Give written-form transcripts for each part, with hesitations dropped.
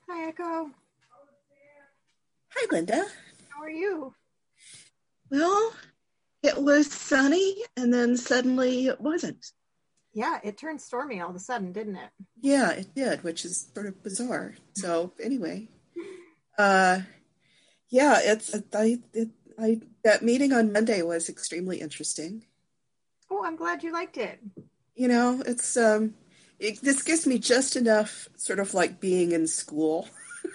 Hi, Echo. Hi, Linda. How are you? Well, it was sunny and then suddenly it wasn't. Yeah, it turned stormy all of a sudden, didn't it? Yeah, it did, which is sort of bizarre. So anyway, uh, yeah, that meeting on Monday was extremely interesting. Oh, I'm glad you liked it. You know, this gives me just enough sort of like being in school,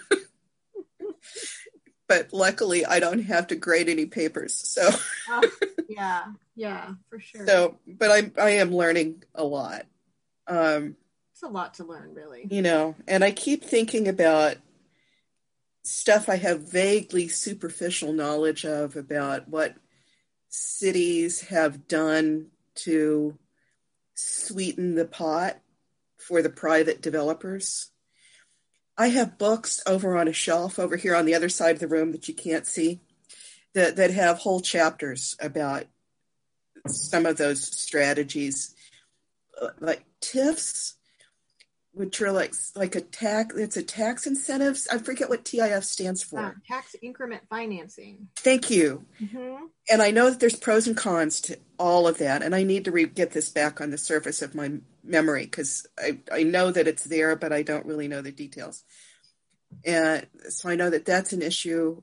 but luckily I don't have to grade any papers. Oh, yeah, for sure. But I am learning a lot. Um, It's a lot to learn, really. and I keep thinking about stuff I have vaguely superficial knowledge of about what cities have done to sweeten the pot for the private developers. I have books over on a shelf over here on the other side of the room that you can't see that have whole chapters about some of those strategies, like TIFs, which are like a tax. It's a tax incentives. I forget what TIF stands for. Tax increment financing. Thank you. Mm-hmm. And I know that there's pros and cons to all of that, and I need to get this back on the surface of my memory because I know that it's there, but I don't really know the details. And so I know that that's an issue.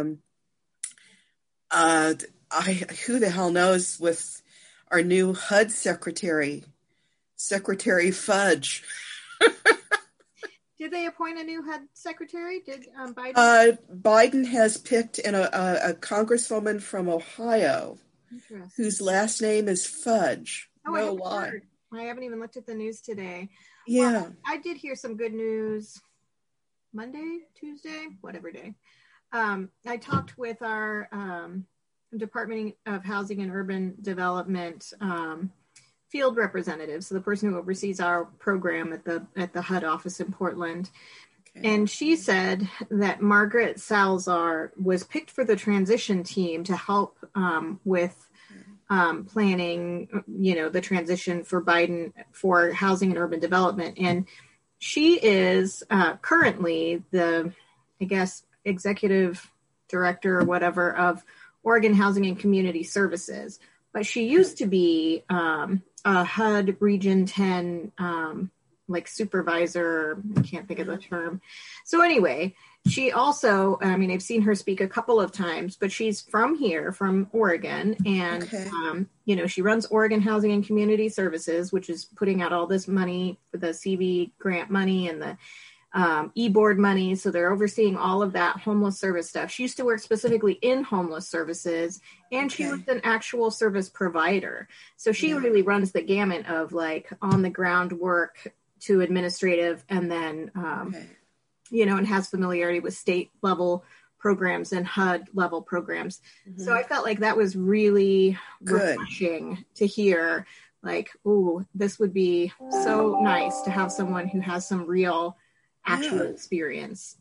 Who the hell knows with our new HUD Secretary Fudge. Did they appoint a new HUD secretary? Did Biden? Biden has picked a congresswoman from Ohio whose last name is Fudge. No lie. I haven't even looked at the news today. Yeah. Well, I did hear some good news Monday, Tuesday, whatever day. I talked with our Department of Housing and Urban Development field representative, so the person who oversees our program at the HUD office in Portland. Okay. And she said that Margaret Salazar was picked for the transition team to help with planning, the transition for Biden for housing and urban development. And she is currently the, I guess, executive director or whatever of Oregon Housing and Community Services. But she used to be a HUD Region 10 supervisor. I can't think of the term. So anyway, she also, I've seen her speak a couple of times, but she's from here, from Oregon. And, okay. She runs Oregon Housing and Community Services, which is putting out all this money for the CV grant money and the e-board money. So they're overseeing all of that homeless service stuff. She used to work specifically in homeless services, and okay. She was an actual service provider. So she really runs the gamut of on the ground work to administrative, and then, okay. And has familiarity with state level programs and HUD level programs. Mm-hmm. So I felt like that was really refreshing to hear, this would be so nice to have someone who has some real actual experience.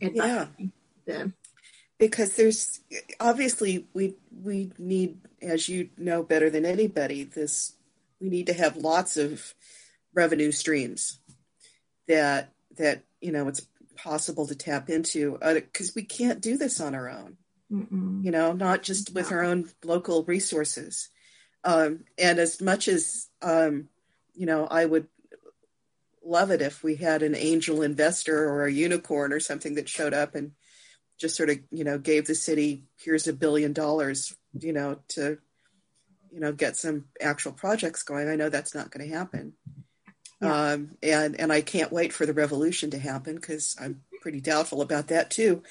Because there's obviously we need, as you know better than anybody, we need to have lots of revenue streams that it's possible to tap into, because we can't do this on our own. Mm-mm. Not just with our own local resources. And as much as I would love it if we had an angel investor or a unicorn or something that showed up and just sort of, gave the city, here's $1 billion, to, get some actual projects going. I know that's not going to happen. Yeah. And I can't wait for the revolution to happen, because I'm pretty doubtful about that too.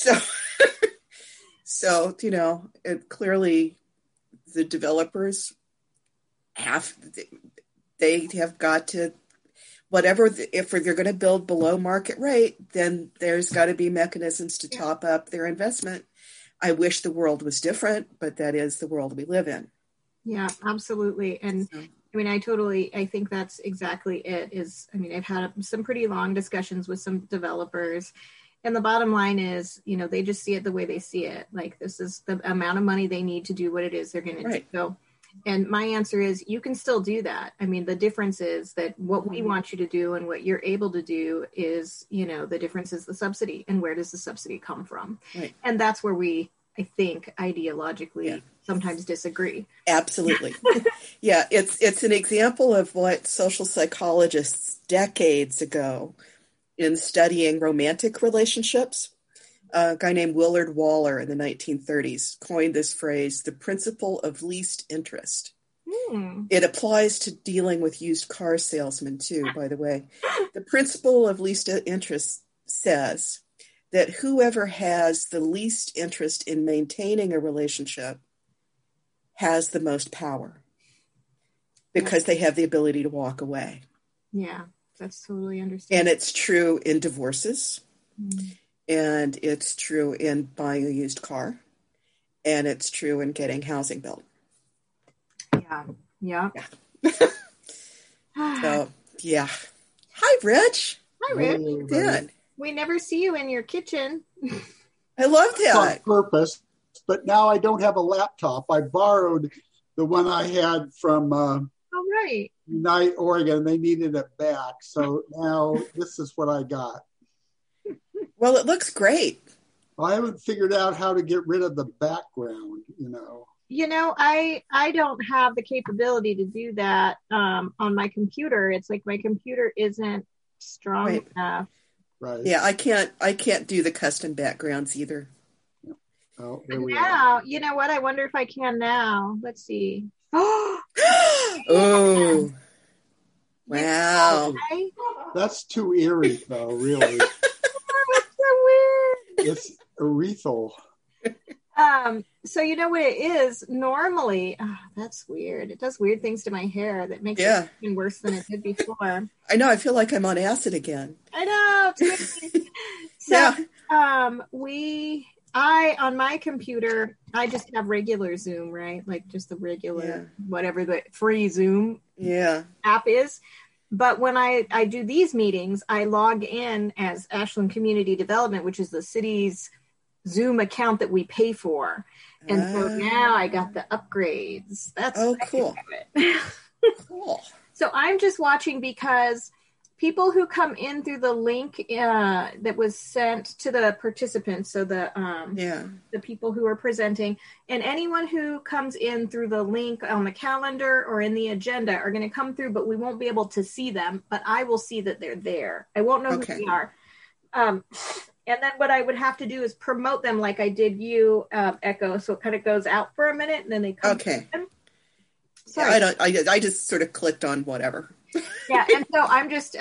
So, clearly the developers have got to, if they're going to build below market rate, then there's got to be mechanisms to top up their investment. I wish the world was different, but that is the world we live in. Yeah, absolutely. And so, I think that's exactly it. I've had some pretty long discussions with some developers, and the bottom line is, they just see it the way they see it. This is the amount of money they need to do what it is they're going to do. So And my answer is you can still do that. I mean, the difference is that what we want you to do and what you're able to do is, the difference is the subsidy, and where does the subsidy come from? Right. And that's where we, I think, ideologically sometimes disagree. Absolutely. Yeah, it's an example of what social psychologists decades ago in studying romantic relationships, a guy named Willard Waller in the 1930s coined this phrase, the principle of least interest. It applies to dealing with used car salesmen too, by the way. The principle of least interest says that whoever has the least interest in maintaining a relationship has the most power because they have the ability to walk away. Yeah, that's totally understandable. And it's true in divorces. And it's true in buying a used car. And it's true in getting housing built. Yeah. So, yeah. Hi, Rich. Hi, Rich. How you doing? We never see you in your kitchen. I love that. On purpose, but now I don't have a laptop. I borrowed the one I had from Unite Oregon. They needed it back. So now this is what I got. Well, it looks great. I haven't figured out how to get rid of the background, I don't have the capability to do that on my computer. It's like my computer isn't strong enough. Right. Yeah, I can't do the custom backgrounds either. Oh, there we are. You know what? I wonder if I can now. Let's see. Oh. Wow. That's too eerie, though, really. It's so weird. It's urethral. So you know what it is? Normally, that's weird. It does weird things to my hair that makes it even worse than it did before. I know. I feel like I'm on acid again. I know. So, on my computer, I just have regular Zoom, right? Like just the regular, whatever the free Zoom app is. But when I do these meetings, I log in as Ashland Community Development, which is the city's Zoom account that we pay for. And so now I got the upgrades. That's cool. Cool. So I'm just watching because people who come in through the link that was sent to the participants, so the people who are presenting, and anyone who comes in through the link on the calendar or in the agenda are going to come through, but we won't be able to see them, but I will see that they're there. I won't know who they are. And then what I would have to do is promote them like I did you, Echo. So it kind of goes out for a minute and then they come. Okay. Sorry. Yeah, I just sort of clicked on whatever. Yeah. And so I'm just,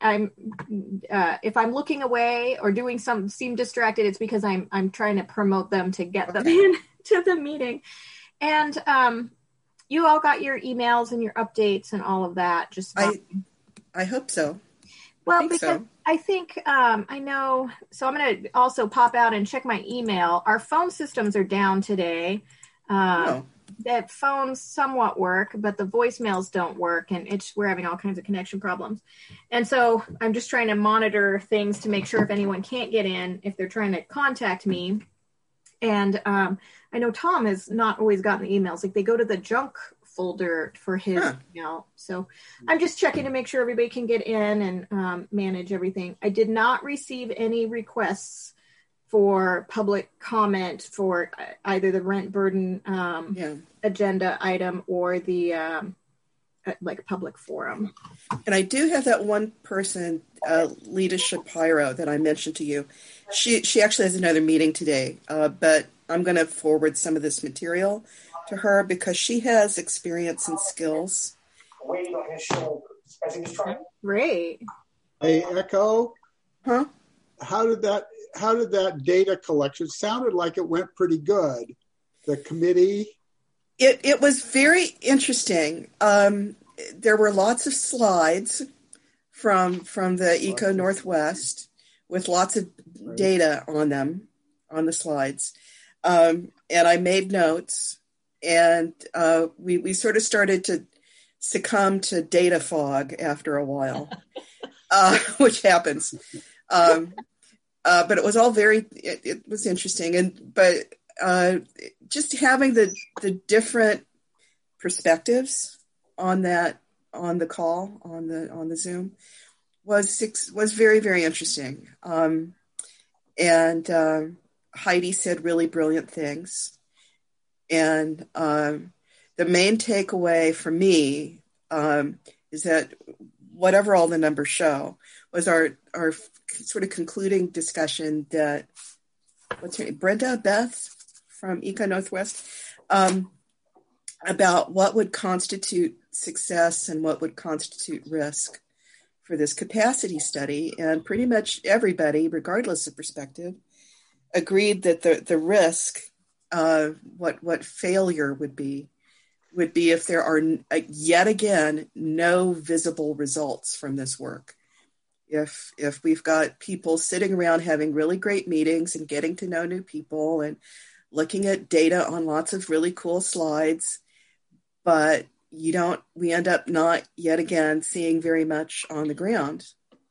if I'm looking away or doing seem distracted, it's because I'm trying to promote them to get them into the meeting. And you all got your emails and your updates and all of that. Just I hope so. Well, I think I know. So I'm going to also pop out and check my email. Our phone systems are down today. The phones somewhat work, but the voicemails don't work, and we're having all kinds of connection problems. And so I'm just trying to monitor things to make sure if anyone can't get in, if they're trying to contact me. And I know Tom has not always gotten the emails. Like they go to the junk folder for his email. So I'm just checking to make sure everybody can get in and manage everything. I did not receive any requests for public comment for either the rent burden agenda item or the like public forum. And I do have that one person, Lita Shapiro, that I mentioned to you. She actually has another meeting today, but I'm going to forward some of this material to her because she has experience and skills. Weight on his shoulders as he was trying. Great. Hey, Echo. Huh? How did that data collection sounded like it went pretty good? The committee. It was very interesting. There were lots of slides from the Eco Northwest with lots of data on them on the slides, and I made notes. And we sort of started to succumb to data fog after a while, which happens. But it was all it was interesting. But just having the different perspectives on the call, on the Zoom was very, very interesting. And Heidi said really brilliant things. And the main takeaway for me is that whatever all the numbers show was our sort of concluding discussion that, what's her name, Beth from Eco Northwest, about what would constitute success and what would constitute risk for this capacity study. And pretty much everybody, regardless of perspective, agreed that the risk, what failure would be if there are yet again no visible results from this work. If we've got people sitting around having really great meetings and getting to know new people and looking at data on lots of really cool slides, but we end up not yet again seeing very much on the ground,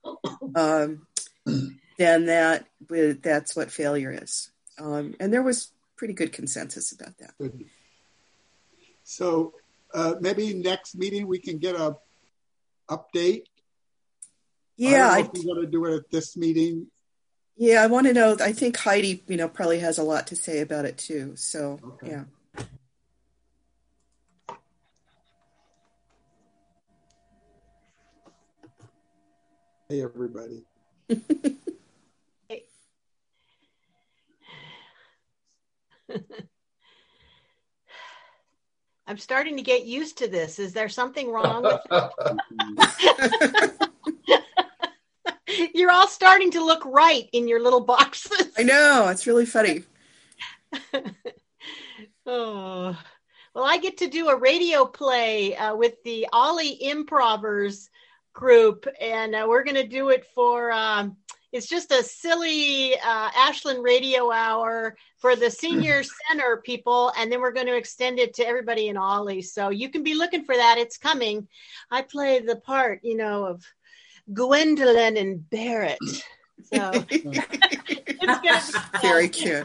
then that's what failure is. And there was pretty good consensus about that. Good. So maybe next meeting we can get a update. Yeah, I don't know if you want to do it at this meeting. Yeah, I want to know. I think Heidi, probably has a lot to say about it too. So okay. Yeah. Hey, everybody. Hey. I'm starting to get used to this. Is there something wrong with it? You're all starting to look right in your little boxes. I know. It's really funny. Oh, well, I get to do a radio play with the Ollie Improvers group, and we're going to do it for it's just a silly Ashland radio hour for the senior center people, and then we're going to extend it to everybody in Ollie, so you can be looking for that. It's coming. I play the part of Gwendolyn and Barrett, so it's going to be very cute.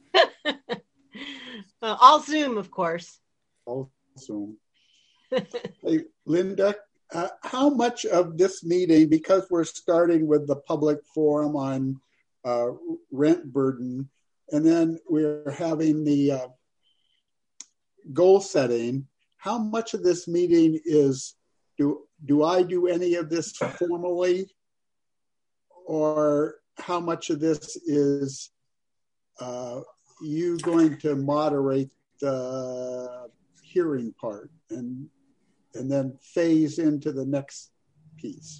All Zoom, of course. All Zoom. Hey, Linda, how much of this meeting, because we're starting with the public forum on rent burden, and then we're having the goal setting, how much of this meeting is, do I do any of this formally, or how much of this is you going to moderate the hearing part and then phase into the next piece?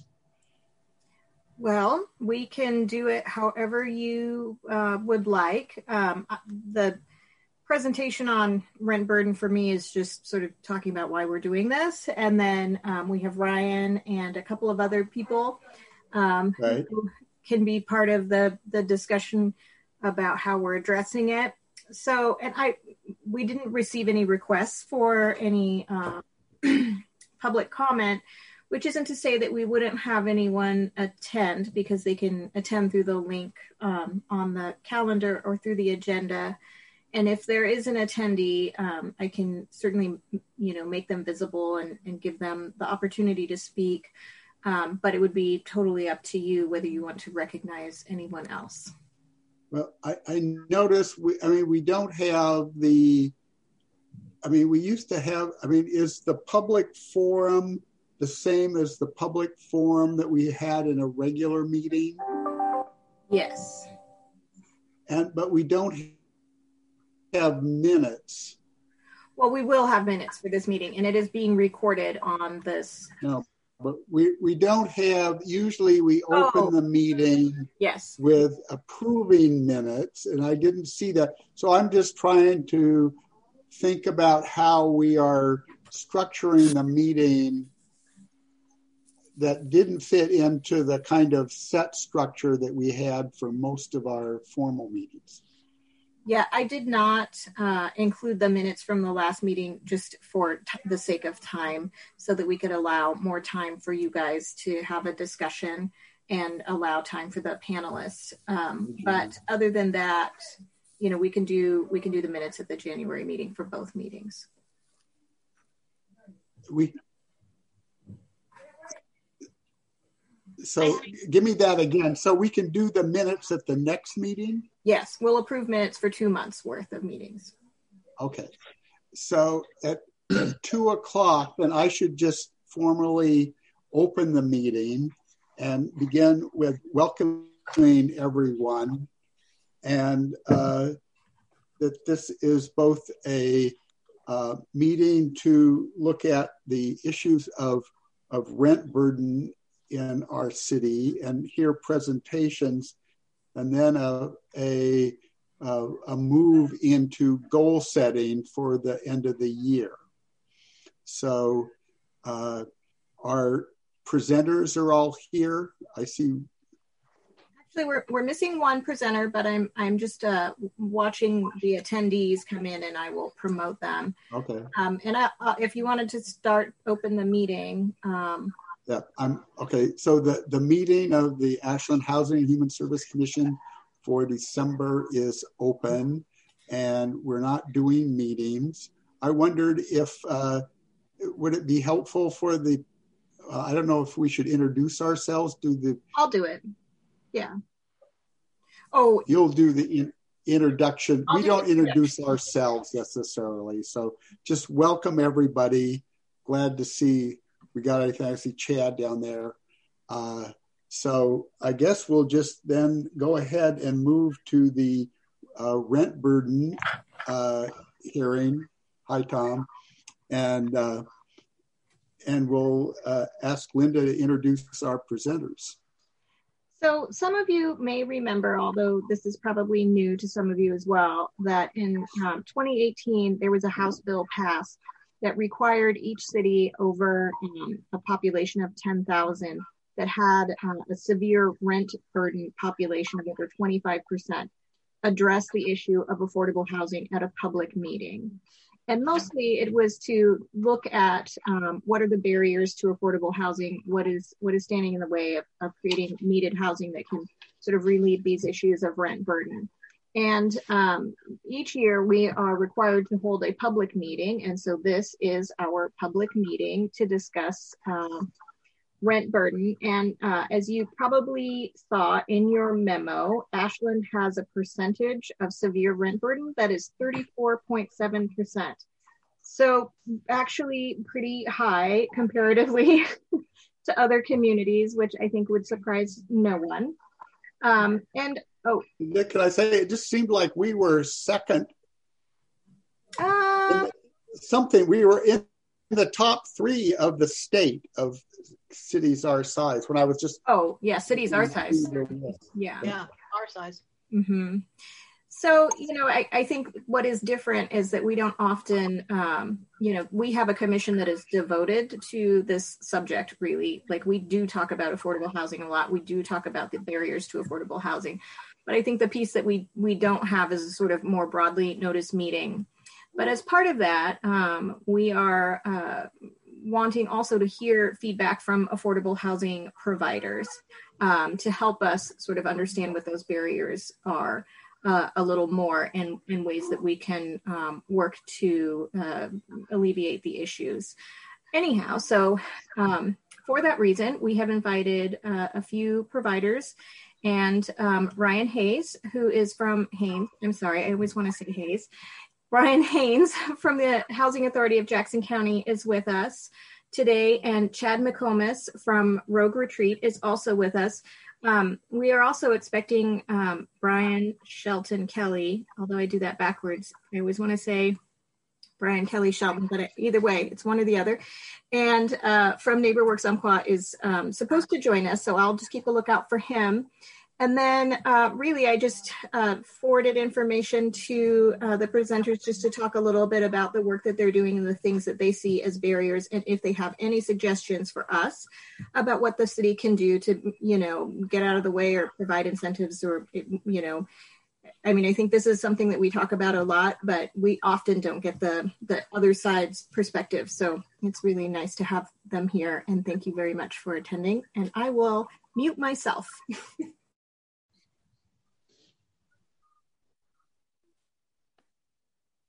Well, we can do it however you would like. The presentation on rent burden for me is just sort of talking about why we're doing this. And then we have Ryan and a couple of other people right, who can be part of the discussion about how we're addressing it. So, and we didn't receive any requests for any public comment, which isn't to say that we wouldn't have anyone attend, because they can attend through the link on the calendar or through the agenda. And if there is an attendee, I can certainly, make them visible and give them the opportunity to speak. But it would be totally up to you whether you want to recognize anyone else. Well, I noticed, we don't have we used to have, is the public forum the same as the public forum that we had in a regular meeting? Yes. But we don't have minutes. Well, we will have minutes for this meeting, and it is being recorded on this. No, but we don't have, usually we open the meeting yes, with approving minutes, and I didn't see that. So I'm just trying to think about how we are structuring the meeting that didn't fit into the kind of set structure that we had for most of our formal meetings. Yeah, I did not include the minutes from the last meeting just for the sake of time, so that we could allow more time for you guys to have a discussion and allow time for the panelists. But other than that, we can do the minutes at the January meeting for both meetings. So give me that again. So we can do the minutes at the next meeting? Yes, we'll approve minutes for 2 months worth of meetings. Okay. So at 2:00, then I should just formally open the meeting and begin with welcoming everyone. And that this is both a meeting to look at the issues of rent burden in our city and hear presentations, and then a move into goal setting for the end of the year. So our presenters are all here. I see. Actually, we're missing one presenter, but I'm just watching the attendees come in, and I will promote them. Okay. And if you wanted to open the meeting. Yeah, okay. So the meeting of the Ashland Housing and Human Service Commission for December is open, and we're not doing meetings. I wondered if would it be helpful for the I don't know if we should introduce ourselves. I'll do it. Yeah. Oh, you'll do the introduction. We don't introduce ourselves necessarily. So just welcome everybody. Glad to see. We got, I see Chad down there. So I guess we'll just then go ahead and move to the rent burden hearing. Hi, Tom. And we'll ask Linda to introduce our presenters. So some of you may remember, although this is probably new to some of you as well, that in 2018, there was a House bill passed that required each city over a population of 10,000 that had a severe rent burden population of over 25% address the issue of affordable housing at a public meeting. And mostly it was to look at what are the barriers to affordable housing, what is standing in the way of creating needed housing that can sort of relieve these issues of rent burden. And each year we are required to hold a public meeting. And so this is our public meeting to discuss rent burden. And as you probably saw in your memo, Ashland has a percentage of severe rent burden that is 34.7%. So actually pretty high comparatively to other communities, which I think would surprise no one. Nick, can I say, it just seemed like we were second. We were in the top 3 of the state of cities our size when I was just. Oh, yeah, cities our size. Yeah, our size. Mm-hmm. So, I think what is different is that we don't often, we have a commission that is devoted to this subject, really. Like, we do talk about affordable housing a lot. We do talk about the barriers to affordable housing. But I think the piece that we don't have is a sort of more broadly noticed meeting. But as part of that, we are wanting also to hear feedback from affordable housing providers to help us sort of understand what those barriers are a little more and in ways that we can work to alleviate the issues. Anyhow, so for that reason, we have invited a few providers. And Ryan Hayes, who is from Haines, I'm sorry, I always want to say Hayes. Brian Haynes from the Housing Authority of Jackson County is with us today, and Chad McComas from Rogue Retreat is also with us. We are also expecting Brian Shelton Kelly, although I do that backwards. I always want to say Brian Kelly Shelton, but either way, it's one or the other. And from NeighborWorks Umpqua is supposed to join us, so I'll just keep a lookout for him. And then really, I just forwarded information to the presenters just to talk a little bit about the work that they're doing and the things that they see as barriers, and if they have any suggestions for us about what the city can do to, get out of the way or provide incentives or, I think this is something that we talk about a lot, but we often don't get the other side's perspective. So it's really nice to have them here. And thank you very much for attending. And I will mute myself.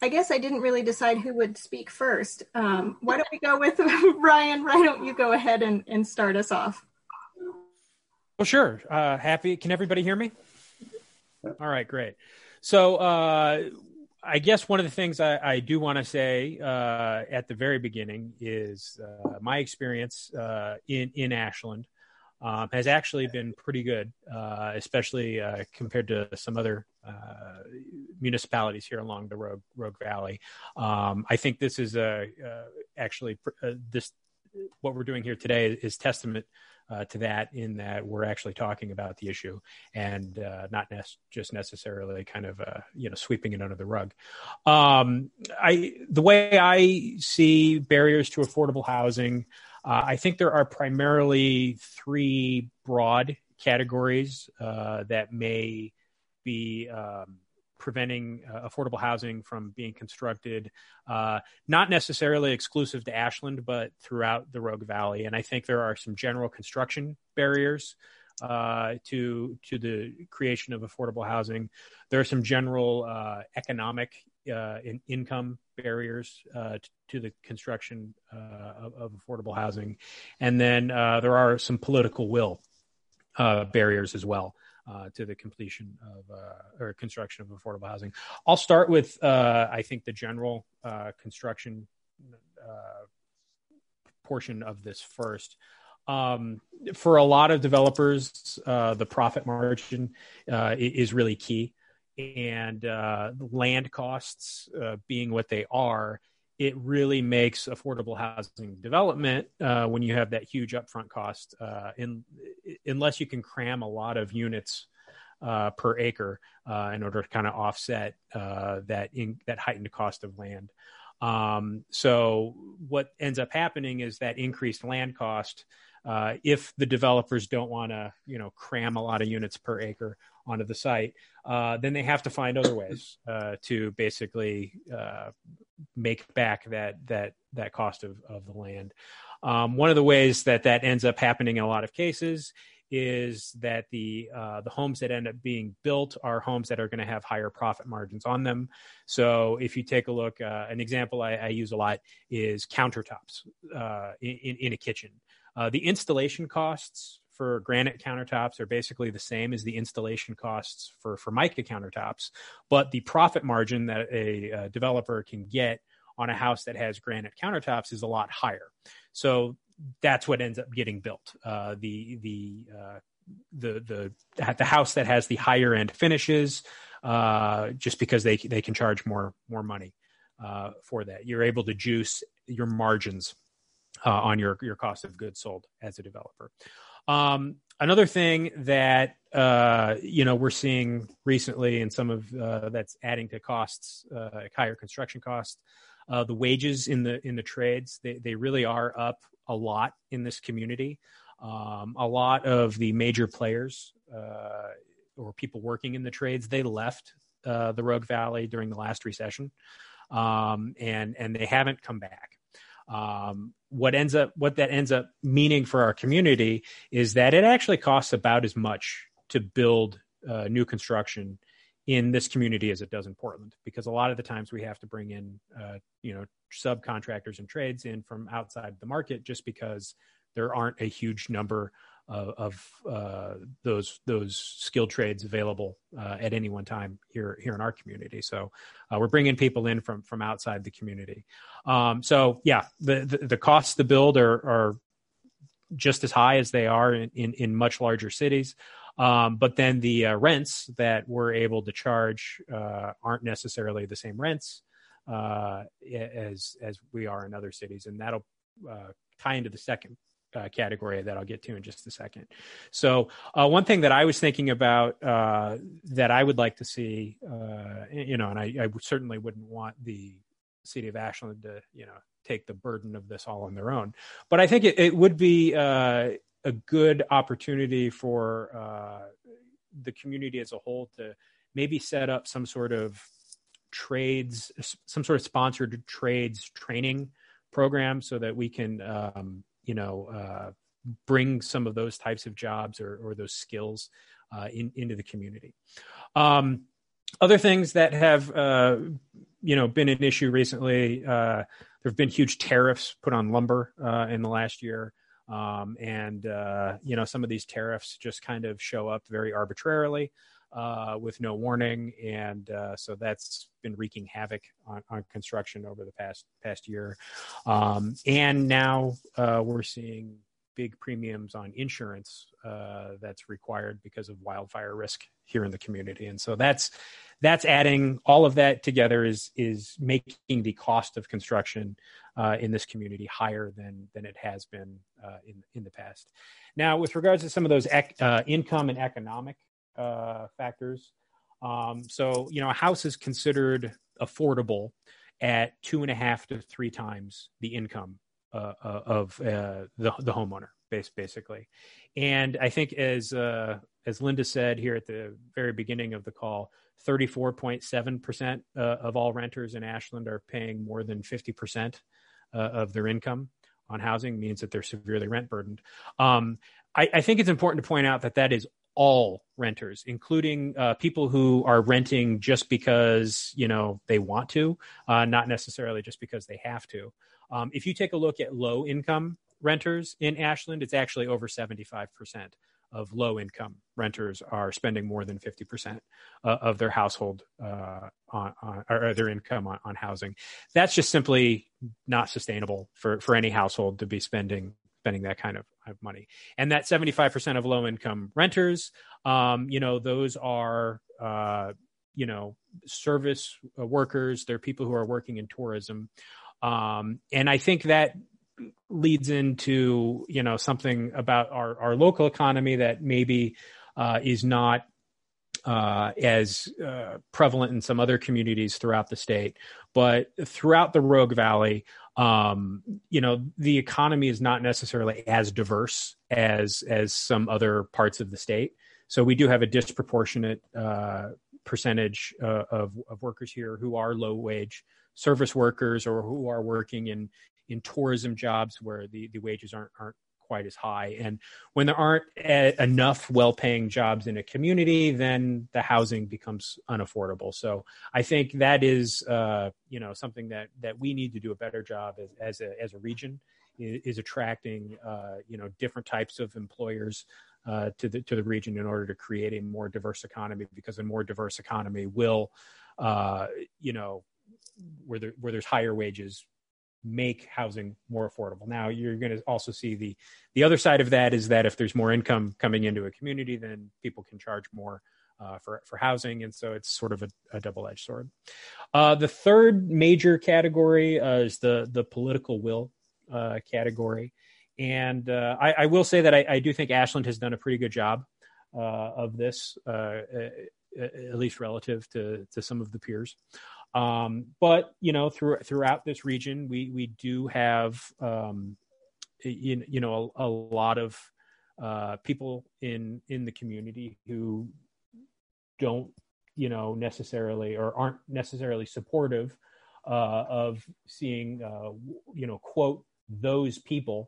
I guess I didn't really decide who would speak first. Why don't we go with Ryan? Why don't you go ahead and start us off? Well, sure. Happy. Can everybody hear me? All right, great. So I guess one of the things I do want to say at the very beginning is my experience in Ashland has actually been pretty good, especially compared to some other municipalities here along the Rogue Valley. I think this is actually what we're doing here today is testament to that, in that we're actually talking about the issue and not just necessarily kind of sweeping it under the rug. The way I see barriers to affordable housing, I think there are primarily three broad categories that may be preventing affordable housing from being constructed, not necessarily exclusive to Ashland, but throughout the Rogue Valley. And I think there are some general construction barriers to the creation of affordable housing. There are some general economic income barriers to the construction of affordable housing. And then there are some political will barriers as well. To the completion of or construction of affordable housing. I'll start with, I think, the general construction portion of this first. For a lot of developers, the profit margin is really key. And land costs being what they are, it really makes affordable housing development when you have that huge upfront cost, unless you can cram a lot of units per acre in order to kind of offset that heightened cost of land. So what ends up happening is that increased land cost, if the developers don't want to, cram a lot of units per acre onto the site, then they have to find other ways to basically make back that cost of the land. One of the ways that ends up happening in a lot of cases is that the homes that end up being built are homes that are going to have higher profit margins on them. So if you take a look, an example I use a lot is countertops in a kitchen. The installation costs for granite countertops are basically the same as the installation costs for mica countertops, but the profit margin that a developer can get on a house that has granite countertops is a lot higher. So that's what ends up getting built. The house that has the higher end finishes, just because they can charge more money for that. You're able to juice your margins on your cost of goods sold as a developer. Another thing that we're seeing recently, and some of that's adding to costs, higher construction costs, the wages in the trades, they really are up a lot in this community. A lot of the major players or people working in the trades, they left the Rogue Valley during the last recession, and they haven't come back. What that ends up meaning for our community is that it actually costs about as much to build new construction in this community as it does in Portland, because a lot of the times we have to bring in subcontractors and trades in from outside the market, just because there aren't a huge number of those skilled trades available at any one time here in our community. So we're bringing people in from outside the community. So yeah, the costs to build are just as high as they are in much larger cities. But then the rents that we're able to charge aren't necessarily the same rents as we are in other cities, and that'll tie into the second category that I'll get to in just a second. So one thing that I was thinking about that I would like to see, and I certainly wouldn't want the city of Ashland to, take the burden of this all on their own, but I think it would be a good opportunity for the community as a whole to maybe set up some sort of sponsored trades training program, so that we can, bring some of those types of jobs or those skills into the community. Other things that have been an issue recently. There have been huge tariffs put on lumber in the last year. Some of these tariffs just kind of show up very arbitrarily with no warning. And so that's been wreaking havoc on construction over the past year. And now we're seeing big premiums on insurance that's required because of wildfire risk here in the community. And so that's adding all of that together is making the cost of construction in this community higher than it has been in the past. Now, with regards to some of those income and economic factors, a house is considered affordable at 2.5 to 3 times the income of the homeowner, basically. And I think as Linda said here at the very beginning of the call, 34.7% of all renters in Ashland are paying more than 50% of their income on housing, means that they're severely rent burdened. I think it's important to point out that is all renters, including people who are renting just because, they want to, not necessarily just because they have to. If you take a look at low income renters in Ashland, it's actually over 75% of low income renters are spending more than 50% of their household or their income on housing. That's just simply not sustainable for any household to be spending that kind of money. And that 75% of low income renters, those are, service workers. They're people who are working in tourism. And I think that leads into, something about our local economy that maybe is not as prevalent in some other communities throughout the state. But throughout the Rogue Valley, the economy is not necessarily as diverse as some other parts of the state. So we do have a disproportionate percentage of workers here who are low wage service workers or who are working in tourism jobs where the wages aren't quite as high. And when there aren't enough well-paying jobs in a community, then the housing becomes unaffordable. So I think that is, something that we need to do a better job as a region is attracting, different types of employers to the region in order to create a more diverse economy, because a more diverse economy will, where there's higher wages, make housing more affordable. Now, you're going to also see the other side of that is that if there's more income coming into a community, then people can charge more for housing. And so it's sort of a double-edged sword. The third major category is the political will category. And I will say that I do think Ashland has done a pretty good job of this, at least relative to some of the peers. But throughout this region, we do have a lot of people in the community who don't necessarily or aren't necessarily supportive of seeing quote those people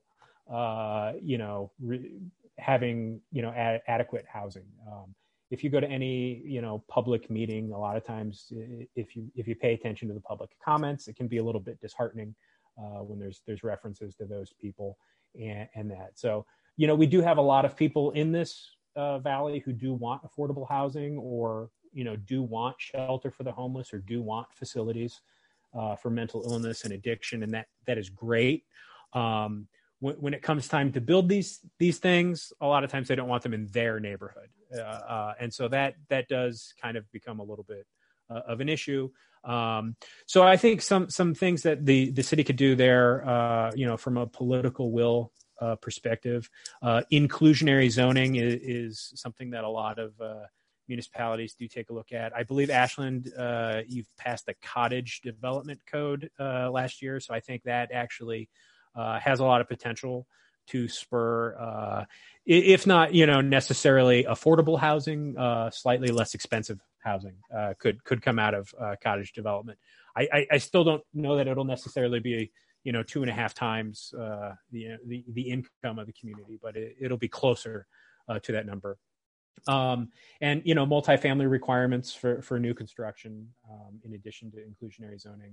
having adequate housing. If you go to any, public meeting, a lot of times, if you pay attention to the public comments, it can be a little bit disheartening when there's references to those people and that. So, we do have a lot of people in this valley who do want affordable housing, or do want shelter for the homeless, or do want facilities for mental illness and addiction, and that is great. When it comes time to build these things, a lot of times they don't want them in their neighborhood. And so that does kind of become a little bit of an issue. So I think some things that the city could do there, from a political will perspective, inclusionary zoning is something that a lot of municipalities do take a look at. I believe Ashland, you've passed the cottage development code last year. So I think that actually has a lot of potential to spur, if not, necessarily affordable housing, slightly less expensive housing could come out of cottage development. I still don't know that it'll necessarily be 2.5 times the income of the community, but it'll be closer to that number. And, multifamily requirements for new construction, in addition to inclusionary zoning.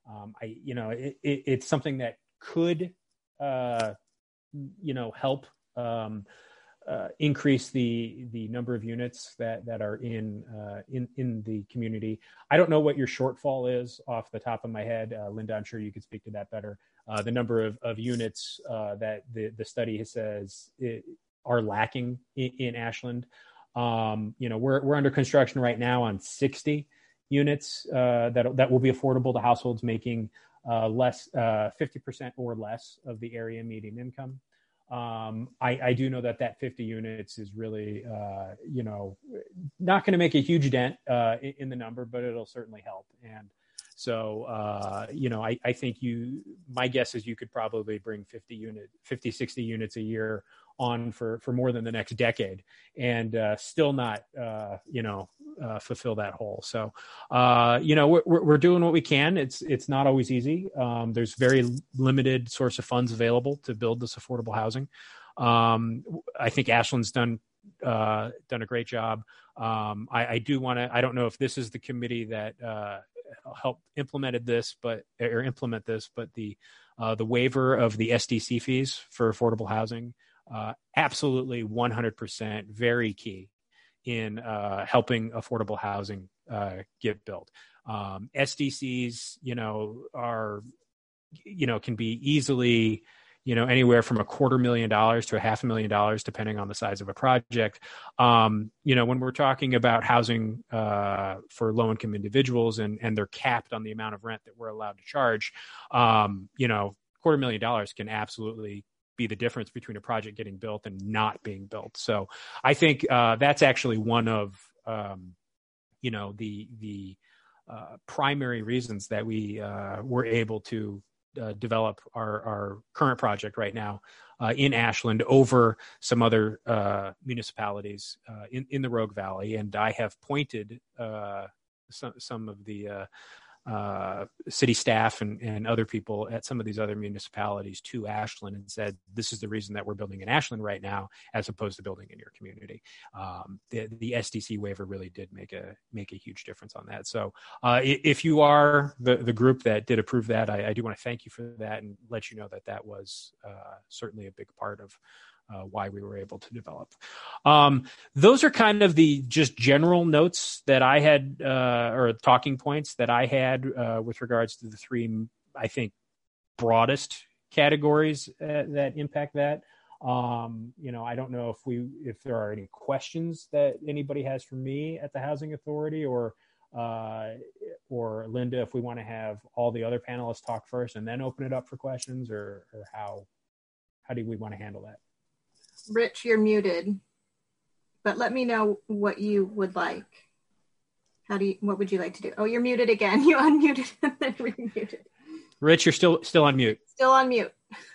It's something that could, help increase the number of units that are in the community. I don't know what your shortfall is off the top of my head. Linda, I'm sure you could speak to that better. The number of units that the study says are lacking in Ashland. We're under construction right now on 60 units that will be affordable to households making 50% or less of the area median income. I do know that 50 units is really, not going to make a huge dent in the number, but it'll certainly help. And so, I think my guess is you could probably bring 60 units a year on for more than the next decade and still not, fulfill that hole. So, we're doing what we can. It's not always easy. There's very limited source of funds available to build this affordable housing. I think Ashland's done a great job. I don't know if this is the committee that helped implement this, but the waiver of the SDC fees for affordable housing, absolutely 100% very key in helping affordable housing get built. SDCs, can be easily, anywhere from $250,000 to $500,000, depending on the size of a project. When we're talking about housing for low-income individuals and they're capped on the amount of rent that we're allowed to charge, $250,000 can absolutely be the difference between a project getting built and not being built. So I think that's actually one of, the primary reasons that we were able to develop our current project right now in Ashland over some other municipalities in the Rogue Valley. And I have pointed some of the city staff and other people at some of these other municipalities to Ashland and said, this is the reason that we're building in Ashland right now, as opposed to building in your community. The SDC waiver really did make a huge difference on that. So if you are the group that did approve that, I do want to thank you for that and let you know that was certainly a big part of why we were able to develop. Those are kind of the just general notes that I had, or talking points that I had with regards to the three, I think, broadest categories that impact that. I don't know if there are any questions that anybody has for me at the Housing Authority, or Linda, if we want to have all the other panelists talk first and then open it up for questions, or how do we want to handle that? Rich, you're muted, but let me know what you would like. What would you like to do? Oh, you're muted again. You unmuted and then remuted. Rich, you're still on mute. Still on mute.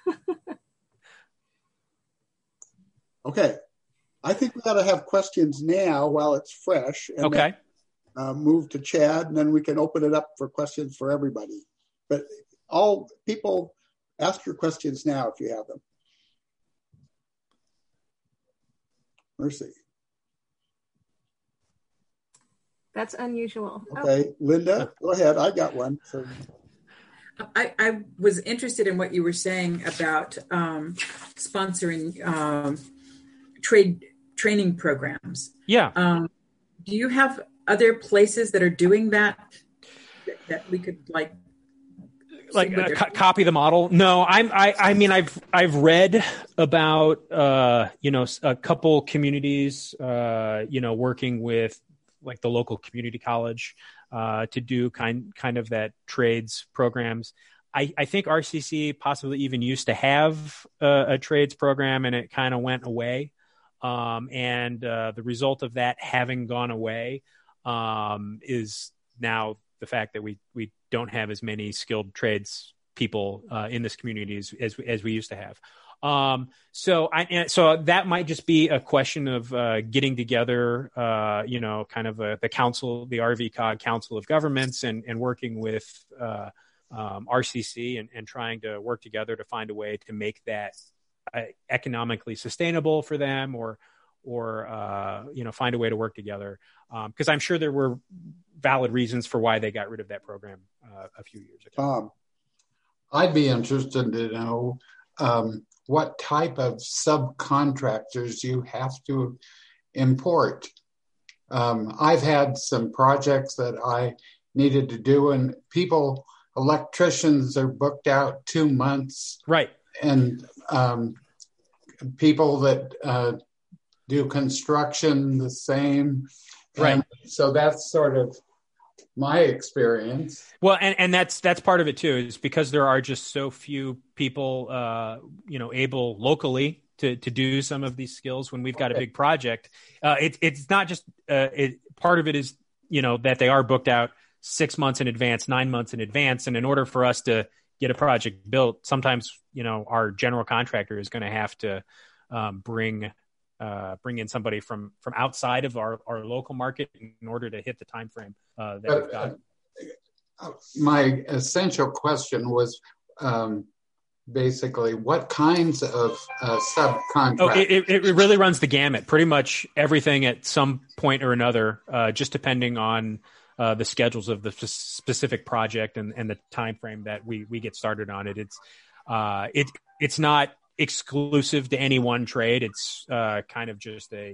Okay. I think we got to have questions now while it's fresh. And okay. Then, move to Chad, and then we can open it up for questions for everybody. But all people, ask your questions now if you have them. Mercy. That's unusual. Okay, oh. Linda, go ahead. I got one. So. I was interested in what you were saying about sponsoring training programs. Yeah. Do you have other places that are doing that we could copy the model? No, I mean, I've read about, a couple communities, working with like the local community college, to do kind of that trades programs. I think RCC possibly even used to have a trades program, and it kind of went away. And the result of that having gone away, is now the fact that we don't have as many skilled trades people in this community as we used to have. So that might just be a question of getting together, kind of the council, the RVCOG Council of Governments, and working with RCC and trying to work together to find a way to make that economically sustainable for them, or find a way to work together. Because I'm sure there were valid reasons for why they got rid of that program a few years ago. Tom, I'd be interested to know what type of subcontractors you have to import. I've had some projects that I needed to do, and electricians are booked out 2 months. Right. And people that do construction the same. Right. And so that's sort of my experience. Well, and that's part of it too, is because there are just so few people, able locally to do some of these skills when we've got a big project. It's not just, part of it is, that they are booked out 6 months in advance, 9 months in advance. And in order for us to get a project built, sometimes, our general contractor is going to have to bring in somebody from outside of our local market in order to hit the time frame that we've got. My essential question was basically what kinds of subcontractors? It really runs the gamut. Pretty much everything at some point or another, just depending on the schedules of the specific project and the time frame that we get started on it. It's not exclusive to any one trade. It's kind of just a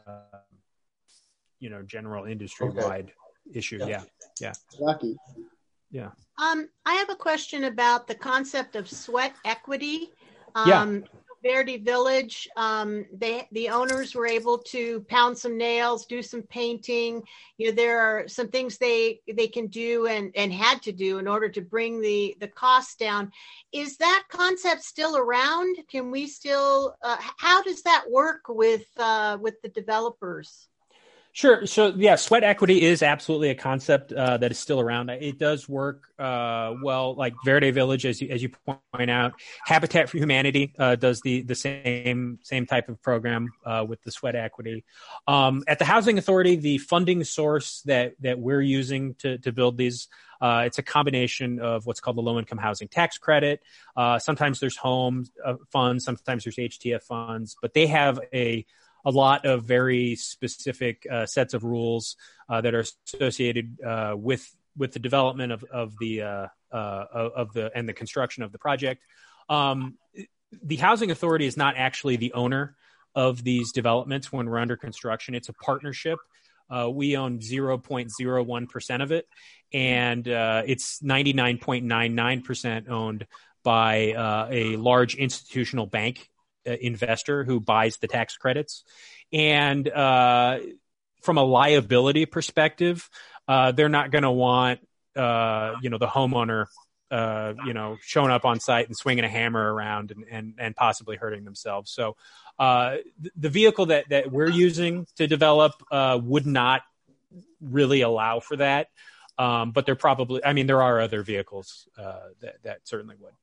general industry-wide issue. Yeah. Lucky. Yeah. I have a question about the concept of sweat equity. Verde Village, the owners were able to pound some nails, do some painting. There are some things they can do and had to do in order to bring the costs down. Is that concept still around? Can we still? How does that work with the developers? Sure. So sweat equity is absolutely a concept that is still around. It does work well, like Verde Village, as you point out. Habitat for Humanity does the same type of program with the sweat equity. At the Housing Authority, the funding source that we're using to build these, it's a combination of what's called the Low Income Housing Tax Credit. Sometimes there's home funds, sometimes there's HTF funds, but they have a lot of very specific sets of rules that are associated with the development of the and the construction of the project. The Housing Authority is not actually the owner of these developments when we're under construction. It's a partnership. We own 0.01% of it, and it's 99.99% owned by a large institutional bank investor who buys the tax credits. And from a liability perspective, they're not going to want the homeowner showing up on site and swinging a hammer around and possibly hurting themselves. So the vehicle that we're using to develop would not really allow for that. But there are other vehicles that certainly would.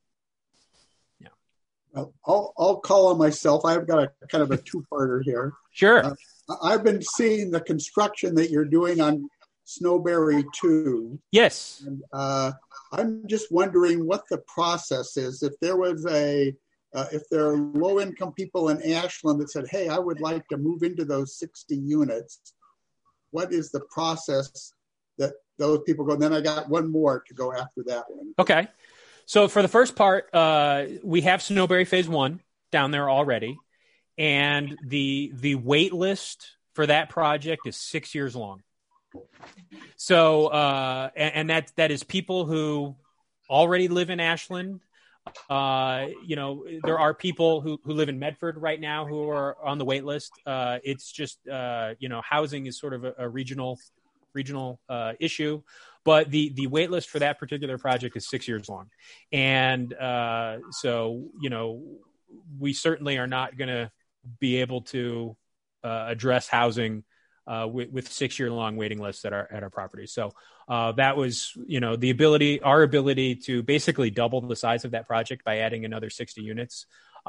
I'll call on myself. I've got a kind of a two-parter here. Sure. I've been seeing the construction that you're doing on Snowberry 2. Yes. And I'm just wondering what the process is. If there was if there are low-income people in Ashland that said, hey, I would like to move into those 60 units, what is the process that those people go? And then I got one more to go after that one. Okay. So for the first part, we have Snowberry Phase 1 down there already, and the wait list for that project is 6 years long. So and that is people who already live in Ashland. There are people who live in Medford right now who are on the wait list. It's just housing is sort of a regional issue. But the wait list for that particular project is 6 years long. And so, we certainly are not going to be able to address housing with 6 year long waiting lists at our property. So that was, our ability to basically double the size of that project by adding another 60 units.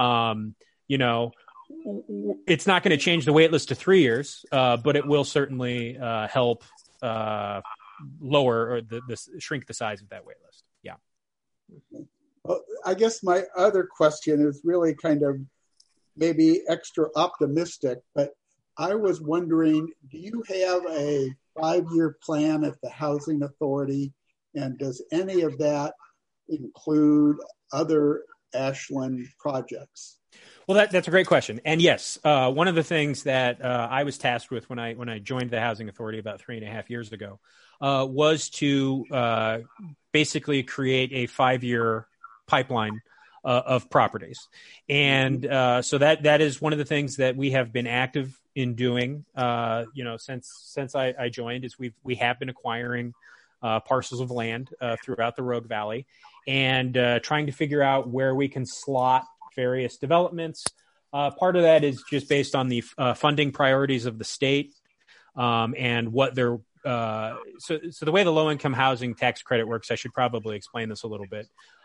It's not going to change the wait list to 3 years, but it will certainly help lower or shrink the size of that wait list. Yeah. Well, I guess my other question is really kind of maybe extra optimistic, but I was wondering, do you have a 5-year plan at the Housing Authority? And does any of that include other Ashland projects? Well, that's a great question. And yes, one of the things that I was tasked with when I joined the Housing Authority about 3.5 years ago was to basically create a 5-year pipeline of properties. And so that is one of the things that we have been active in doing, since I joined, is we have been acquiring parcels of land throughout the Rogue Valley and trying to figure out where we can slot various developments. Part of that is just based on the funding priorities of the state and what they're so the way the low-income housing tax credit works, I should probably explain this a little bit.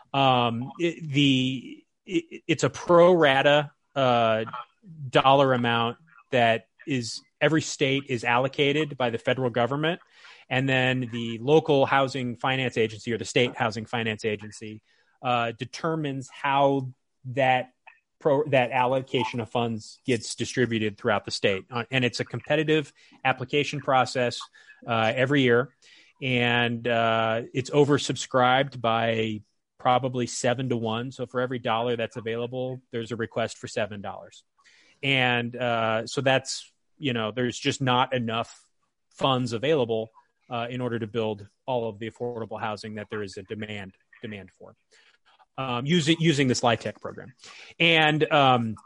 It's a pro rata dollar amount that is every state is allocated by the federal government, and then the local housing finance agency or the state housing finance agency determines how that allocation of funds gets distributed throughout the state. And it's a competitive application process every year. And it's oversubscribed by probably 7 to 1. So for every dollar that's available, there's a request for $7. And so that's, there's just not enough funds available in order to build all of the affordable housing that there is a demand for. Using this LIHTC program. And the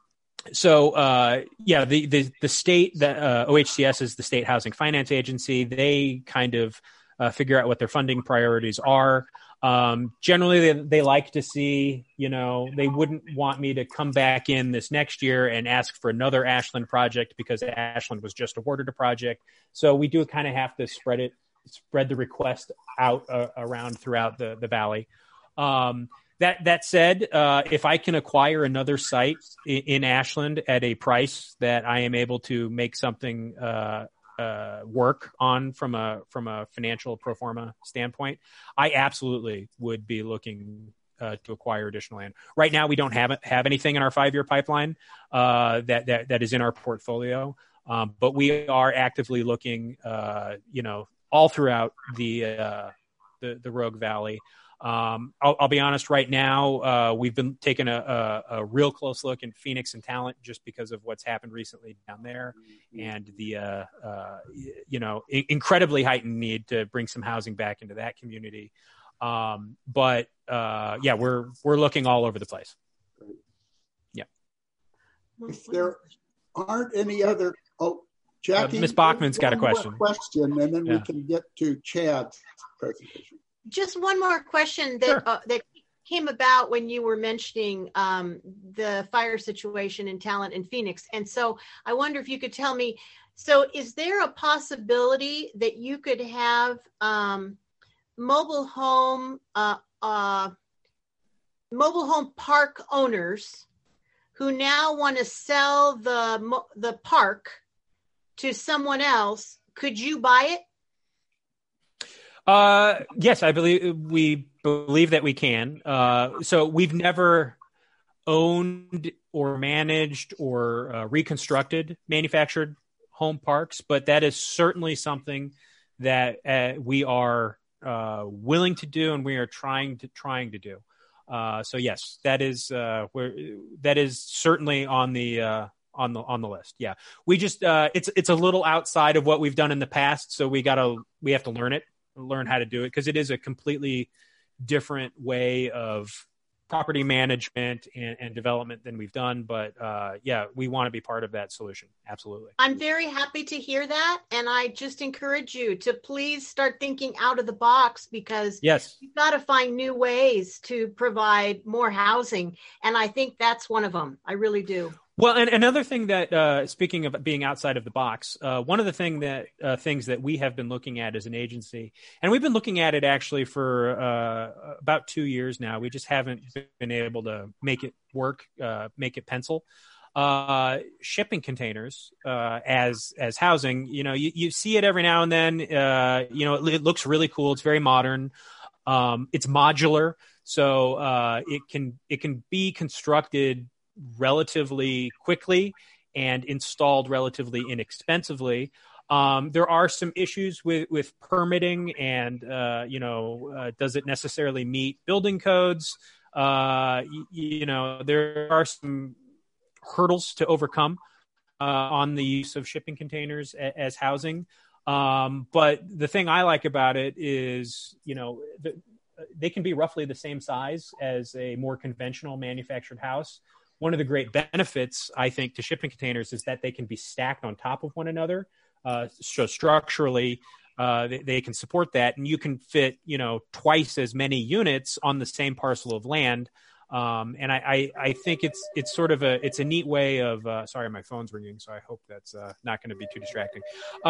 state, OHCS is the state housing finance agency. They kind of figure out what their funding priorities are. Generally, they like to see, they wouldn't want me to come back in this next year and ask for another Ashland project because Ashland was just awarded a project. So we do kind of have to spread the request out around throughout the valley. That said, if I can acquire another site in Ashland at a price that I am able to make something work on from a financial pro forma standpoint, I absolutely would be looking to acquire additional land. Right now, we don't have anything in our 5-year pipeline that is in our portfolio, but we are actively looking, all throughout the Rogue Valley. I'll be honest, right now, we've been taking a real close look in Phoenix and Talent just because of what's happened recently down there and the, incredibly heightened need to bring some housing back into that community. We're looking all over the place. Yeah. If there aren't any other, Jackie, Ms. Bachman's got a question. And then we can get to Chad's presentation. Just one more question that Sure. That came about when you were mentioning the fire situation in Talent in Phoenix. And so I wonder if you could tell me, so is there a possibility that you could have mobile home park owners who now want to sell the park to someone else? Could you buy it? Yes, we believe that we can. So we've never owned or managed or reconstructed manufactured home parks, but that is certainly something that we are willing to do, and we are trying to do. So yes, that is certainly on the list. Yeah, we just it's a little outside of what we've done in the past, so we have to learn how to do it, because it is a completely different way of property management and development than we've done. But we want to be part of that solution. Absolutely. I'm very happy to hear that. And I just encourage you to please start thinking out of the box, because yes, you've got to find new ways to provide more housing. And I think that's one of them. I really do. Well, and another thing that, speaking of being outside of the box, one of the things that we have been looking at as an agency, and we've been looking at it actually for about 2 years now. We just haven't been able to make it work, make it pencil. Shipping containers as housing. You see it every now and then. It looks really cool. It's very modern. It's modular, so it can be constructed relatively quickly and installed relatively inexpensively. There are some issues with permitting and, does it necessarily meet building codes? There are some hurdles to overcome on the use of shipping containers as housing. But the thing I like about it is, they can be roughly the same size as a more conventional manufactured house. One of the great benefits, I think, to shipping containers is that they can be stacked on top of one another. So structurally, they can support that, and you can fit, twice as many units on the same parcel of land. And I think it's sort of a neat way of, sorry, my phone's ringing, so I hope that's not going to be too distracting.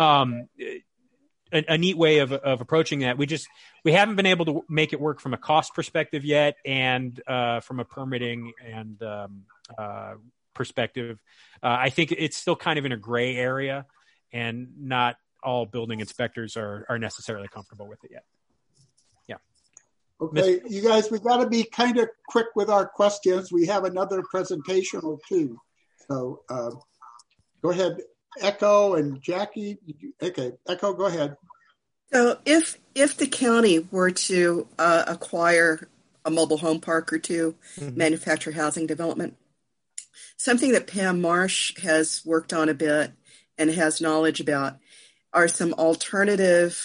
A neat way of approaching that. We haven't been able to make it work from a cost perspective yet, and from a permitting and perspective. I think it's still kind of in a gray area, and not all building inspectors are necessarily comfortable with it yet. Yeah. Okay, you guys, we've got to be kind of quick with our questions. We have another presentation or two. So go ahead, Echo and Jackie. Okay, Echo, go ahead. So if the county were to acquire a mobile home park or two, manufactured housing development, something that Pam Marsh has worked on a bit and has knowledge about are some alternative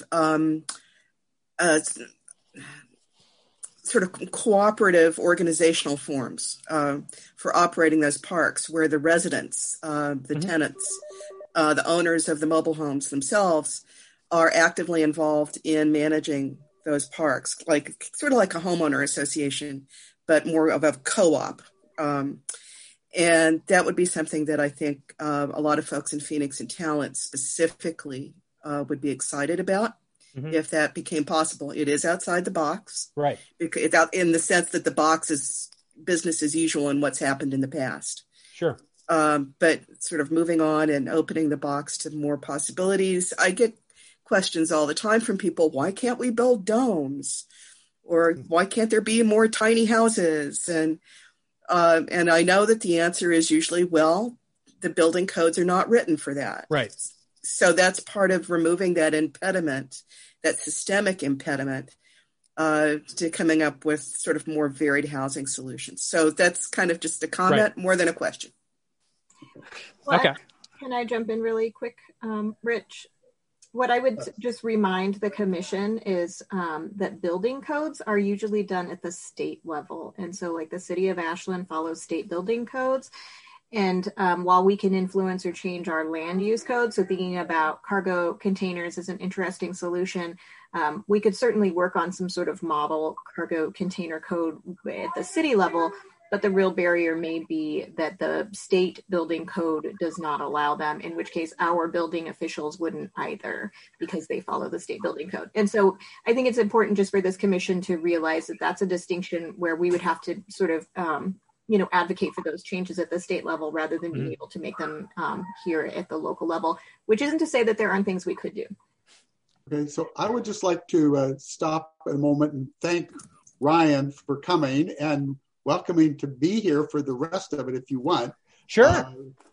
sort of cooperative organizational forms for operating those parks, where the residents, the tenants, the owners of the mobile homes themselves are actively involved in managing those parks, sort of like a homeowner association, but more of a co-op. And that would be something that I think a lot of folks in Phoenix and Talent specifically would be excited about if that became possible. It is outside the box. Right. It's out in the sense that the box is business as usual in what's happened in the past. Sure. But sort of moving on and opening the box to more possibilities. I get questions all the time from people, why can't we build domes? Or why can't there be more tiny houses? And I know that the answer is usually, well, the building codes are not written for that. Right. So that's part of removing that impediment, that systemic impediment, to coming up with sort of more varied housing solutions. So that's kind of just a comment more than a question. Well, okay. Can I jump in really quick, Rich? What I would just remind the commission is that building codes are usually done at the state level. And so like the city of Ashland follows state building codes. And while we can influence or change our land use code, so thinking about cargo containers is an interesting solution, we could certainly work on some sort of model cargo container code at the city level. But the real barrier may be that the state building code does not allow them, in which case our building officials wouldn't either, because they follow the state building code. And so I think it's important just for this commission to realize that that's a distinction where we would have to sort of, advocate for those changes at the state level rather than being able to make them here at the local level, which isn't to say that there aren't things we could do. Okay, so I would just like to stop a moment and thank Ryan for coming and welcoming to be here for the rest of it if you want. Sure.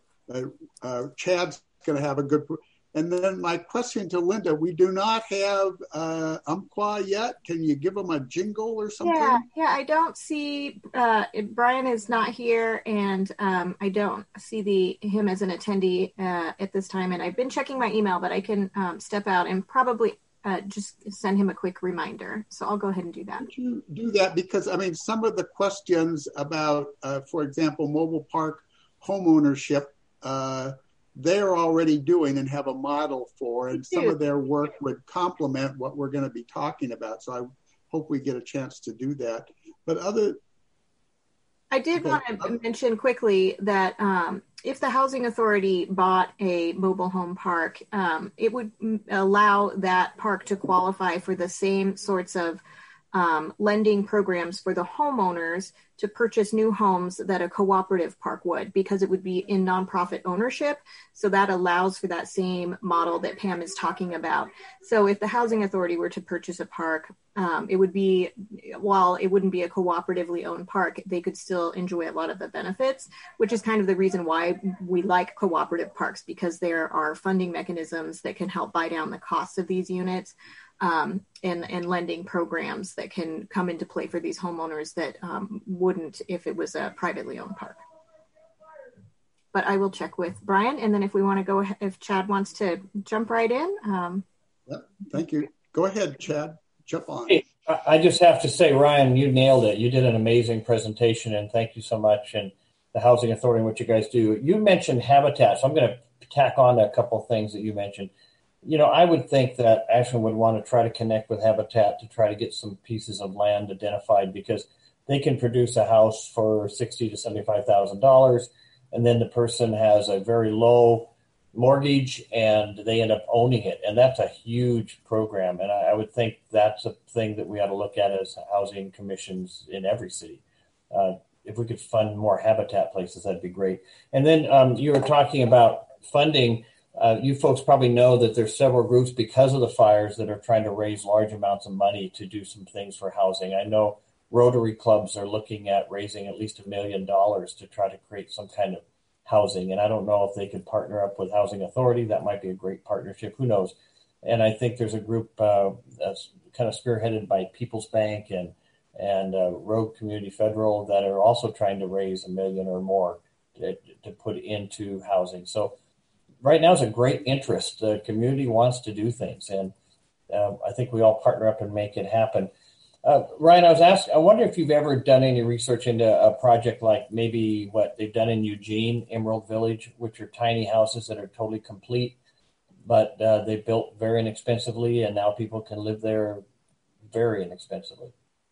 Chad's going to have a good... And then my question to Linda, we do not have Umpqua yet. Can you give them a jingle or something? Yeah, I don't see... Brian is not here, and I don't see him as an attendee at this time. And I've been checking my email, but I can step out and probably... just send him a quick reminder. So I'll go ahead and do that. Could you do that? Because, some of the questions about, for example, mobile park homeownership, they're already doing and have a model for, and some of their work would complement what we're going to be talking about. So I hope we get a chance to do that. But I did want to mention quickly that if the Housing Authority bought a mobile home park, it would allow that park to qualify for the same sorts of lending programs for the homeowners to purchase new homes that a cooperative park would, because it would be in nonprofit ownership. So that allows for that same model that Pam is talking about. So if the housing authority were to purchase a park, it would be, while it wouldn't be a cooperatively owned park, they could still enjoy a lot of the benefits, which is kind of the reason why we like cooperative parks, because there are funding mechanisms that can help buy down the cost of these units. And lending programs that can come into play for these homeowners that wouldn't if it was a privately owned park. But I will check with Brian, and then if we want to go, if Chad wants to jump right in. Yep, thank you. Go ahead, Chad. Jump on. Hey, I just have to say, Ryan, you nailed it. You did an amazing presentation, and thank you so much. And the Housing Authority and what you guys do. You mentioned habitat, so I'm going to tack on to a couple of things that you mentioned. You know, I would think that Ashland would want to try to connect with Habitat to try to get some pieces of land identified, because they can produce a house for $60,000 to $75,000, and then the person has a very low mortgage and they end up owning it, and that's a huge program. And I would think that's a thing that we ought to look at as housing commissions in every city. If we could fund more Habitat places, that'd be great. And then you were talking about funding. You folks probably know that there's several groups because of the fires that are trying to raise large amounts of money to do some things for housing. I know Rotary clubs are looking at raising at least $1 million to try to create some kind of housing. And I don't know if they could partner up with Housing Authority. That might be a great partnership. Who knows? And I think there's a group that's kind of spearheaded by People's Bank and Rogue Community Federal that are also trying to raise $1 million or more to put into housing. So right now is a great interest. The community wants to do things, and I think we all partner up and make it happen. Ryan, I wonder if you've ever done any research into a project like maybe what they've done in Eugene, Emerald Village, which are tiny houses that are totally complete, but they built very inexpensively, and now people can live there very inexpensively.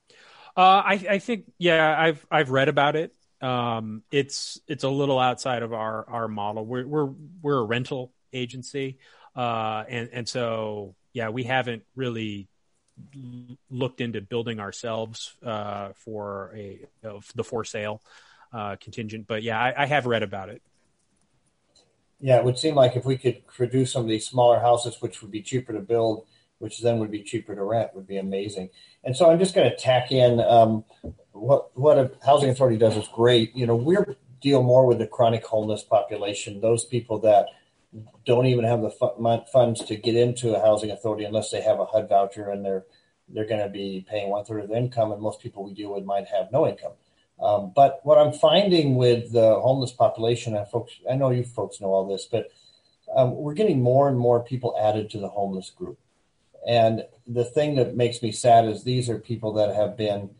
I think, yeah, I've read about it. It's a little outside of our model. We're a rental agency, and so yeah, we haven't really looked into building ourselves for the for sale contingent. But yeah, I have read about it. Yeah, it would seem like if we could produce some of these smaller houses, which would be cheaper to build, which then would be cheaper to rent, would be amazing. And so I'm just going to tack in what a housing authority does is great. You know, we deal more with the chronic homeless population, those people that don't even have the funds to get into a housing authority unless they have a HUD voucher, and they're going to be paying 1/3 of their income, and most people we deal with might have no income. But what I'm finding with the homeless population, and folks, I know you folks know all this, but we're getting more and more people added to the homeless group. And the thing that makes me sad is these are people that have been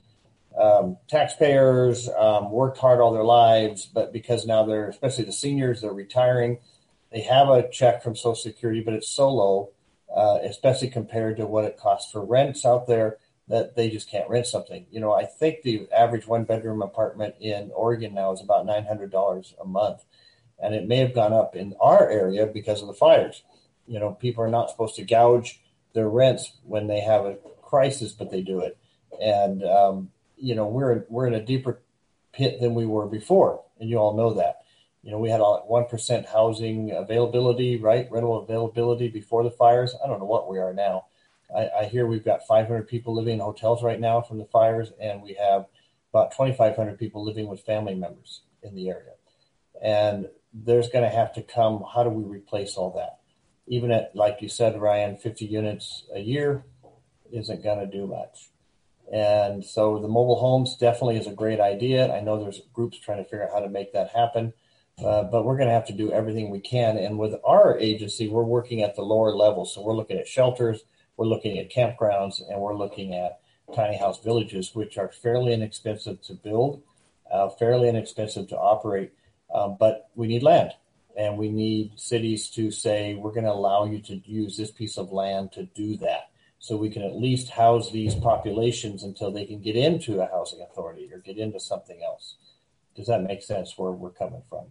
taxpayers, worked hard all their lives, but because now they're, especially the seniors, they're retiring, they have a check from Social Security, but it's so low, especially compared to what it costs for rents out there, that they just can't rent something. You know, I think the average 1-bedroom apartment in Oregon now is about $900 a month. And it may have gone up in our area because of the fires. You know, people are not supposed to gouge their rents when they have a crisis, but they do it. And, you know, we're in a deeper pit than we were before. And you all know that. You know, we had 1% housing availability, right? Rental availability before the fires. I don't know what we are now. I hear we've got 500 people living in hotels right now from the fires, and we have about 2,500 people living with family members in the area. And there's going to have to come, how do we replace all that? Even at, like you said, Ryan, 50 units a year isn't going to do much. And so the mobile homes definitely is a great idea. I know there's groups trying to figure out how to make that happen. But we're going to have to do everything we can. And with our agency, we're working at the lower level. So we're looking at shelters, we're looking at campgrounds, and we're looking at tiny house villages, which are fairly inexpensive to build, fairly inexpensive to operate. But we need land, and we need cities to say, we're going to allow you to use this piece of land to do that. So we can at least house these populations until they can get into a housing authority or get into something else. Does that make sense where we're coming from?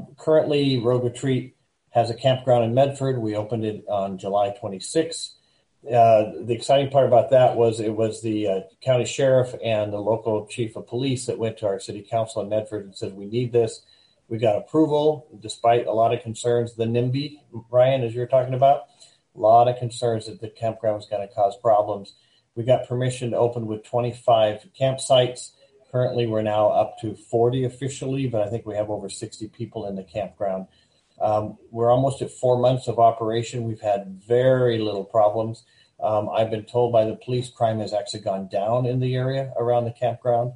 Currently, Rogue Retreat has a campground in Medford. We opened it on July 26th. The exciting part about that was it was the county sheriff and the local chief of police that went to our city council in Medford and said, we need this. We got approval despite a lot of concerns. The NIMBY, Ryan, as you were talking about, a lot of concerns that the campground was going to cause problems. We got permission to open with 25 campsites. Currently, we're now up to 40 officially, but I think we have over 60 people in the campground. We're almost at 4 months of operation. We've had very little problems. I've been told by the police crime has actually gone down in the area around the campground.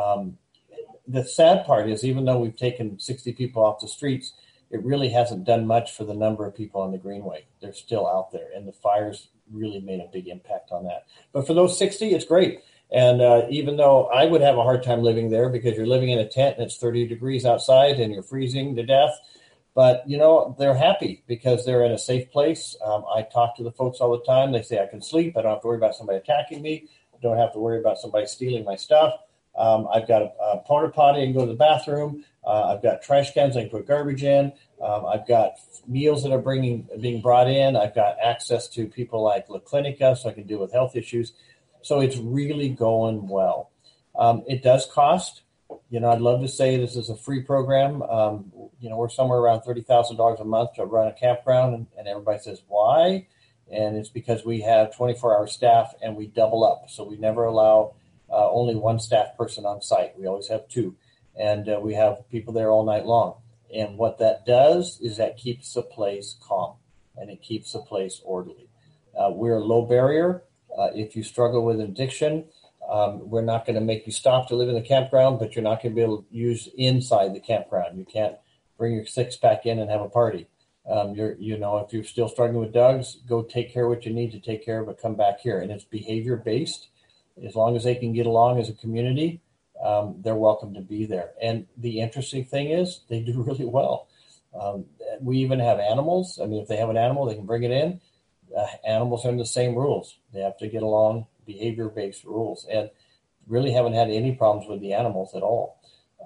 The sad part is, even though we've taken 60 people off the streets, it really hasn't done much for the number of people on the Greenway. They're still out there, and the fires really made a big impact on that. But for those 60, it's great. And even though I would have a hard time living there because you're living in a tent and it's 30 degrees outside and you're freezing to death, but, they're happy because they're in a safe place. I talk to the folks all the time. They say I can sleep. I don't have to worry about somebody attacking me. I don't have to worry about somebody stealing my stuff. I've got a porta potty. I can go to the bathroom. I've got trash cans I can put garbage in. I've got meals that are being brought in. I've got access to people like La Clinica, so I can deal with health issues. So it's really going well. It does cost. I'd love to say this is a free program. We're somewhere around $30,000 a month to run a campground, and everybody says, why? And it's because we have 24-hour staff and we double up. So we never allow only one staff person on site. We always have two. And we have people there all night long. And what that does is that keeps the place calm and it keeps the place orderly. We're low barrier. If you struggle with addiction, we're not going to make you stop to live in the campground, but you're not going to be able to use inside the campground. You can't bring your six-pack in and have a party. If you're still struggling with drugs, go take care of what you need to take care of, but come back here. And it's behavior-based. As long as they can get along as a community, they're welcome to be there. And the interesting thing is they do really well. We even have animals. I mean, if they have an animal, they can bring it in. Animals are in the same rules. They have to get along, behavior-based rules, and really haven't had any problems with the animals at all.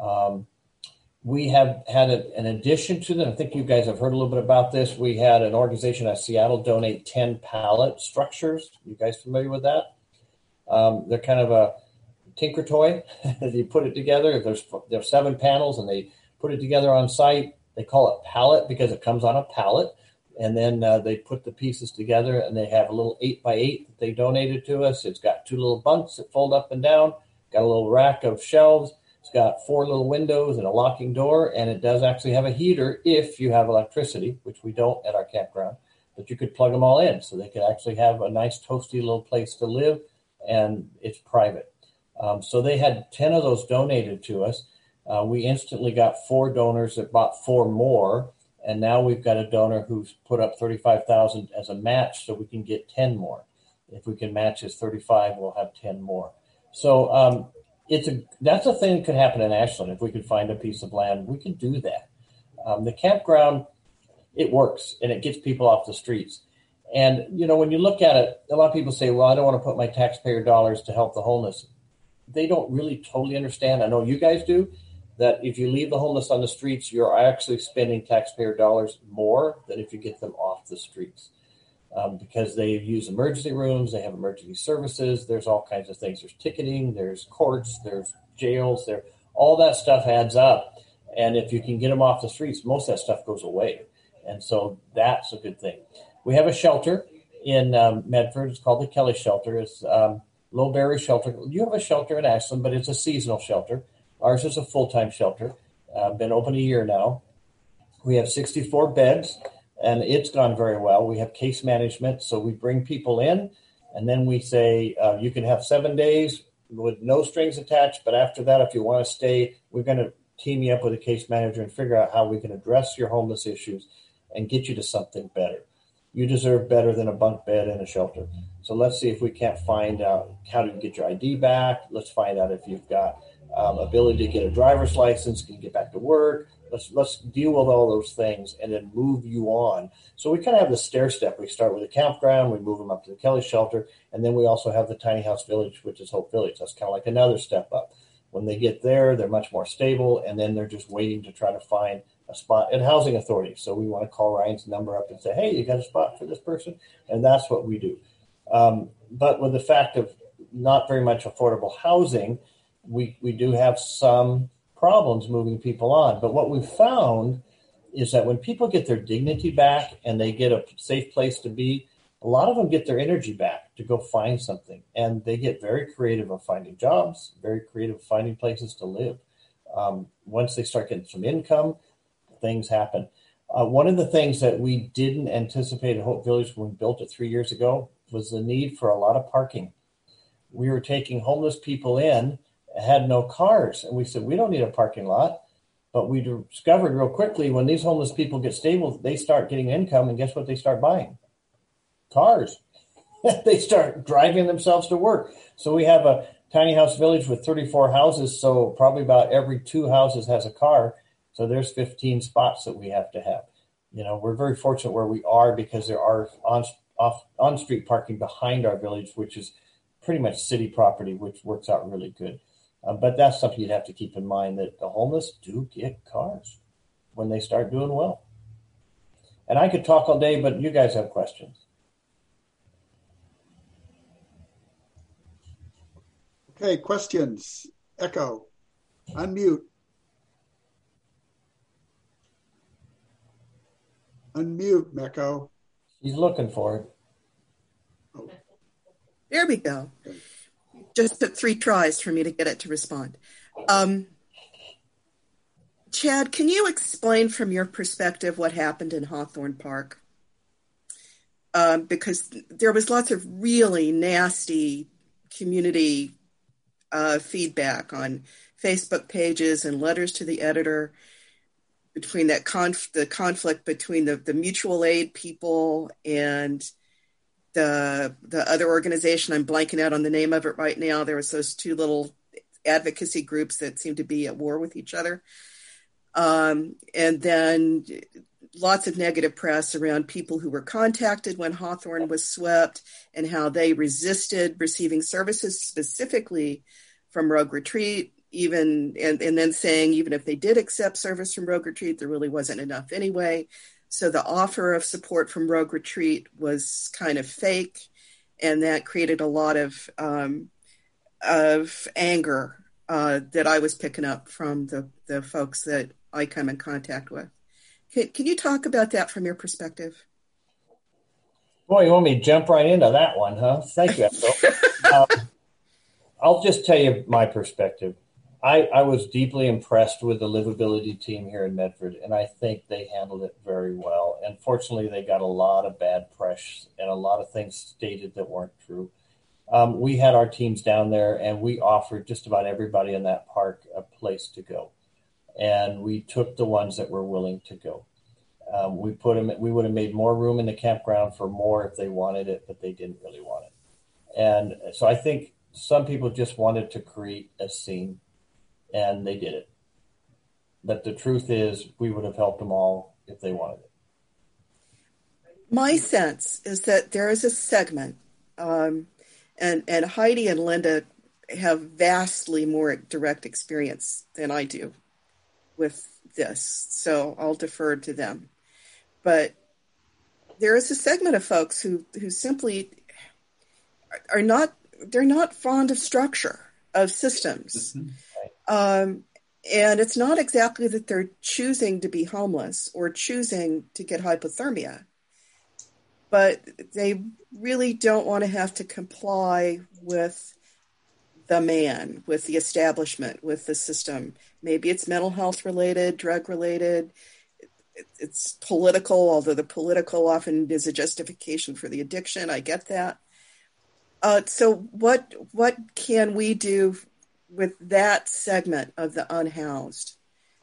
We have had an addition to them. I think you guys have heard a little bit about this. We had an organization at Seattle donate 10 pallet structures. You guys familiar with that? They're kind of a tinker toy. You put it together. If there's 7 panels and they put it together on site, they call it pallet because it comes on a pallet. And then they put the pieces together, and they have a little 8x8 that they donated to us. It's got 2 little bunks that fold up and down, got a little rack of shelves. It's got 4 little windows and a locking door, and it does actually have a heater if you have electricity, which we don't at our campground. But you could plug them all in, so they could actually have a nice toasty little place to live, and it's private. So they had 10 of those donated to us. We instantly got 4 donors that bought 4 more. And now we've got a donor who's put up $35,000 as a match, so we can get 10 more. If we can match his 35, we'll have 10 more. So that's a thing that could happen in Ashland. If we could find a piece of land, we could do that. The campground, it works, and it gets people off the streets. And, when you look at it, a lot of people say, well, I don't want to put my taxpayer dollars to help the homeless. They don't really totally understand. I know you guys do. That if you leave the homeless on the streets, you're actually spending taxpayer dollars more than if you get them off the streets. Because they use emergency rooms, they have emergency services, there's all kinds of things. There's ticketing, there's courts, there's jails, all that stuff adds up. And if you can get them off the streets, most of that stuff goes away. And so that's a good thing. We have a shelter in Medford. It's called the Kelly Shelter. It's low barrier shelter. You have a shelter in Ashland, but it's a seasonal shelter. Ours is a full-time shelter. Been open a year now. We have 64 beds, and it's gone very well. We have case management, so we bring people in, and then we say, you can have 7 days with no strings attached, but after that, if you want to stay, we're going to team you up with a case manager and figure out how we can address your homeless issues and get you to something better. You deserve better than a bunk bed in a shelter. So let's see if we can't find out how to get your ID back. Let's find out if you've got ability to get a driver's license, can get back to work. Let's deal with all those things and then move you on. So we kind of have the stair step. We start with a campground, we move them up to the Kelly Shelter, and then we also have the Tiny House Village, which is Hope Village. That's kind of like another step up. When they get there, they're much more stable, and then they're just waiting to try to find a spot at housing authority. So we want to call Ryan's number up and say, hey, you got a spot for this person? And that's what we do. But with the fact of not very much affordable housing, we do have some problems moving people on. But what we've found is that when people get their dignity back and they get a safe place to be, a lot of them get their energy back to go find something. And they get very creative of finding jobs, very creative of finding places to live. Once they start getting some income, things happen. One of the things that we didn't anticipate at Hope Village when we built it 3 years ago was the need for a lot of parking. We were taking homeless people in, had no cars. And we said, we don't need a parking lot. But we discovered real quickly when these homeless people get stable, they start getting income. And guess what they start buying? Cars. They start driving themselves to work. So we have a tiny house village with 34 houses. So probably about every 2 houses has a car. So there's 15 spots that we have to have. You know, we're very fortunate where we are because there are on-street parking behind our village, which is pretty much city property, which works out really good. But that's something you'd have to keep in mind, that the homeless do get cars when they start doing well. And I could talk all day, but you guys have questions. Okay, questions. Echo. Unmute. Unmute, Mecco. He's looking for it. Oh. There we go. Just took 3 tries for me to get it to respond. Chad, can you explain from your perspective what happened in Hawthorne Park? Because there was lots of really nasty community feedback on Facebook pages and letters to the editor between that the conflict between the mutual aid people and the other organization. I'm blanking out on the name of it right now. There was those 2 little advocacy groups that seemed to be at war with each other. And then lots of negative press around people who were contacted when Hawthorne was swept and how they resisted receiving services specifically from Rogue Retreat, and then saying even if they did accept service from Rogue Retreat, there really wasn't enough anyway. So the offer of support from Rogue Retreat was kind of fake, and that created a lot of anger that I was picking up from the folks that I come in contact with. Can you talk about that from your perspective? Boy, you want me to jump right into that one, huh? Thank you, Echo. I'll just tell you my perspective. I was deeply impressed with the livability team here in Medford, and I think they handled it very well. And fortunately, they got a lot of bad press and a lot of things stated that weren't true. We had our teams down there, and we offered just about everybody in that park a place to go. And we took the ones that were willing to go. We would have made more room in the campground for more if they wanted it, but they didn't really want it. And so I think some people just wanted to create a scene, and they did it. But the truth is, we would have helped them all if they wanted it. My sense is that there is a segment, and Heidi and Linda have vastly more direct experience than I do with this, so I'll defer to them. But there is a segment of folks who simply are not, they're not fond of structure, of systems. Mm-hmm. And it's not exactly that they're choosing to be homeless or choosing to get hypothermia, but they really don't want to have to comply with the man, with the establishment, with the system. Maybe it's mental health related, drug related. It's political, although the political often is a justification for the addiction. I get that. So what can we do with that segment of the unhoused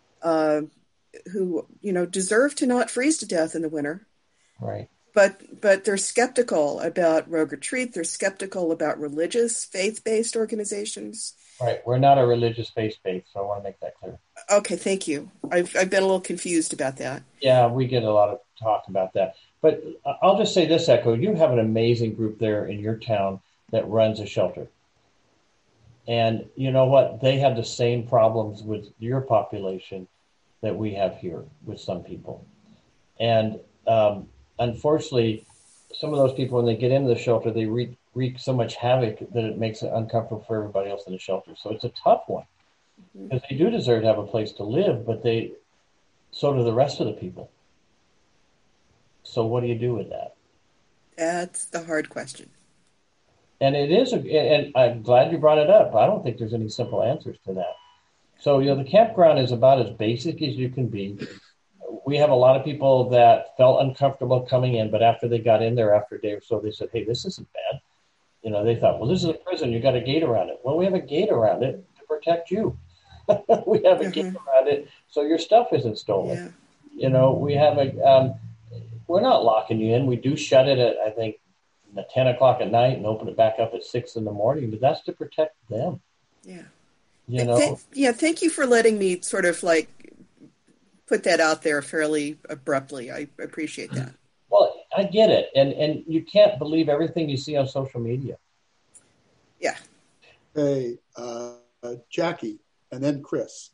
who, deserve to not freeze to death in the winter? Right. But they're skeptical about Rogue Retreat. They're skeptical about religious, faith-based organizations. Right. We're not a religious faith-based, so I want to make that clear. Okay, thank you. I've been a little confused about that. Yeah, we get a lot of talk about that. But I'll just say this, Echo. You have an amazing group there in your town that runs a shelter. And you know what? They have the same problems with your population that we have here with some people. And unfortunately, some of those people, when they get into the shelter, they wreak so much havoc that it makes it uncomfortable for everybody else in the shelter. So it's a tough one, because they do deserve to have a place to live, but so do the rest of the people. So what do you do with that? That's the hard question. And it is, and I'm glad you brought it up. I don't think there's any simple answers to that. So, the campground is about as basic as you can be. We have a lot of people that felt uncomfortable coming in, but after they got in there after a day or so, they said, hey, this isn't bad. They thought, well, this is a prison. You got a gate around it. Well, we have a gate around it to protect you. We have a gate around it so your stuff isn't stolen. Yeah. We have we're not locking you in. We do shut it at, I think, 10 o'clock at night and open it back up at 6 in the morning, but that's to protect them. Yeah. Thank you for letting me sort of put that out there fairly abruptly. I appreciate that. Well, I get it. And you can't believe everything you see on social media. Yeah. Hey, Jackie, and then Chris.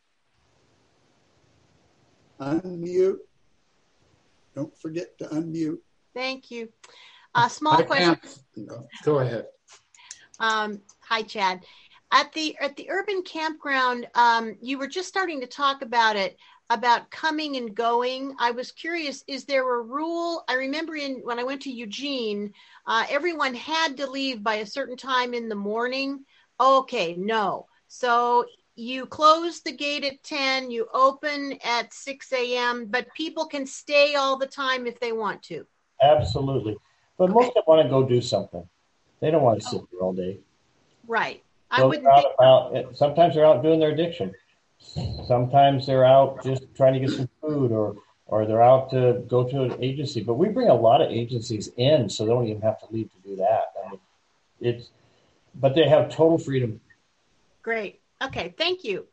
Unmute. Don't forget to unmute. Thank you. Small question. Go ahead. Hi, Chad. At the urban campground, you were just starting to talk about it, about coming and going. I was curious, is there a rule? I remember when I went to Eugene, everyone had to leave by a certain time in the morning. Okay, no. So you close the gate at 10, you open at 6 a.m., but people can stay all the time if they want to. Absolutely. But most of them want to go do something. They don't want to sit there all day. Right. So sometimes they're out doing their addiction. Sometimes they're out just trying to get some food, or they're out to go to an agency. But we bring a lot of agencies in, so they don't even have to leave to do that. But they have total freedom. Great. Okay. Thank you.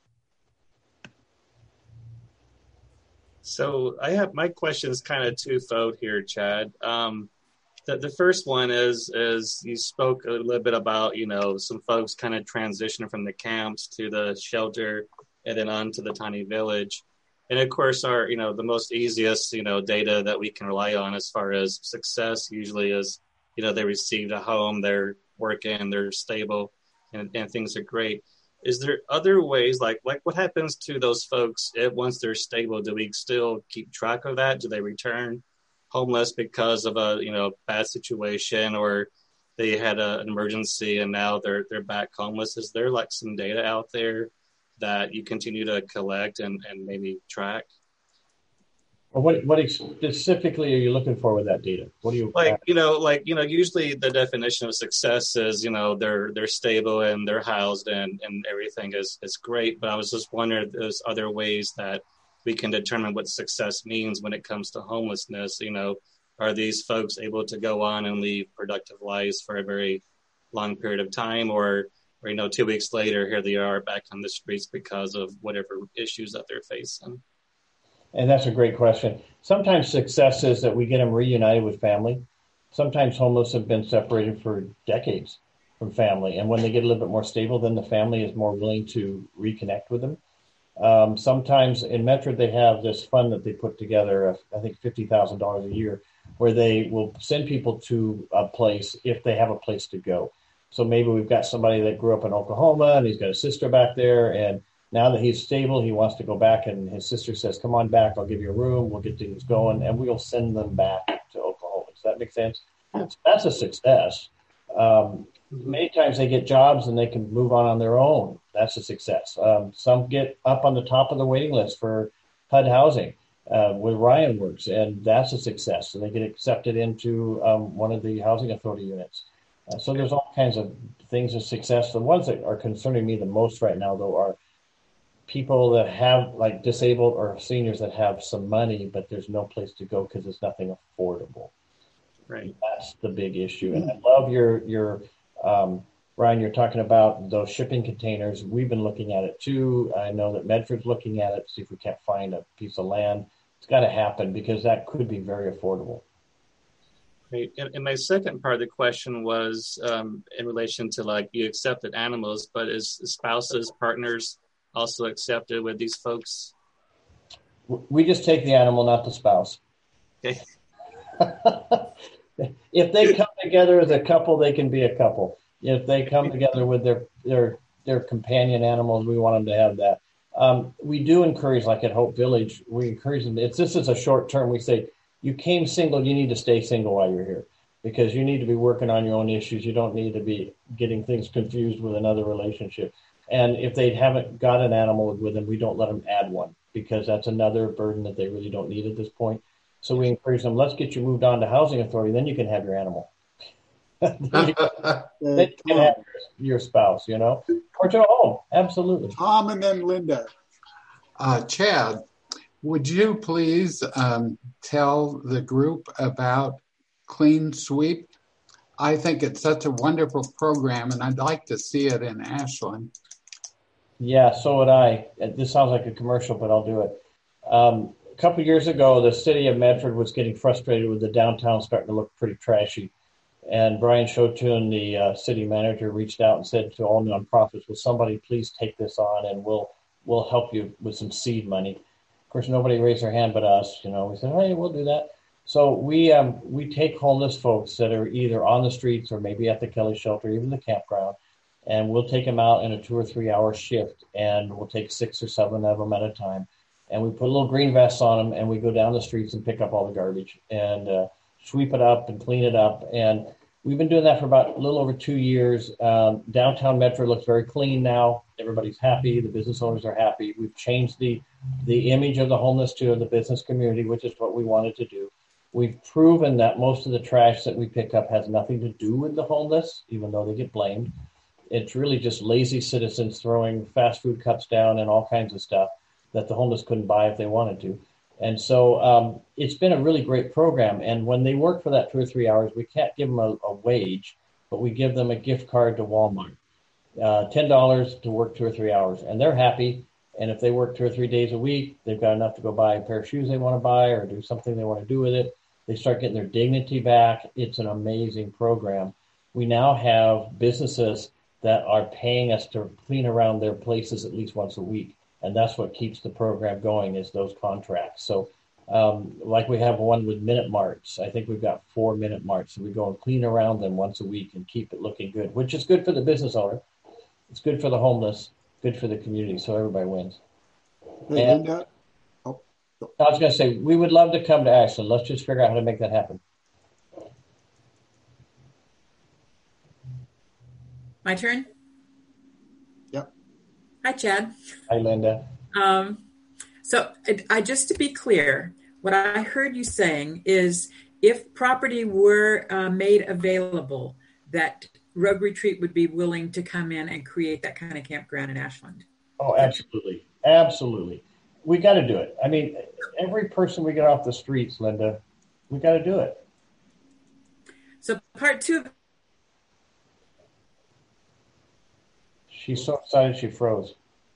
So my question is kind of twofold here, Chad. The first one is you spoke a little bit about, some folks kind of transitioning from the camps to the shelter and then on to the tiny village. And of course, the most easiest, data that we can rely on as far as success usually is, they received a home, they're working, they're stable, and things are great. Is there other ways, like what happens to those folks once they're stable? Do we still keep track of that? Do they return homeless because of a bad situation, or they had an emergency and now they're back homeless? Is there some data out there that you continue to collect and maybe track? Well, what specifically are you looking for with that data? What do you usually the definition of success is they're stable and they're housed and everything is great. But I was just wondering if there's other ways that we can determine what success means when it comes to homelessness. Are these folks able to go on and lead productive lives for a very long period of time, or 2 weeks later, here they are back on the streets because of whatever issues that they're facing? And that's a great question. Sometimes success is that we get them reunited with family. Sometimes homeless have been separated for decades from family. And when they get a little bit more stable, then the family is more willing to reconnect with them. Sometimes in Medford, they have this fund that they put together, I think $50,000 a year, where they will send people to a place if they have a place to go. So maybe we've got somebody that grew up in Oklahoma and he's got a sister back there, and now that he's stable, he wants to go back, and his sister says, come on back, I'll give you a room, we'll get things going, and we'll send them back to Oklahoma. Does that make sense? That's a success. Many times they get jobs and they can move on their own. That's a success. Some get up on the top of the waiting list for HUD housing where Ryan works, and that's a success. And they get accepted into one of the housing authority units. So there's all kinds of things of success. The ones that are concerning me the most right now, though, are people that have disabled or seniors that have some money, but there's no place to go because there's nothing affordable. Right. That's the big issue. And I love your Ryan, you're talking about those shipping containers. We've been looking at it too. I know that Medford's looking at it to see if we can't find a piece of land. It's got to happen because that could be very affordable. Great. And my second part of the question was in relation to you accepted animals, but is spouses, partners also accepted with these folks? We just take the animal, not the spouse. Okay. If they come together as a couple, they can be a couple. If they come together with their companion animals, we want them to have that. We do encourage, like at Hope Village, we encourage them. This is a short term. We say, you came single, you need to stay single while you're here, because you need to be working on your own issues. You don't need to be getting things confused with another relationship. And if they haven't got an animal with them, we don't let them add one, because that's another burden that they really don't need at this point. So we encourage them, let's get you moved on to Housing Authority, then you can have your animal. Then you can have your spouse, or to a home. Absolutely. Tom and then Linda. Chad, would you please tell the group about Clean Sweep? I think it's such a wonderful program, and I'd like to see it in Ashland. Yeah, so would I. This sounds like a commercial, but I'll do it. A couple of years ago, the city of Medford was getting frustrated with the downtown starting to look pretty trashy. And Brian Shotun, the city manager, reached out and said to all nonprofits, will somebody please take this on, and we'll help you with some seed money. Of course, nobody raised their hand but us. We said, hey, we'll do that. So we take homeless folks that are either on the streets or maybe at the Kelly shelter, even the campground, and we'll take them out in a 2 or 3 hour shift, and we'll take 6 or 7 of them at a time. And we put little green vests on them, and we go down the streets and pick up all the garbage and sweep it up and clean it up. And we've been doing that for about a little over 2 years. Downtown Medford looks very clean now. Everybody's happy. The business owners are happy. We've changed the image of the homeless to the business community, which is what we wanted to do. We've proven that most of the trash that we pick up has nothing to do with the homeless, even though they get blamed. It's really just lazy citizens throwing fast food cups down and all kinds of stuff that the homeless couldn't buy if they wanted to. And so it's been a really great program. And when they work for that 2 or 3 hours, we can't give them a wage, but we give them a gift card to Walmart, $10 to work 2 or 3 hours. And they're happy. And if they work 2 or 3 days a week, they've got enough to go buy a pair of shoes they want to buy or do something they want to do with it. They start getting their dignity back. It's an amazing program. We now have businesses that are paying us to clean around their places at least once a week. And that's what keeps the program going, is those contracts. So like we have one with Minute Marts. I think we've got 4 Minute Marts. So we go and clean around them once a week and keep it looking good, which is good for the business owner. It's good for the homeless, good for the community. So everybody wins. And I was going to say, we would love to come to Ashland. Let's just figure out how to make that happen. My turn? Yep. Hi, Chad. Hi, Linda. So I just to be clear, what I heard you saying is if property were made available, that Rogue Retreat would be willing to come in and create that kind of campground in Ashland. Oh, absolutely. Absolutely. We got to do it. I mean, every person we get off the streets, Linda, we got to do it. So part 2. She's so excited she froze.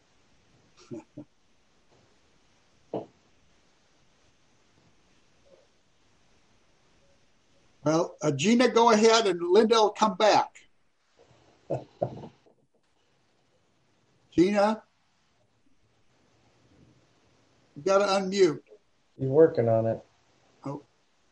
Well, Gina, go ahead, and Linda will come back. Gina? You got to unmute. You're working on it. Oh.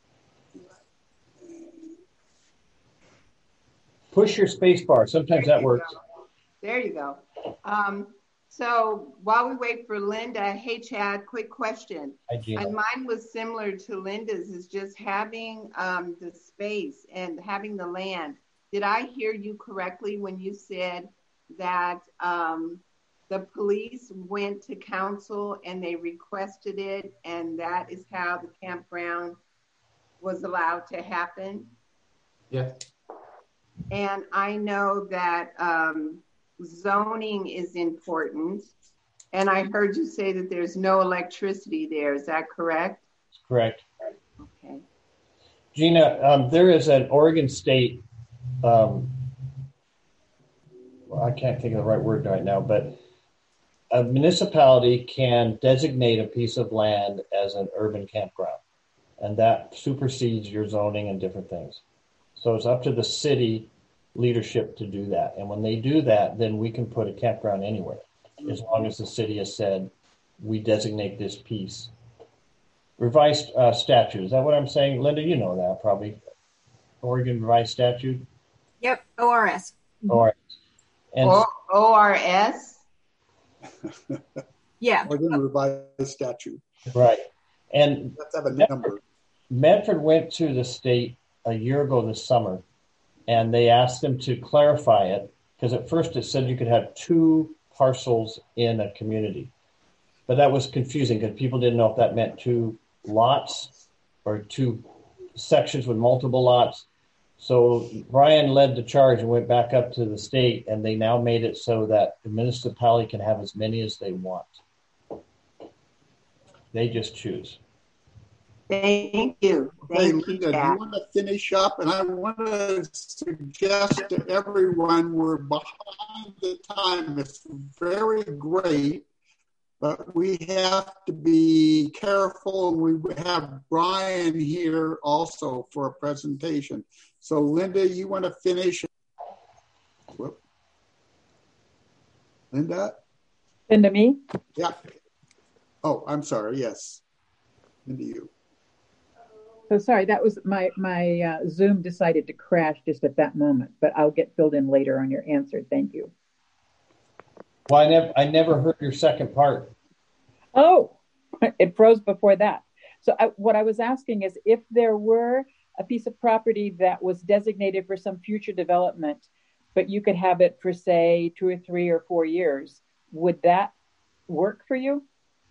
Push your space bar. Sometimes that works. There you go. So while we wait for Linda, hey, Chad, quick question. Hi, Gina. And mine was similar to Linda's, is just having the space and having the land. Did I hear you correctly when you said that the police went to council and they requested it, and that is how the campground was allowed to happen? Yeah. And I know that zoning is important. And I heard you say that there's no electricity there. Is that correct? Correct. Okay. Gina, there is an Oregon State, well, I can't think of the right word right now, but a municipality can designate a piece of land as an urban campground, and that supersedes your zoning and different things. So it's up to the city leadership to do that. And when they do that, then we can put a campground anywhere, as long as the city has said, we designate this piece. Revised statute, is that what I'm saying? Linda, you know that probably. Oregon Revised Statute? Yep, ORS. ORS. And ORS? Yeah. Oregon Revised Statute. Right. And let's have a number. Medford went to the state a year ago this summer, and they asked them to clarify it, because at first it said you could have 2 parcels in a community. But that was confusing because people didn't know if that meant 2 lots or 2 sections with multiple lots. So Brian led the charge and went back up to the state, and they now made it so that the municipality can have as many as they want. They just choose. Thank you. Thank you, Linda, do you want to finish up? And I want to suggest to everyone we're behind the time. It's very great, but we have to be careful. We have Brian here also for a presentation. So, Linda, you want to finish? Whoop. Linda? Linda, me? Yeah. Oh, I'm sorry. Yes. Linda, you. So sorry, that was my Zoom decided to crash just at that moment, but I'll get filled in later on your answer. Thank you. Well, I never heard your second part. Oh, it froze before that. So what I was asking is if there were a piece of property that was designated for some future development, but you could have it for, say, 2 or 3 or 4 years, would that work for you?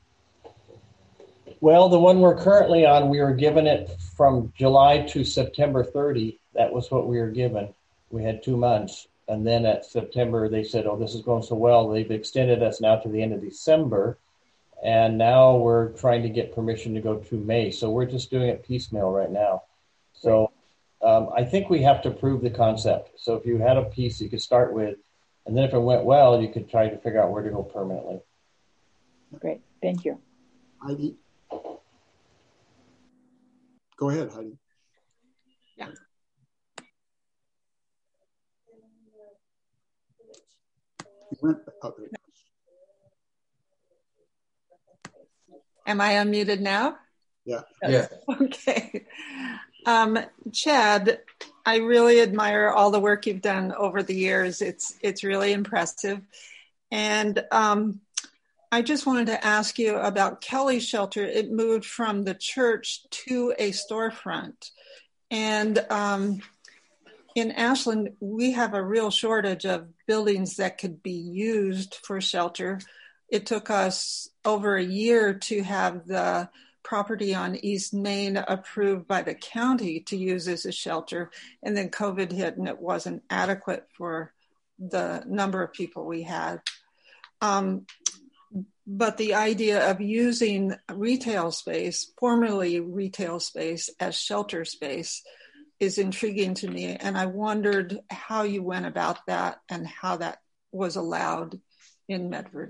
Well, the one we're currently on, we were given it from July to September 30. That was what we were given. We had 2 months. And then at September, they said, oh, this is going so well. They've extended us now to the end of December. And now we're trying to get permission to go to May. So we're just doing it piecemeal right now. So I think we have to prove the concept. So if you had a piece you could start with, and then if it went well, you could try to figure out where to go permanently. Great. Thank you. Heidi. Go ahead, Heidi. Yeah. Am I unmuted now? Yeah. Yeah. Okay. Chad, I really admire all the work you've done over the years. It's really impressive. And I just wanted to ask you about Kelly's shelter. It moved from the church to a storefront. And in Ashland, we have a real shortage of buildings that could be used for shelter. It took us over a year to have the property on East Main approved by the county to use as a shelter. And then COVID hit and it wasn't adequate for the number of people we had. But the idea of using retail space, formerly retail space, as shelter space is intriguing to me. And I wondered how you went about that and how that was allowed in Medford.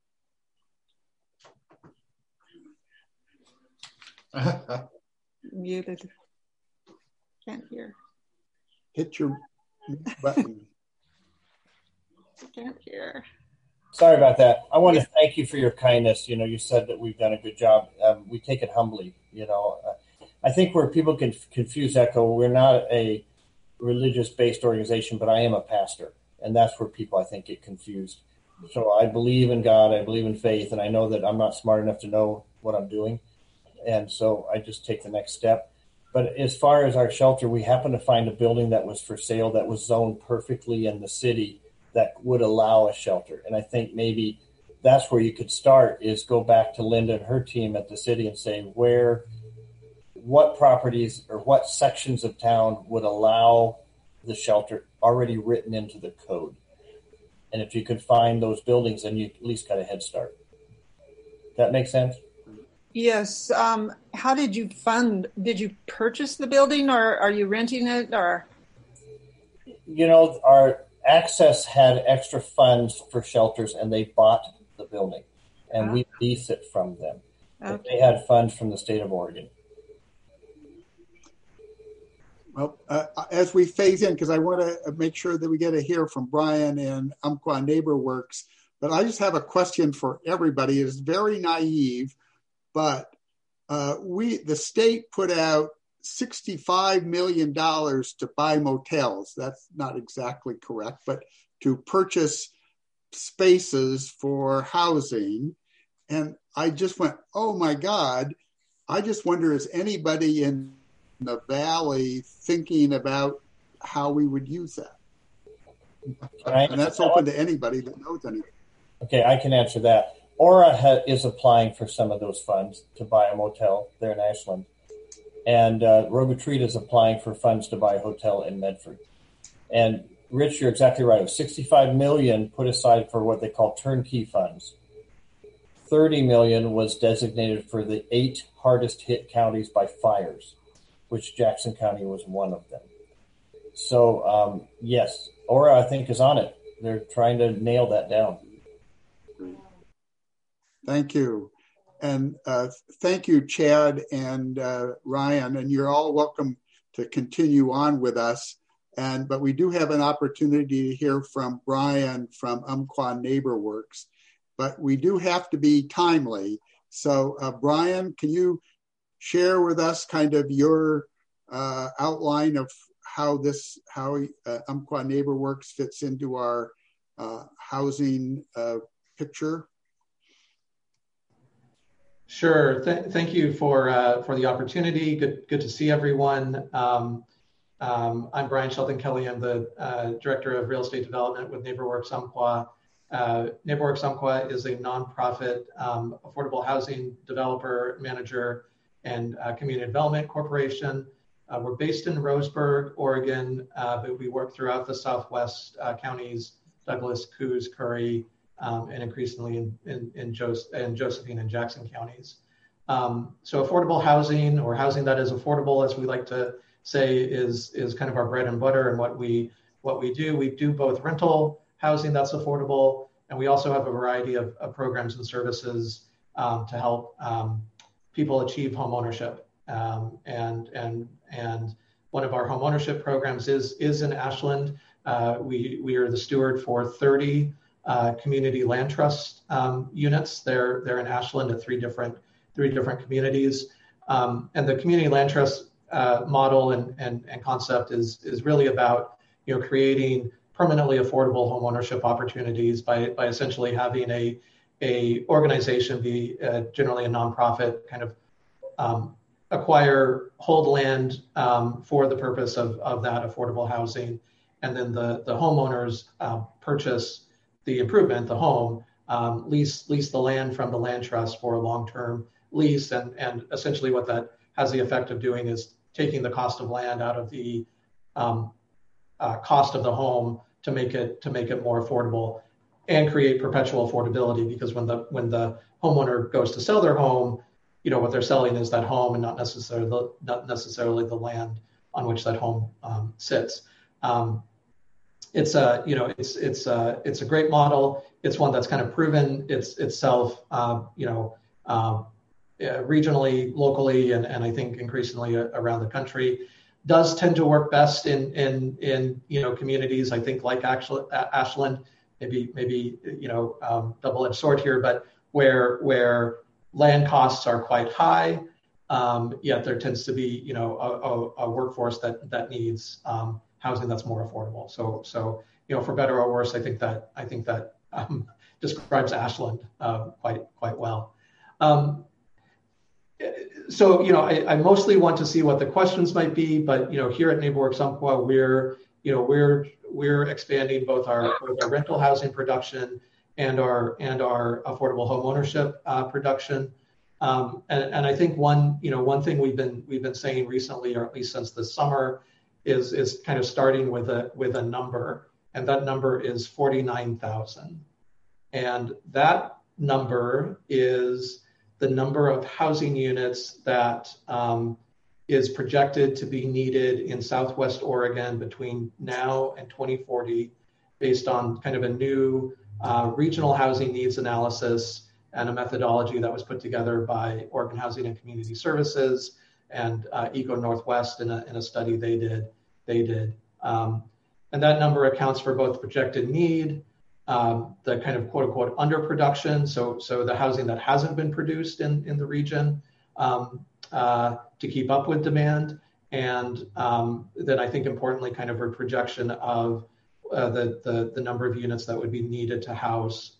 Muted. Can't hear. Hit your button. Can't hear. Sorry about that. I want to thank you for your kindness. You know, you said that we've done a good job. We take it humbly. You know, I think where people can confuse ECHO, we're not a religious-based organization, but I am a pastor. And that's where people, I think, get confused. So I believe in God. I believe in faith. And I know that I'm not smart enough to know what I'm doing. And so I just take the next step. But as far as our shelter, we happened to find a building that was for sale that was zoned perfectly in the city that would allow a shelter. And I think maybe that's where you could start, is go back to Linda and her team at the city and say what properties or what sections of town would allow the shelter already written into the code. And if you could find those buildings, then you at least got a head start. That makes sense? Yes. How did you fund? Did you purchase the building or are you renting it? Or, you know, our Access had extra funds for shelters and they bought the building and we lease it from them. Okay. But they had funds from the state of Oregon. Well, as we phase in, because I want to make sure that we get to hear from Brian and Umpqua NeighborWorks, but I just have a question for everybody. It is very naive, but the state put out $65 million to buy motels. That's not exactly correct, but to purchase spaces for housing. And I just went, oh my God, I just wonder, is anybody in the Valley thinking about how we would use that? And that's open to anybody that knows anything. Okay, I can answer that. Aura is applying for some of those funds to buy a motel there in Ashland. And Rogue Retreat is applying for funds to buy a hotel in Medford. And Rich, you're exactly right. It was $65 million put aside for what they call turnkey funds. $30 million was designated for the 8 hardest hit counties by fires, which Jackson County was one of them. So, yes, Aura, I think, is on it. They're trying to nail that down. Thank you. And thank you, Chad and Ryan. And you're all welcome to continue on with us. But we do have an opportunity to hear from Brian from Umpqua NeighborWorks. But we do have to be timely. So, Brian, can you share with us kind of your outline of how Umpqua NeighborWorks fits into our housing picture? Sure. Thank you for the opportunity. Good to see everyone. I'm Brian Shelton Kelly. I'm the Director of Real Estate Development with NeighborWorks Umpqua. NeighborWorks Umpqua is a nonprofit affordable housing developer, manager, and community development corporation. We're based in Roseburg, Oregon, but we work throughout the Southwest counties, Douglas, Coos, Curry, and increasingly in Josephine and Jackson counties. So affordable housing, or housing that is affordable, as we like to say, is kind of our bread and butter. And what we do, we do both rental housing that's affordable, and we also have a variety of programs and services to help people achieve home ownership. And one of our home ownership programs is in Ashland. We are the steward for 30 community land trust units. They're in Ashland at three different communities. And the community land trust model and concept is really about creating permanently affordable home ownership opportunities by essentially having a organization, be generally a nonprofit, kind of acquire, hold land for the purpose of that affordable housing, and then the homeowners purchase the improvement, the home, lease the land from the land trust for a long-term lease, and essentially what that has the effect of doing is taking the cost of land out of the cost of the home to make it more affordable and create perpetual affordability. Because when the homeowner goes to sell their home, what they're selling is that home and not necessarily the land on which that home sits. It's a great model. It's one that's kind of proven itself, regionally, locally, and I think increasingly around the country. Does tend to work best in communities, I think, like Ashland, maybe double-edged sword here, but where land costs are quite high, yet there tends to be a workforce that needs housing that's more affordable. So for better or worse, I think that describes Ashland quite well. So I mostly want to see what the questions might be, but here at NeighborWorks Umpqua, we're expanding both our rental housing production and our affordable home ownership production. And I think one thing we've been saying recently, or at least since the summer, is kind of starting with a number, and that number is 49,000, and that number is the number of housing units that is projected to be needed in Southwest Oregon between now and 2040, based on kind of a new regional housing needs analysis and a methodology that was put together by Oregon Housing and Community Services and Eco Northwest in a study they did. And that number accounts for both projected need, the kind of quote unquote underproduction, so the housing that hasn't been produced in the region to keep up with demand, and then I think importantly, kind of a projection of the number of units that would be needed to house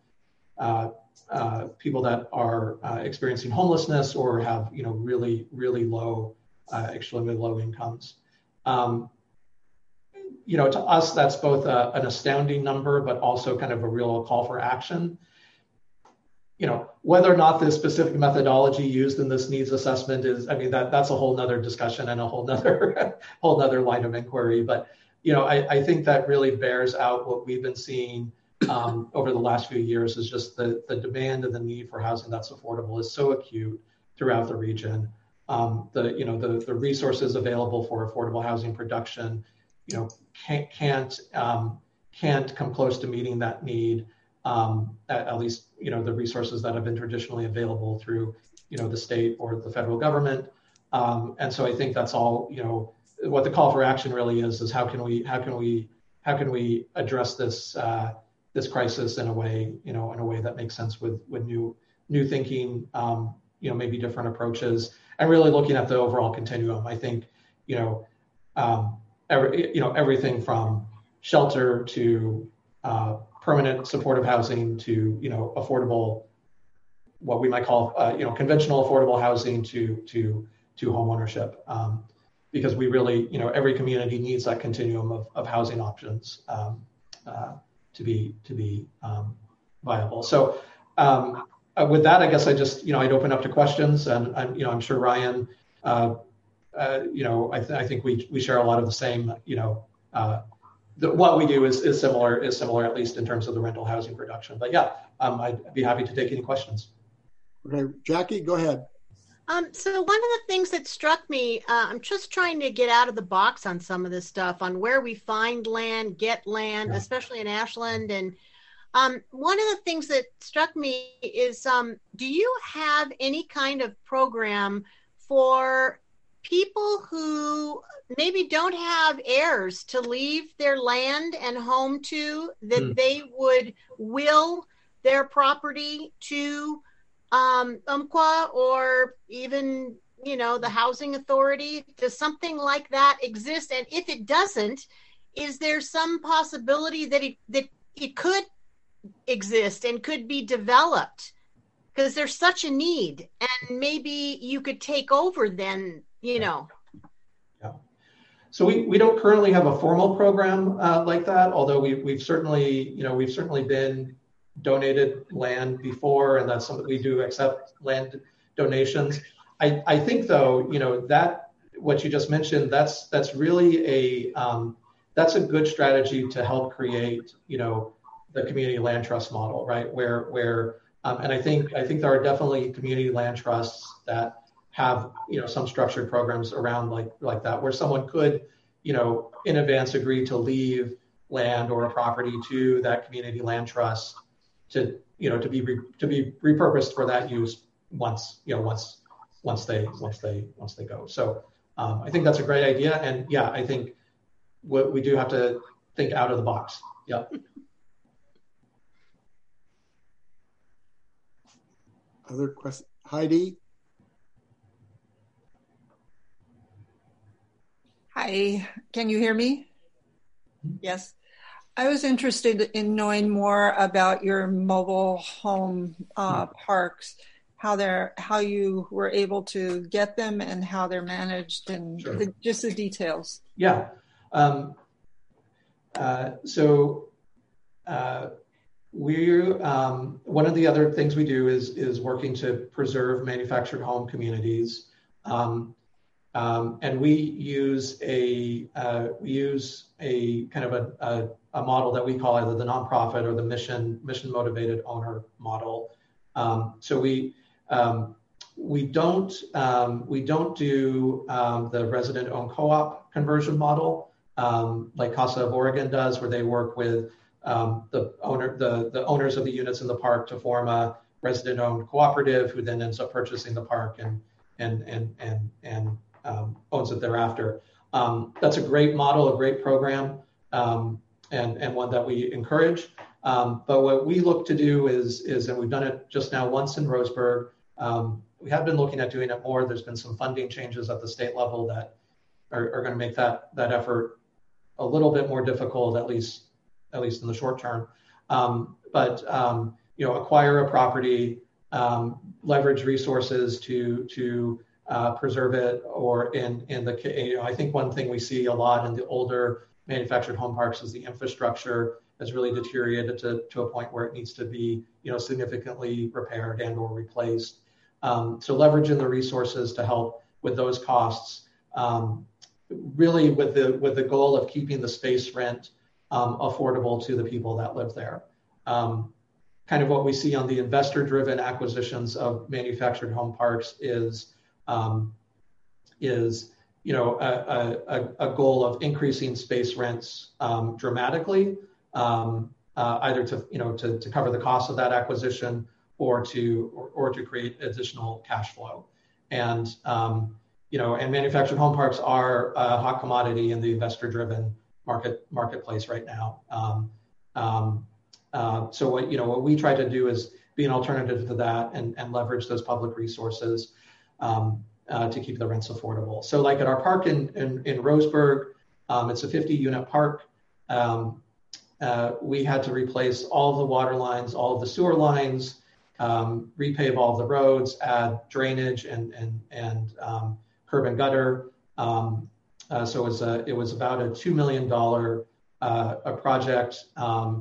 people that are experiencing homelessness or have really low, extremely low incomes. To us, that's both an astounding number, but also kind of a real call for action. Whether or not the specific methodology used in this needs assessment is, that's a whole nother discussion and a whole nother line of inquiry. But, I think that really bears out what we've been seeing over the last few years is just the demand and the need for housing that's affordable is so acute throughout the region. The resources available for affordable housing production, can't come close to meeting that need. At least, the resources that have been traditionally available through, the state or the federal government. And so I think that's all, what the call for action really is how can we address this crisis in a way that makes sense with new thinking, maybe different approaches, and really looking at the overall continuum. I think, everything from shelter to permanent supportive housing to affordable, what we might call conventional affordable housing to home ownership, because we really every community needs that continuum of housing options to be viable. So with that, I guess I just I'd open up to questions, and I'm sure Ryan, I think we share a lot of the same what we do is similar, at least in terms of the rental housing production. But yeah, I'd be happy to take any questions. Okay, Jackie, go ahead. So one of the things that struck me, I'm just trying to get out of the box on some of this stuff, on where we find land, get land, especially in Ashland. And one of the things that struck me is, do you have any kind of program for people who maybe don't have heirs to leave their land and home to, that they would will their property to Umpqua or even, the housing authority? Does something like that exist? And if it doesn't, is there some possibility that it could exist and could be developed? Because there's such a need, and maybe you could take over then, Yeah. So we don't currently have a formal program like that, although we've certainly been donated land before, and that's something we do accept land donations. I think though, that what you just mentioned, that's really that's a good strategy to help create, the community land trust model, right? Where and I think there are definitely community land trusts that have, some structured programs around like that, where someone could, in advance agree to leave land or a property to that community land trust to be repurposed for that use once they go. So I think that's a great idea, and yeah, I think we do have to think out of the box. Yep. Other questions, Heidi? Hi, can you hear me? Yes. I was interested in knowing more about your mobile home parks, how you were able to get them and how they're managed, and just the details. Yeah. We're one of the other things we do is working to preserve manufactured home communities. And we use a kind of a model that we call either the nonprofit or the mission motivated owner model. So we don't do the resident owned co-op conversion model like Casa of Oregon does, where they work with the owners of the units in the park to form a resident owned cooperative who then ends up purchasing the park and owns it thereafter. That's a great model, a great program, and one that we encourage. But what we look to do is, and we've done it just now once in Roseburg. We have been looking at doing it more. There's been some funding changes at the state level that going to make that effort a little bit more difficult, at least in the short term. But acquire a property, leverage resources to preserve it, or I think one thing we see a lot in the older manufactured home parks is the infrastructure has really deteriorated to a point where it needs to be significantly repaired and or replaced. So leveraging the resources to help with those costs, really with the goal of keeping the space rent affordable to the people that live there. Kind of what we see on the investor-driven acquisitions of manufactured home parks is a goal of increasing space rents dramatically, either to cover the cost of that acquisition or to create additional cash flow. And manufactured home parks are a hot commodity in the investor-driven marketplace right now. So what we try to do is be an alternative to that and leverage those public resources to keep the rents affordable. So like at our park in Roseburg, it's a 50-unit park. We had to replace all of the water lines, all of the sewer lines, repave all of the roads, add drainage and curb and gutter. So it was about a $2 million a project, and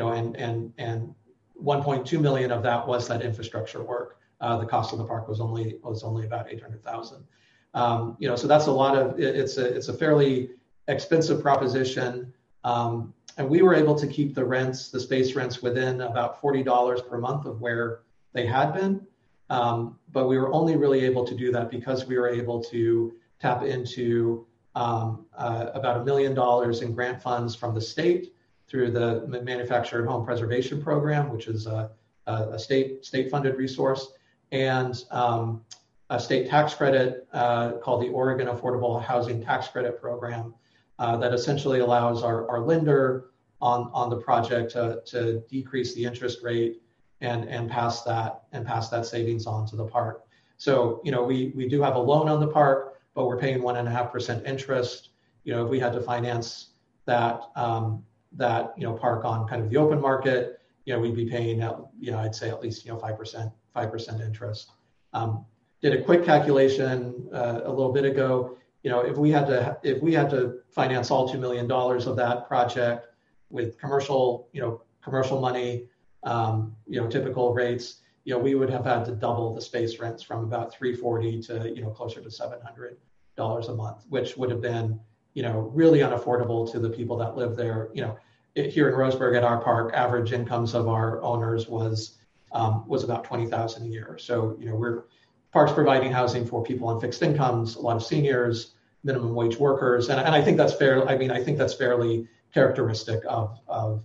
$1.2 million of that was that infrastructure work. The cost of the park was only about $800,000. So that's a lot of it's a fairly expensive proposition. And we were able to keep the space rents within about $40 per month of where they had been. But we were only really able to do that because we were able to tap into about $1 million in grant funds from the state through the Manufactured Home Preservation Program, which is a state-funded resource, and a state tax credit called the Oregon Affordable Housing Tax Credit Program that essentially allows our lender on the project to decrease the interest rate and pass that savings on to the park. So we do have a loan on the park, but we're paying 1.5% interest. If we had to finance that park on kind of the open market, we'd be paying I'd say at least 5% interest. Did a quick calculation a little bit ago. If we had to finance all $2 million of that project with commercial money, typical rates, we would have had to double the space rents from about $340 to closer to $700 a month, which would have been really unaffordable to the people that live there. Here in Roseburg at our park, average incomes of our owners was about $20,000 a year. So we're parks providing housing for people on fixed incomes, a lot of seniors, minimum wage workers, and I think that's fair. I think that's fairly characteristic of a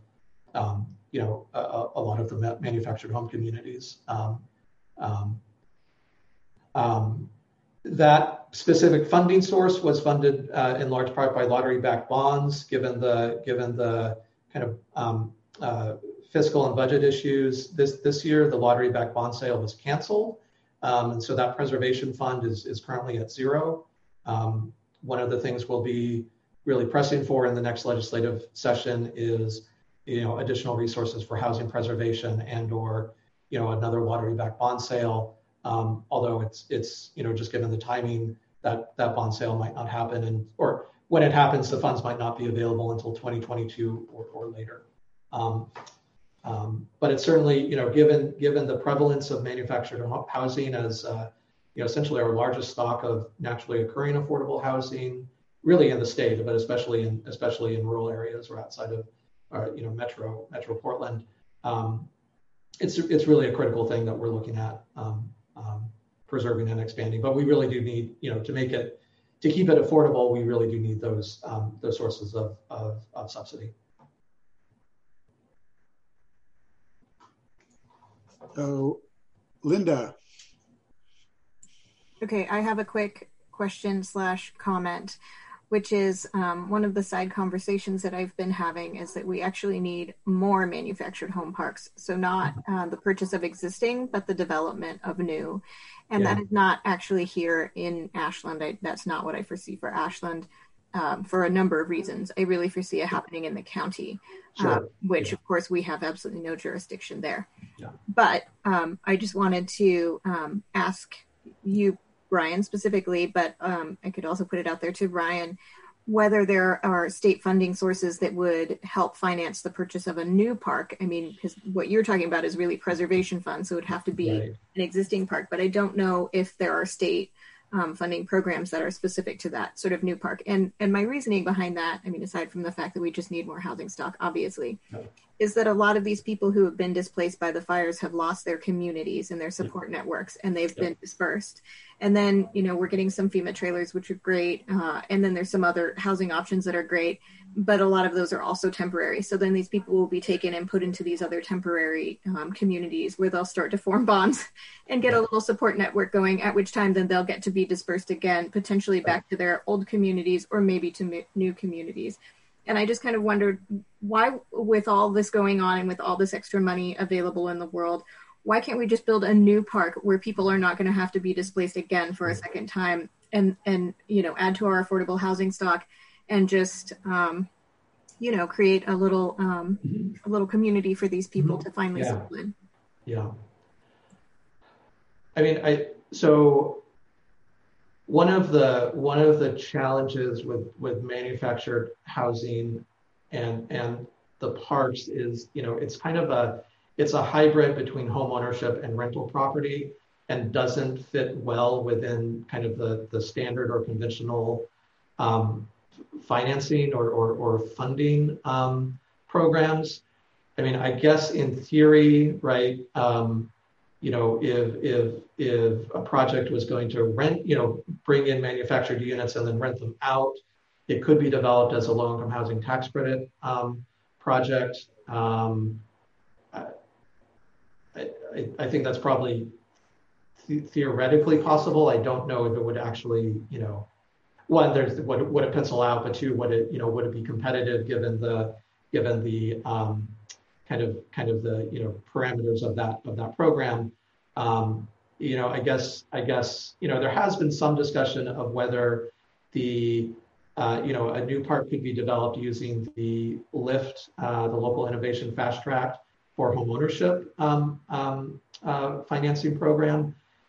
lot of the manufactured home communities. That specific funding source was funded in large part by lottery-backed bonds. Given the kind of fiscal and budget issues this year, the lottery-backed bond sale was canceled, and so that preservation fund is currently at zero. One of the things we'll be really pressing for in the next legislative session is additional resources for housing preservation and or another lottery-backed bond sale. Although it's just given the timing that bond sale might not happen, or when it happens, the funds might not be available until 2022 or later. But it's certainly given the prevalence of manufactured housing as essentially our largest stock of naturally occurring affordable housing, really in the state, but especially in rural areas or outside of Metro Portland. It's really a critical thing that we're looking at preserving and expanding. But we really do need to keep it affordable. We really do need those sources of subsidy. So, Linda. Okay, I have a quick question / comment. which is one of the side conversations that I've been having, is that we actually need more manufactured home parks. So not the purchase of existing, but the development of new. And that is not actually here in Ashland. That's not what I foresee for Ashland. For a number of reasons. I really foresee it happening in the county, which of course we have absolutely no jurisdiction there. But I just wanted to ask you, Brian, specifically, but I could also put it out there to Ryan, whether there are state funding sources that would help finance the purchase of a new park. I mean, because what you're talking about is really preservation funds, so it would have to be an existing park, but I don't know if there are state funding programs that are specific to that sort of new park. And my reasoning behind that, I mean, aside from the fact that we just need more housing stock, obviously, is that a lot of these people who have been displaced by the fires have lost their communities and their support networks, and they've been dispersed. And then, you know, we're getting some FEMA trailers, which are great. And then there's some other housing options that are great, but a lot of those are also temporary. So then these people will be taken and put into these other temporary communities where they'll start to form bonds and get a little support network going, at which time then they'll get to be dispersed again, potentially back to their old communities or maybe to new communities. And I just kind of wondered why, with all this going on and with all this extra money available in the world, why can't we just build a new park where people are not going to have to be displaced again for a second time, and you know, add to our affordable housing stock and just you know, create a little community for these people to finally settle in. Yeah. I mean, so one of the challenges with manufactured housing and the parks is, you know, it's kind of it's a hybrid between home ownership and rental property, and doesn't fit well within kind of the standard or conventional financing or funding programs. I mean, I guess in theory, right, you know, if a project was going to rent, you know, bring in manufactured units and then rent them out, it could be developed as a low-income housing tax credit project. I think that's probably theoretically possible. I don't know if it would actually, you know, one, there's would it pencil out, but two, would it be competitive given the kind of the, you know, parameters of that program. You know, I guess you know, there has been some discussion of whether the you know, a new park could be developed using the LIFT, the Local Innovation Fast Track for home ownership financing program.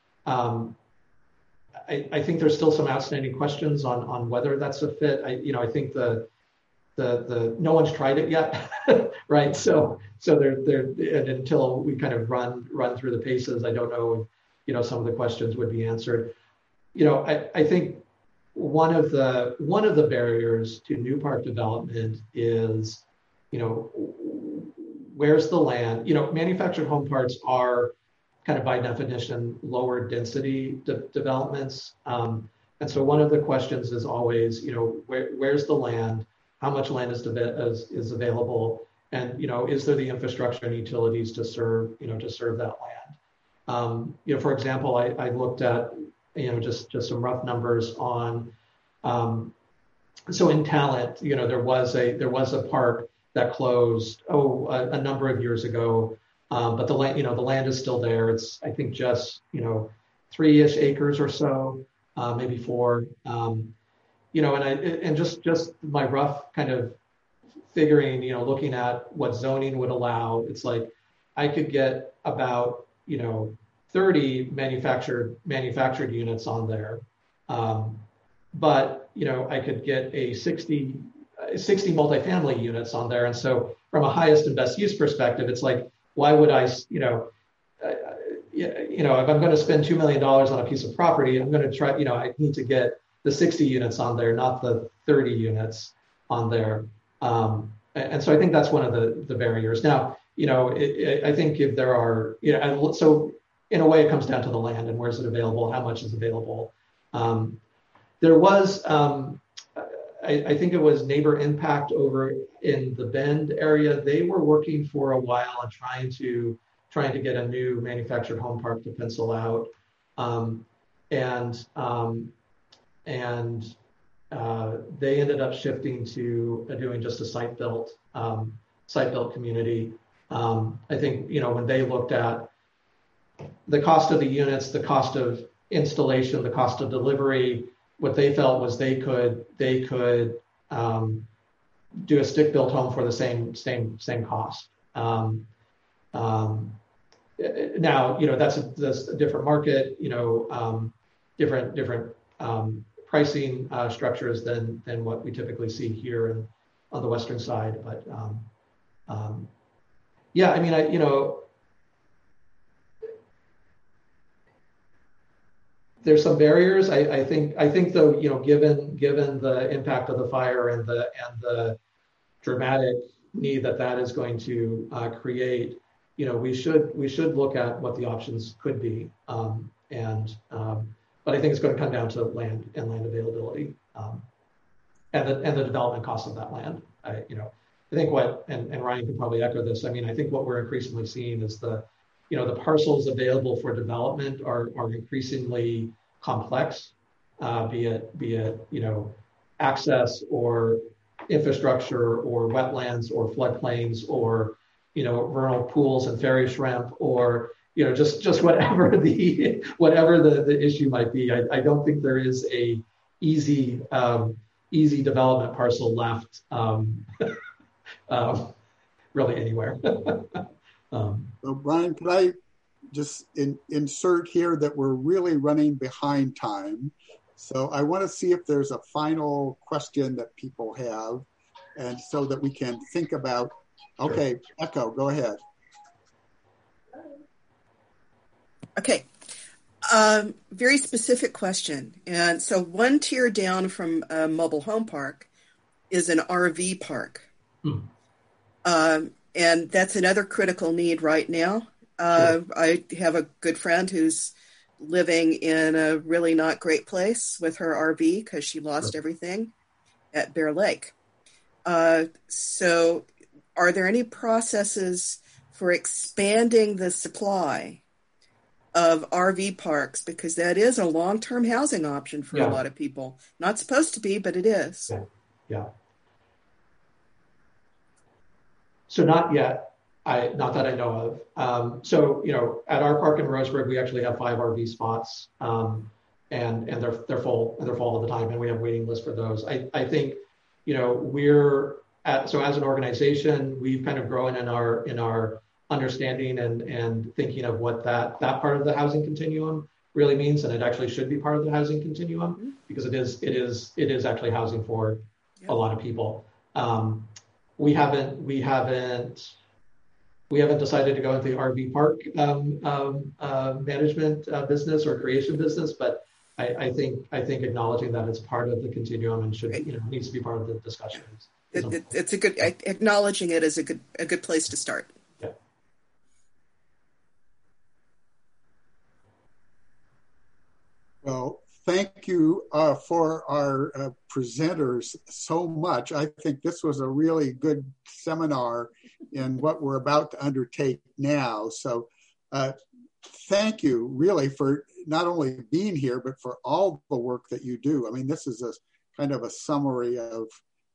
I think there's still some outstanding questions on whether that's a fit. I think the no one's tried it yet, right? So they're and until we kind of run through the paces, I don't know if, you know, some of the questions would be answered. You know, I think one of the barriers to new park development is, you know, where's the land? You know, manufactured home parks are kind of by definition lower density developments, and so one of the questions is always, you know, where's the land? How much land is available, and, you know, is there the infrastructure and utilities to serve that land? You know, for example, I looked at, you know, just some rough numbers on. So in Talent, you know, there was a park that closed a number of years ago, but the land is still there. It's, I think, just, you know, 3-ish acres or so, maybe 4. You know, and just my rough kind of figuring, you know, looking at what zoning would allow, it's like I could get about, you know, 30 manufactured units on there, but, you know, I could get a 60 multifamily units on there, and so from a highest and best use perspective, it's like, why would I, you know, if I'm going to spend $2 million on a piece of property, I'm going to try, you know, I need to get the 60 units on there, not the 30 units on there. And so I think that's one of the barriers. Now, you know, I think if there are, you know, and so in a way it comes down to the land and where's it available, how much is available. There was, I think it was Neighbor Impact over in the Bend area. They were working for a while on trying to get a new manufactured home park to pencil out. And they ended up shifting to doing just a site-built community. I think, when they looked at the cost of the units, the cost of installation, the cost of delivery, what they felt was they could do a stick-built home for the same cost. Now, that's a different market, different pricing structures than what we typically see here on the Western side. But there's some barriers. I think though, given the impact of the fire and the dramatic need that is going to create, we should look at what the options could be. But I think it's going to come down to land and land availability, and the development cost of that land. I think and Ryan can probably echo this. I think what we're increasingly seeing is the parcels available for development are increasingly complex, be it access or infrastructure or wetlands or floodplains or vernal pools and fairy shrimp or just whatever the issue might be. I don't think there is a easy development parcel left really anywhere. So Brian, could I just insert here that we're really running behind time. So I want to see if there's a final question that people have, and so that we can think about, okay, Echo, go ahead. Okay. Very specific question. And so one tier down from a mobile home park is an RV park. And that's another critical need right now. I have a good friend who's living in a really not great place with her RV because she lost everything at Bear Lake. So are there any processes for expanding the supply of RV parks? Because that is a long-term housing option for a lot of people. Not supposed to be, but it is. Yeah. So not yet. Not that I know of. So, at our park in Roseburg, we actually have 5 RV spots, and they're full all the time, and we have waiting lists for those. I think, so as an organization, we've kind of grown in our understanding and thinking of what that part of the housing continuum really means, and it actually should be part of the housing continuum because it is actually housing for a lot of people. We haven't decided to go into the RV park management business or creation business, but I think acknowledging that it's part of the continuum and should needs to be part of the discussion. It's a good acknowledging it is a good place to start. Yeah. Well, thank you for our presenters so much. I think this was a really good seminar in what we're about to undertake now. So thank you really for not only being here, but for all the work that you do. I mean, this is a kind of a summary of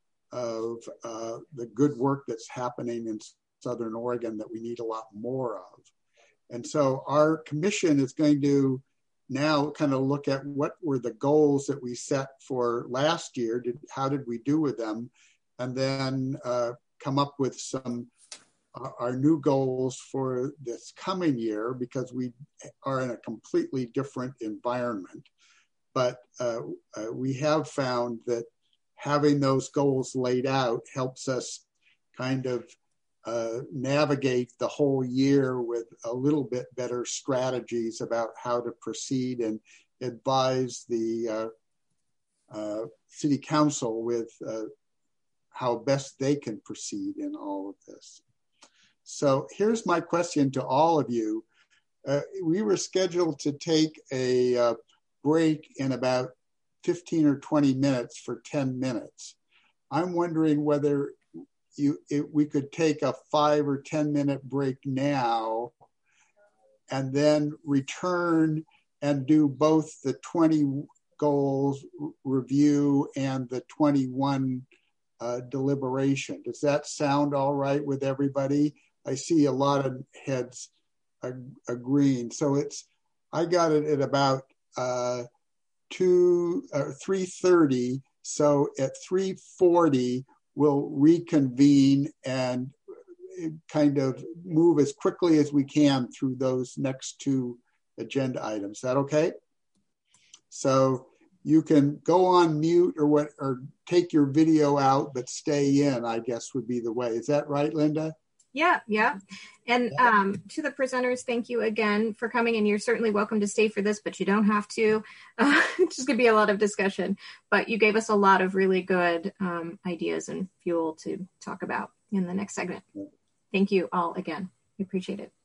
the good work that's happening in Southern Oregon that we need a lot more of. And so our commission is going to now kind of look at what were the goals that we set for last year, how did we do with them, and then come up with our new goals for this coming year, because we are in a completely different environment. But we have found that having those goals laid out helps us kind of navigate the whole year with a little bit better strategies about how to proceed and advise the city council with how best they can proceed in all of this. So here's my question to all of you. We were scheduled to take a break in about 15 or 20 minutes for 10 minutes. I'm wondering whether we could take a 5 or 10 minute break now and then return and do both the 20 goals review and the 21 deliberation. Does that sound all right with everybody? I see a lot of heads agreeing. So I got it at about 3:30. So at 3:40, we'll reconvene and kind of move as quickly as we can through those next two agenda items. Is that okay? So you can go on mute or take your video out, but stay in, I guess would be the way. Is that right, Linda? Yeah. And to the presenters, thank you again for coming. And you're certainly welcome to stay for this, but you don't have to. It's just going to be a lot of discussion. But you gave us a lot of really good ideas and fuel to talk about in the next segment. Thank you all again. We appreciate it.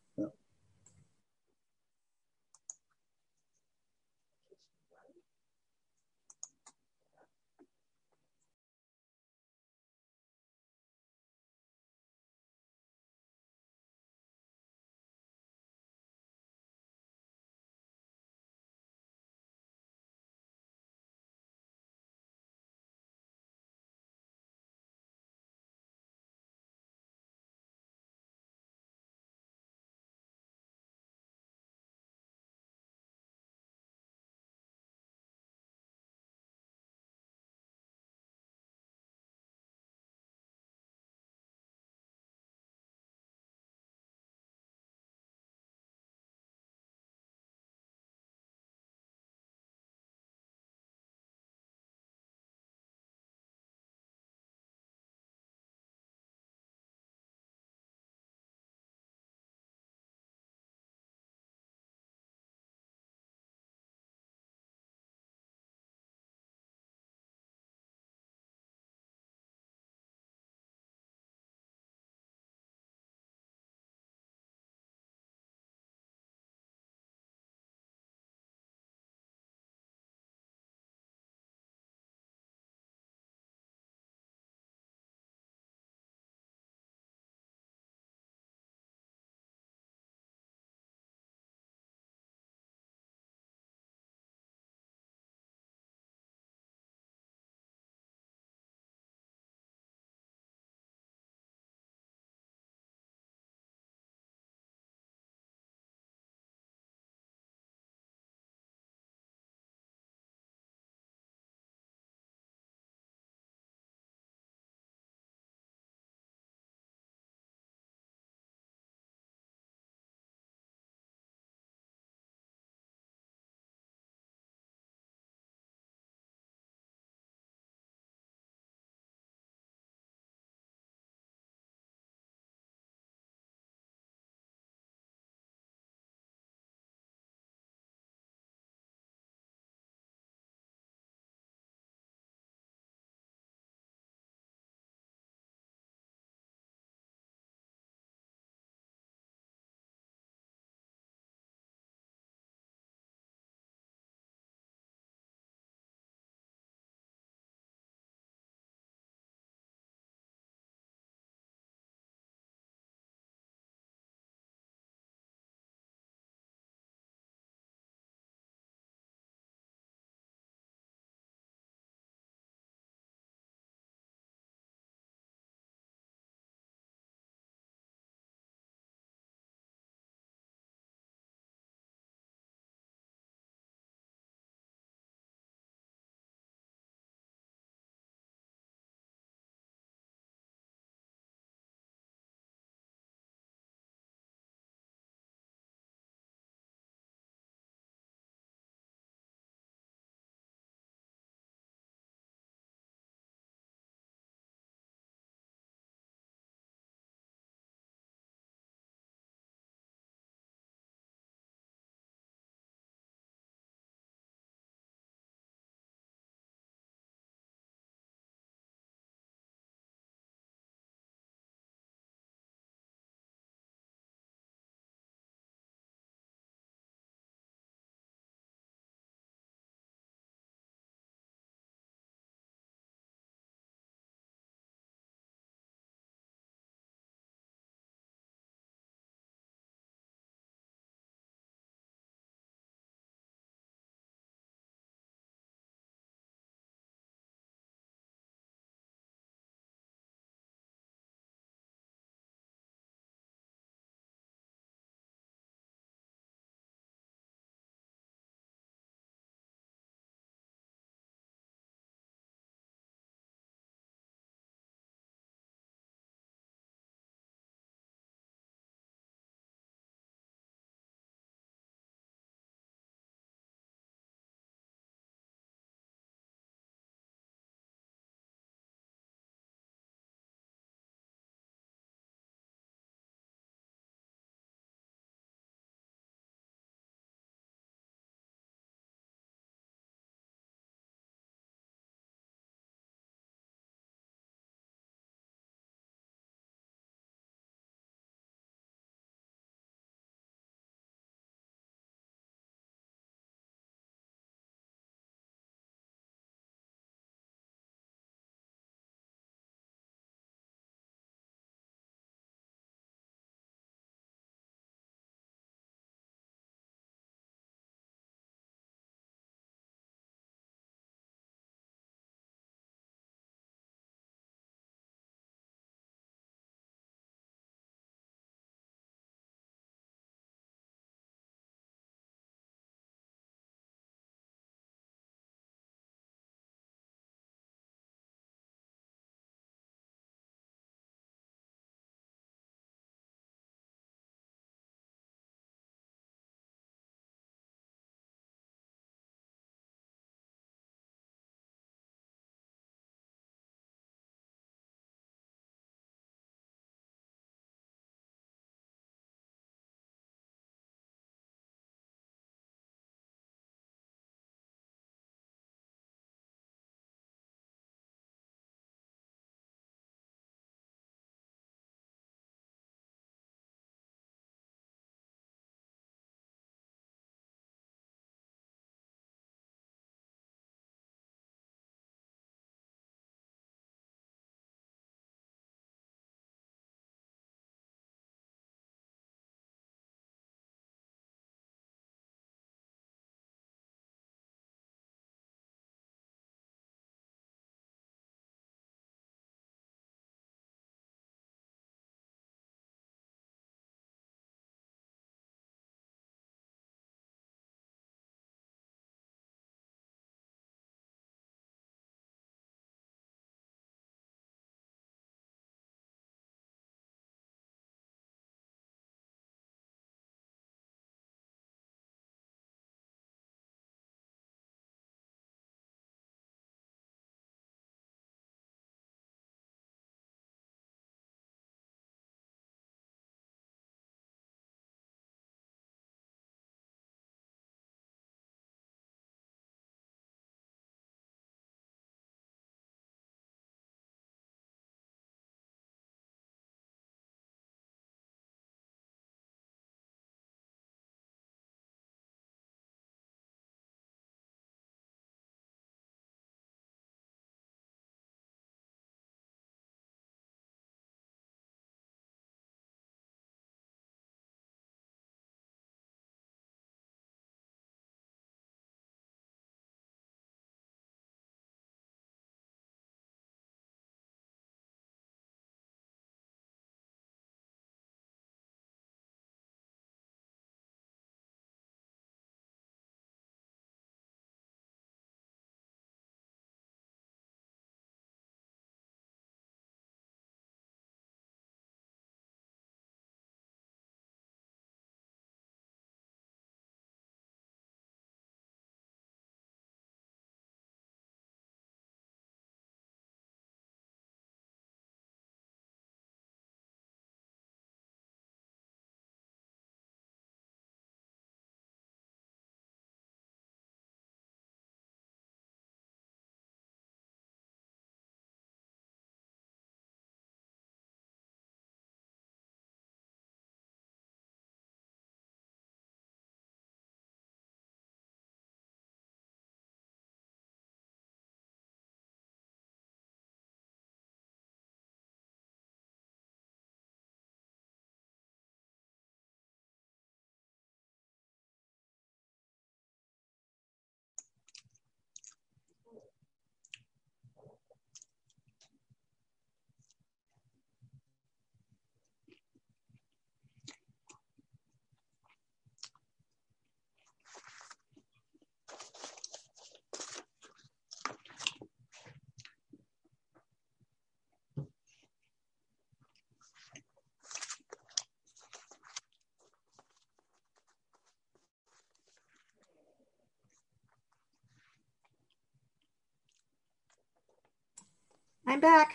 I'm back.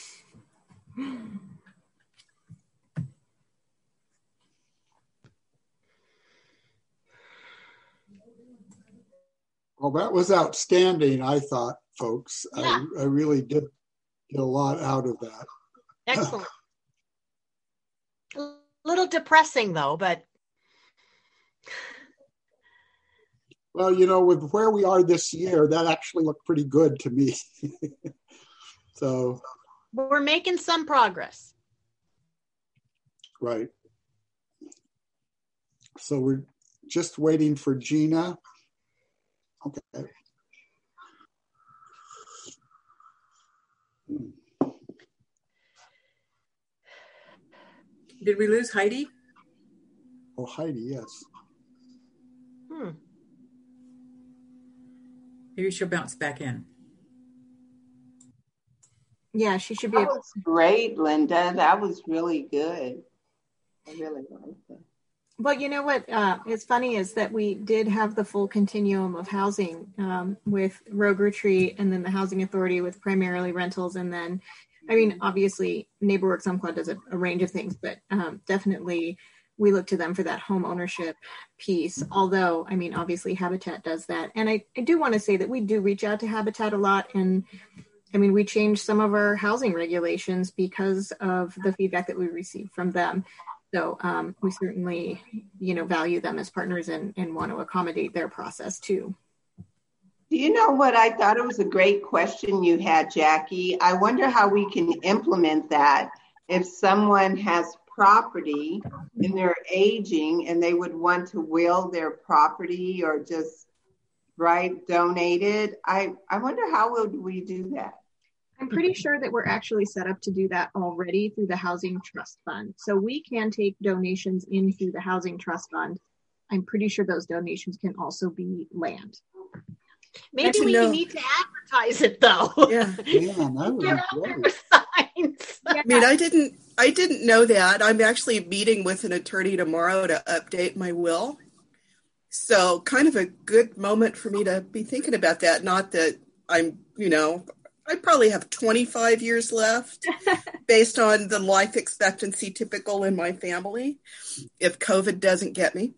Well, that was outstanding, I thought, folks. Yeah. I really did get a lot out of that. Excellent. A little depressing, though, but. Well, with where we are this year, that actually looked pretty good to me. So. We're making some progress. Right. So we're just waiting for Gina. Okay. Did we lose Heidi? Oh, Heidi, yes. Maybe she'll bounce back in. Yeah, she should be. That was great, Linda. That was really good. I really liked it. Well, you know what is funny is that we did have the full continuum of housing with Rogue Retreat and then the Housing Authority with primarily rentals. And then, I mean, obviously, NeighborWorks Umpqua does a range of things, but definitely we look to them for that home ownership piece. Although, I mean, obviously Habitat does that. And I do want to say that we do reach out to Habitat a lot. And I mean, we changed some of our housing regulations because of the feedback that we received from them. So we certainly, value them as partners and want to accommodate their process too. Do you know what? I thought it was a great question you had, Jackie. I wonder how we can implement that if someone has property and they're aging and they would want to will their property or just, donate it. I wonder how would we do that? I'm pretty sure that we're actually set up to do that already through the Housing Trust Fund. So we can take donations into the Housing Trust Fund. I'm pretty sure those donations can also be land. Maybe we need to advertise it though. Yeah. Get out there with signs. I mean, I didn't know that. I'm actually meeting with an attorney tomorrow to update my will. So kind of a good moment for me to be thinking about that. Not that I'm, I probably have 25 years left based on the life expectancy typical in my family, if COVID doesn't get me.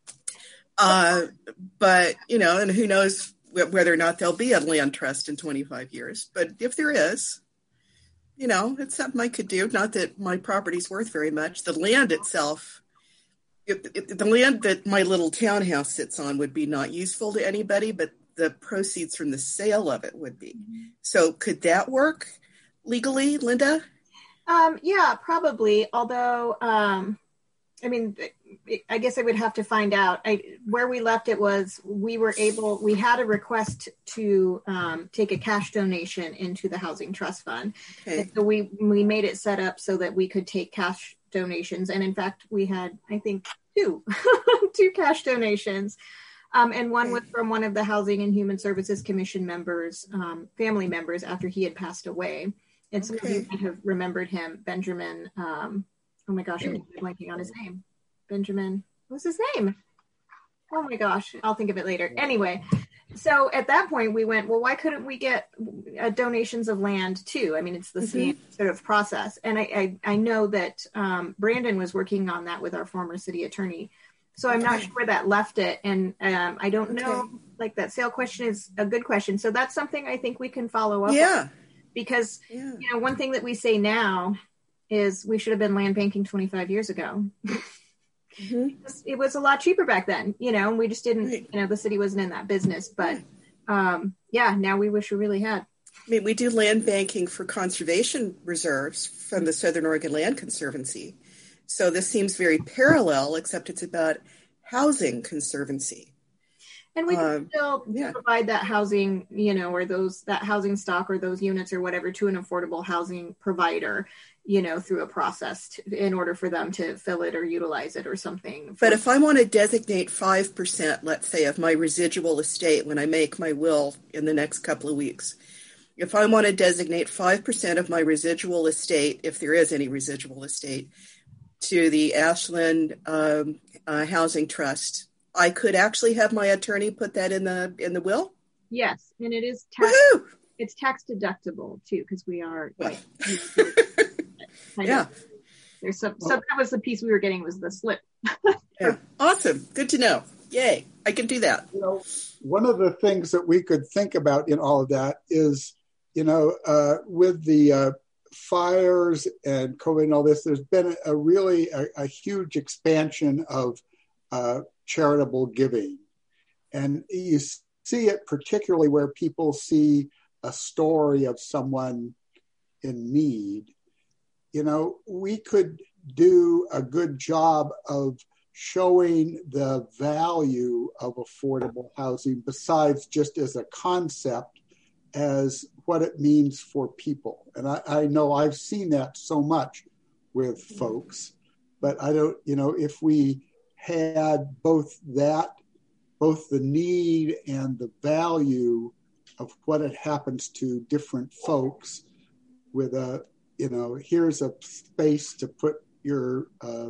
But, and who knows whether or not there'll be a land trust in 25 years. But if there is, it's something I could do. Not that my property's worth very much. The land itself, the land that my little townhouse sits on would be not useful to anybody, but the proceeds from the sale of it would be. So could that work legally, Linda? Yeah, probably. Although, I guess I would have to find out. Where we left it was we had a request to take a cash donation into the Housing Trust Fund. Okay. And so we made it set up so that we could take cash donations. And in fact, we had, I think, two cash donations. And one was from one of the Housing and Human Services Commission members, family members after he had passed away. And some of you might have remembered him, Benjamin. Oh my gosh, I'm blanking on his name. Benjamin, what's his name? Oh my gosh, I'll think of it later. Anyway, so at that point we went, well, why couldn't we get donations of land too? I mean, it's the same sort of process. And I know that Brandon was working on that with our former city attorney. So I'm not sure where that left it. And I don't know, like that sale question is a good question. So that's something I think we can follow up on. Because, one thing that we say now is we should have been land banking 25 years ago. It was a lot cheaper back then, and we just didn't, the city wasn't in that business. But now we wish we really had. I mean, we do land banking for conservation reserves from the Southern Oregon Land Conservancy. So this seems very parallel, except it's about housing conservancy. And we can still provide that housing, or that housing stock or those units or whatever to an affordable housing provider, through a process in order for them to fill it or utilize it or something. But if I want to designate 5%, let's say, of my residual estate when I make my will in the next couple of weeks, if I want to designate 5% of my residual estate, if there is any residual estate, to the Ashland Housing Trust, I could actually have my attorney put that in the will? Yes, and it is tax it's tax deductible too, because we are like, yeah. There's so that was the piece we were getting was the slip. Yeah. Awesome. Good to know. Yay. I can do that. One of the things that we could think about in all of that is, with the fires and COVID and all this, there's been a huge expansion of charitable giving. And you see it particularly where people see a story of someone in need. We could do a good job of showing the value of affordable housing besides just as a concept, as what it means for people. And I know I've seen that so much with folks, but I don't, if we had both the need and the value of what it happens to different folks with here's a space to put your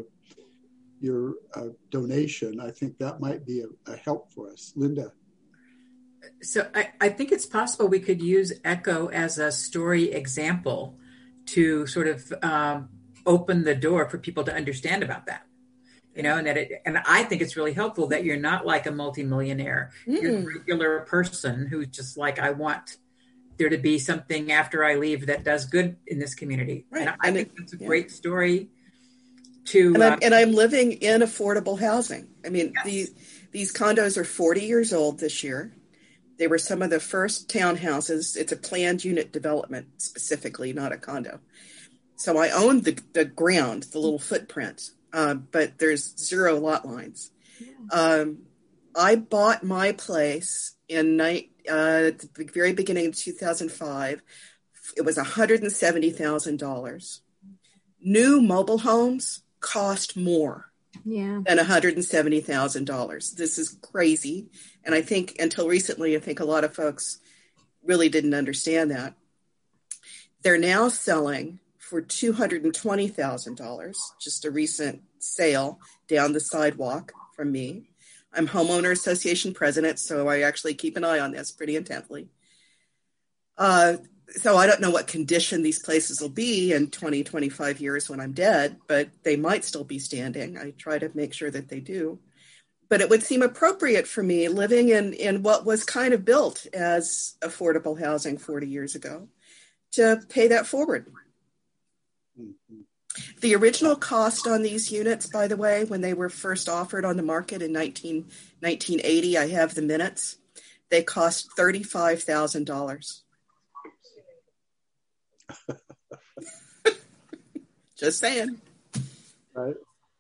donation, I think that might be a help for us. Linda. So I think it's possible we could use ECHO as a story example to sort of open the door for people to understand about that. And I think it's really helpful that you're not like a multimillionaire. You're a regular person who's just like, I want there to be something after I leave that does good in this community. Right. And I think that's a great story to. And I'm living in affordable housing. I mean, yes. These condos are 40 years old this year. They were some of the first townhouses. It's a planned unit development specifically, not a condo. So I own the ground, the little footprint, but there's 0 lot lines. Yeah. I bought my place at the very beginning of 2005. It was $170,000. New mobile homes cost more than $170,000. This is crazy. And I think until recently, I think a lot of folks really didn't understand that. They're now selling for $220,000, just a recent sale down the sidewalk from me. I'm homeowner association president, so I actually keep an eye on this pretty intently. So I don't know what condition these places will be in 20, 25 years when I'm dead, but they might still be standing. I try to make sure that they do. But it would seem appropriate for me living in what was kind of built as affordable housing 40 years ago to pay that forward. Mm-hmm. The original cost on these units, by the way, when they were first offered on the market in 1980, I have the minutes, they cost $35,000. Just saying. Right.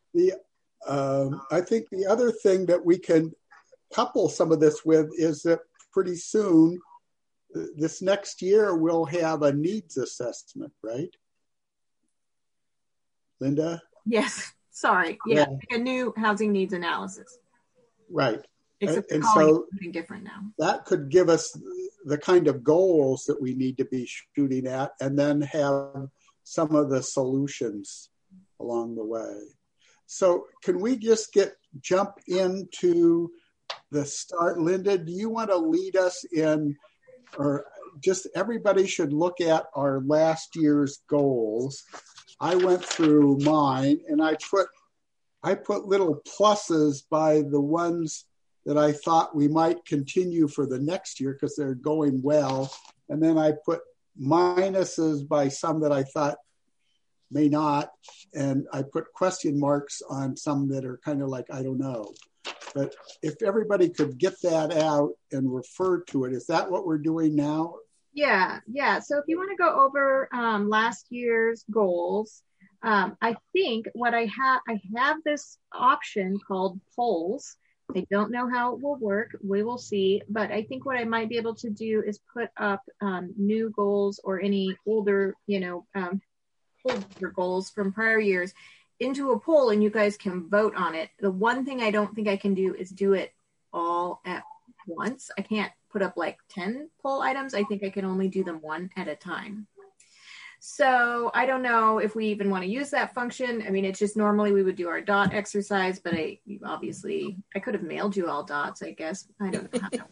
I think the other thing that we can couple some of this with is that pretty soon, this next year, we'll have a needs assessment, right? Linda? Yes. Sorry. Yeah. Like a new housing needs analysis. Right. Except and so something different now. That could give us the kind of goals that we need to be shooting at, and then have some of the solutions along the way. So can we just jump into the start? Linda, do you want to lead us in, or just everybody should look at our last year's goals? I went through mine and I put little pluses by the ones that I thought we might continue for the next year because they're going well. And then I put minuses by some that I thought may not. And I put question marks on some that are kind of like, I don't know. But if everybody could get that out and refer to it, is that what we're doing now? Yeah. So if you want to go over last year's goals, I think what I have this option called polls. I don't know how it will work. We will see. But I think what I might be able to do is put up new goals or any older, older goals from prior years into a poll, and you guys can vote on it. The one thing I don't think I can do is do it all at once. I can't put up like 10 poll items. I think I can only do them one at a time. So I don't know if we even want to use that function. I mean, it's just normally we would do our dot exercise, but I could have mailed you all dots, I guess. I don't know how that would work.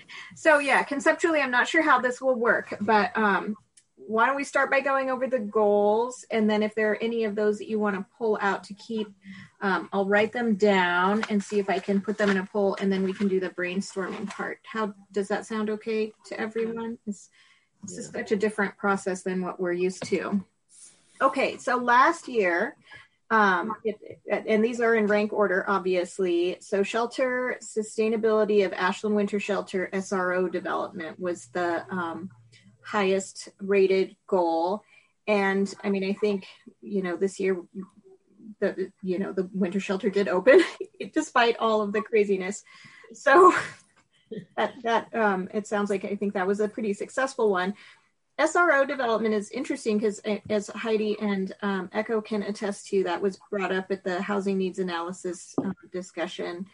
So yeah, conceptually, I'm not sure how this will work, but why don't we start by going over the goals, and then if there are any of those that you want to pull out to keep, I'll write them down and see if I can put them in a poll, and then we can do the brainstorming part. How does that sound okay to everyone? This is such a different process than what we're used to. Okay, so last year, and these are in rank order, obviously. So shelter sustainability of Ashland Winter Shelter SRO development was the highest rated goal. And I mean, I think, this year, the winter shelter did open despite all of the craziness. So that it sounds like, I think that was a pretty successful one. SRO development is interesting because, as Heidi and Echo can attest to, that was brought up at the housing needs analysis discussion.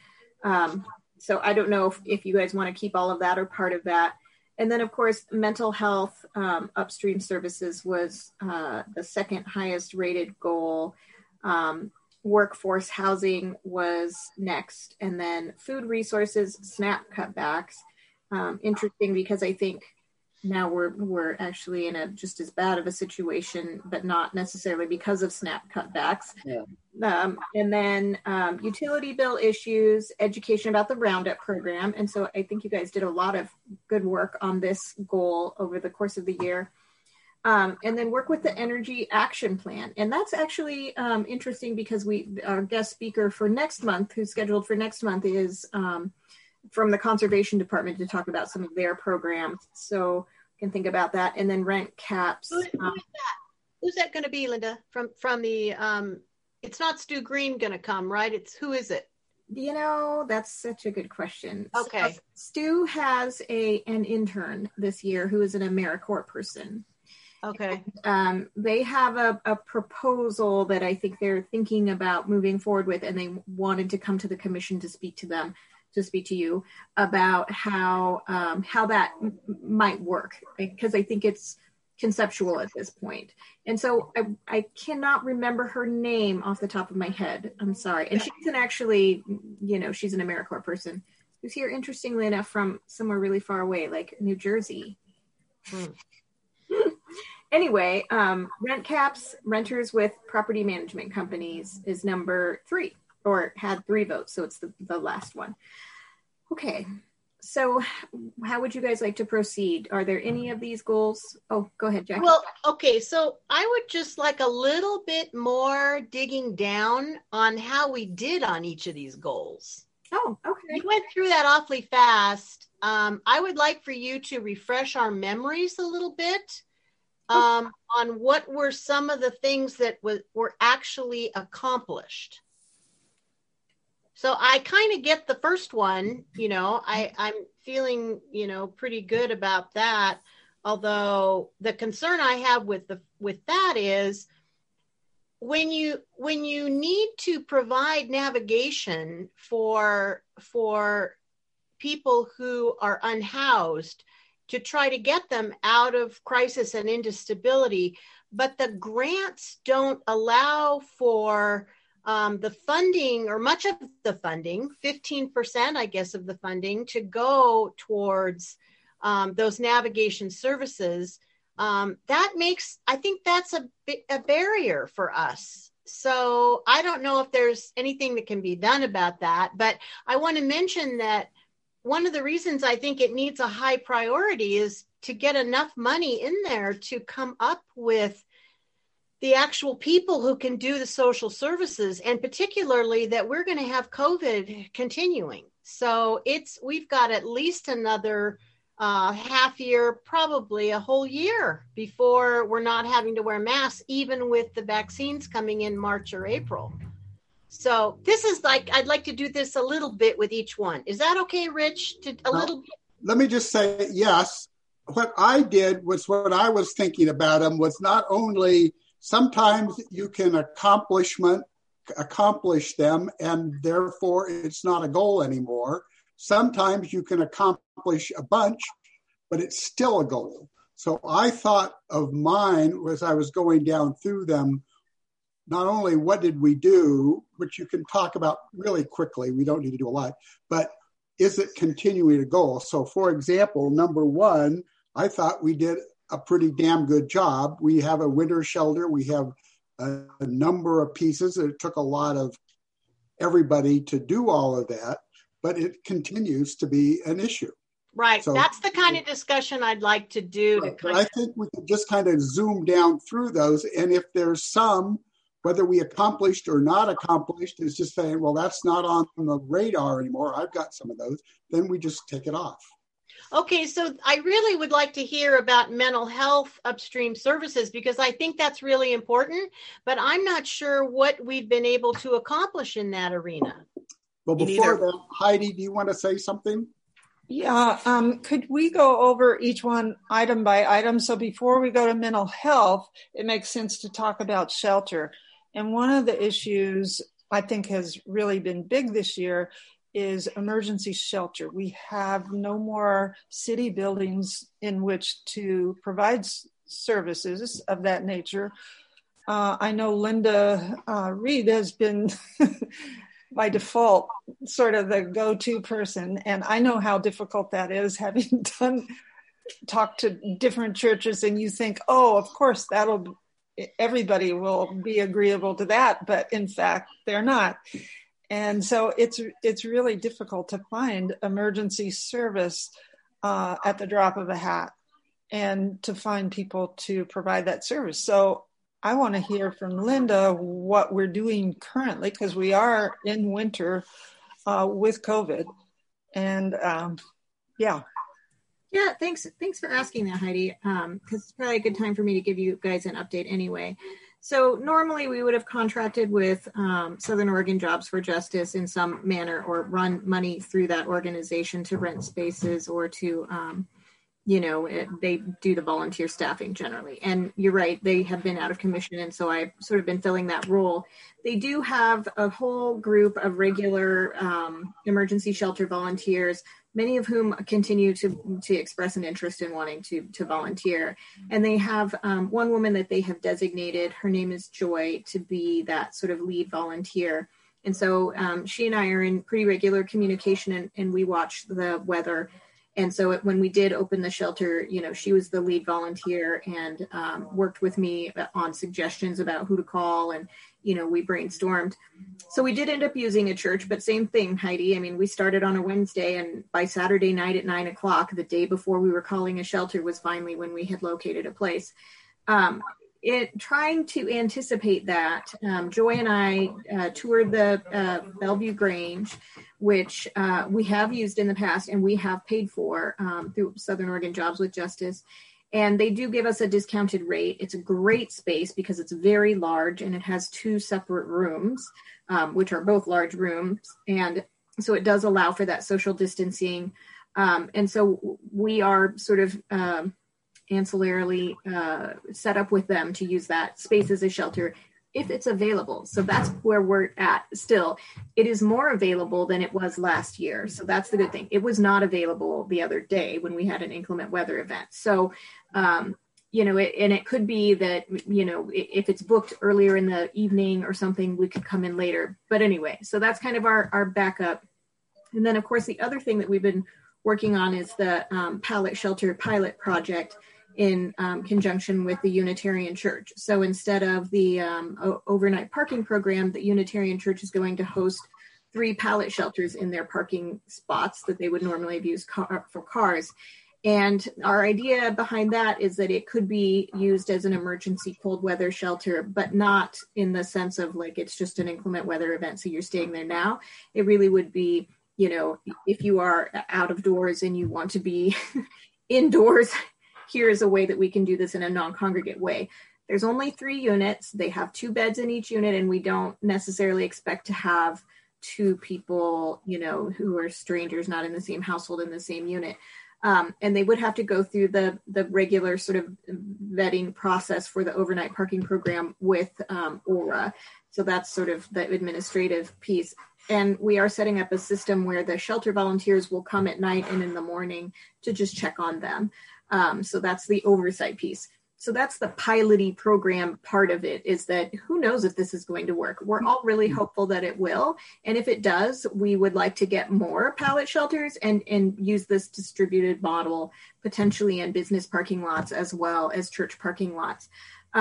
So I don't know if you guys want to keep all of that or part of that. And then, of course, mental health upstream services was the second highest rated goal. Workforce housing was next. And then food resources, SNAP cutbacks. Interesting because I think now we're actually in just as bad of a situation, but not necessarily because of SNAP cutbacks. Yeah. And then utility bill issues, education about the Roundup program. And so I think you guys did a lot of good work on this goal over the course of the year. And then work with the energy action plan. And that's actually interesting because our guest speaker for next month, who's scheduled for next month, is from the conservation department to talk about some of their programs. So you can think about that. And then rent caps. Who's that going to be, Linda? From the, it's not Stu Green going to come, right? Who is it? That's such a good question. Okay. So Stu has an intern this year who is an AmeriCorps person. Okay. And, they have a proposal that I think they're thinking about moving forward with, and they wanted to come to the commission to speak to you about how that might work, because I think it's conceptual at this point. And so I cannot remember her name off the top of my head. I'm sorry. And she isn't actually, she's an AmeriCorps person who's here, interestingly enough, from somewhere really far away, like New Jersey. Anyway, rent caps, renters with property management companies is number 3, or had 3 votes. So it's the last one. Okay. So how would you guys like to proceed? Are there any of these goals? Oh, go ahead, Jackie. Well, okay. So I would just like a little bit more digging down on how we did on each of these goals. Oh, okay. We went through that awfully fast. I would like for you to refresh our memories a little bit on what were some of the things that were actually accomplished. So I kind of get the first one, I'm feeling, pretty good about that. Although the concern I have with that is when you need to provide navigation for people who are unhoused, to try to get them out of crisis and into stability, but the grants don't allow for the funding, or much of the funding, 15%, I guess, of the funding to go towards those navigation services. That makes, I think that's a barrier for us. So I don't know if there's anything that can be done about that, but I want to mention that one of the reasons I think it needs a high priority is to get enough money in there to come up with the actual people who can do the social services, and particularly that we're going to have COVID continuing. So we've got at least another half year, probably a whole year before we're not having to wear masks, even with the vaccines coming in March or April. So this is I'd like to do this a little bit with each one. Is that okay, Rich? Little bit? Let me just say, yes. What I did was, what I was thinking about them was not only sometimes you can accomplish them and therefore it's not a goal anymore. Sometimes you can accomplish a bunch, but it's still a goal. So I thought of mine as I was going down through them, not only what did we do, which you can talk about really quickly, we don't need to do a lot, but is it continuing to go? So for example, number one, I thought we did a pretty damn good job. We have a winter shelter. We have a number of pieces. It took a lot of everybody to do all of that, but it continues to be an issue. Right. So that's the kind of discussion I'd like to do. I think we can just kind of zoom down through those. And if there's some, whether we accomplished or not accomplished, is just saying, well, that's not on the radar anymore. I've got some of those. Then we just take it off. Okay, so I really would like to hear about mental health upstream services, because I think that's really important, but I'm not sure what we've been able to accomplish in that arena. Well, before that, Heidi, do you want to say something? Yeah, could we go over each one item by item? So before we go to mental health, it makes sense to talk about shelter. And one of the issues I think has really been big this year is emergency shelter. We have no more city buildings in which to provide services of that nature. I know Linda Reed has been by default sort of the go-to person, and I know how difficult that is, having talked to different churches, and you think, oh, of course everybody will be agreeable to that, but in fact they're not. And so it's really difficult to find emergency service at the drop of a hat and to find people to provide that service. So I want to hear from Linda what we're doing currently, because we are in winter with COVID. And yeah. Yeah, thanks for asking that, Heidi, because it's probably a good time for me to give you guys an update anyway. So normally we would have contracted with Southern Oregon Jobs for Justice in some manner, or run money through that organization to rent spaces, or to, they do the volunteer staffing generally. And you're right, they have been out of commission. And so I've sort of been filling that role. They do have a whole group of regular emergency shelter volunteers, many of whom continue to express an interest in wanting to volunteer. And they have one woman that they have designated, her name is Joy, to be that sort of lead volunteer. And so she and I are in pretty regular communication, and we watch the weather. And so when we did open the shelter, she was the lead volunteer and worked with me on suggestions about who to call, and we brainstormed. So we did end up using a church, but same thing, Heidi. I mean, we started on a Wednesday, and by Saturday night at 9:00, the day before we were calling a shelter, was finally when we had located a place. Trying to anticipate that, Joy and I toured the Bellevue Grange, which we have used in the past and we have paid for through Southern Oregon Jobs with Justice. And they do give us a discounted rate. It's a great space because it's very large, and it has 2 separate rooms, which are both large rooms. And so it does allow for that social distancing. And so we are sort of ancillarily set up with them to use that space as a shelter if it's available. So that's where we're at still. It is more available than it was last year. So that's the good thing. It was not available the other day when we had an inclement weather event. So, and it could be that, if it's booked earlier in the evening or something, we could come in later. But anyway, so that's kind of our backup. And then, of course, the other thing that we've been working on is the pallet shelter pilot project in conjunction with the Unitarian Church. So instead of the overnight parking program, the Unitarian Church is going to host 3 pallet shelters in their parking spots that they would normally have used for cars. And our idea behind that is that it could be used as an emergency cold weather shelter, but not in the sense of like it's just an inclement weather event, so you're staying there now. It really would be, if you are out of doors and you want to be indoors, here is a way that we can do this in a non-congregate way. There's only 3 units. They have 2 beds in each unit, and we don't necessarily expect to have 2 people, who are strangers, not in the same household, in the same unit. And they would have to go through the regular sort of vetting process for the overnight parking program with ORA. So that's sort of the administrative piece. And we are setting up a system where the shelter volunteers will come at night and in the morning to just check on them. So that's the oversight piece. So that's the piloting program part of it, is that who knows if this is going to work. We're all really hopeful that it will. And if it does, we would like to get more pallet shelters and use this distributed model potentially in business parking lots as well as church parking lots.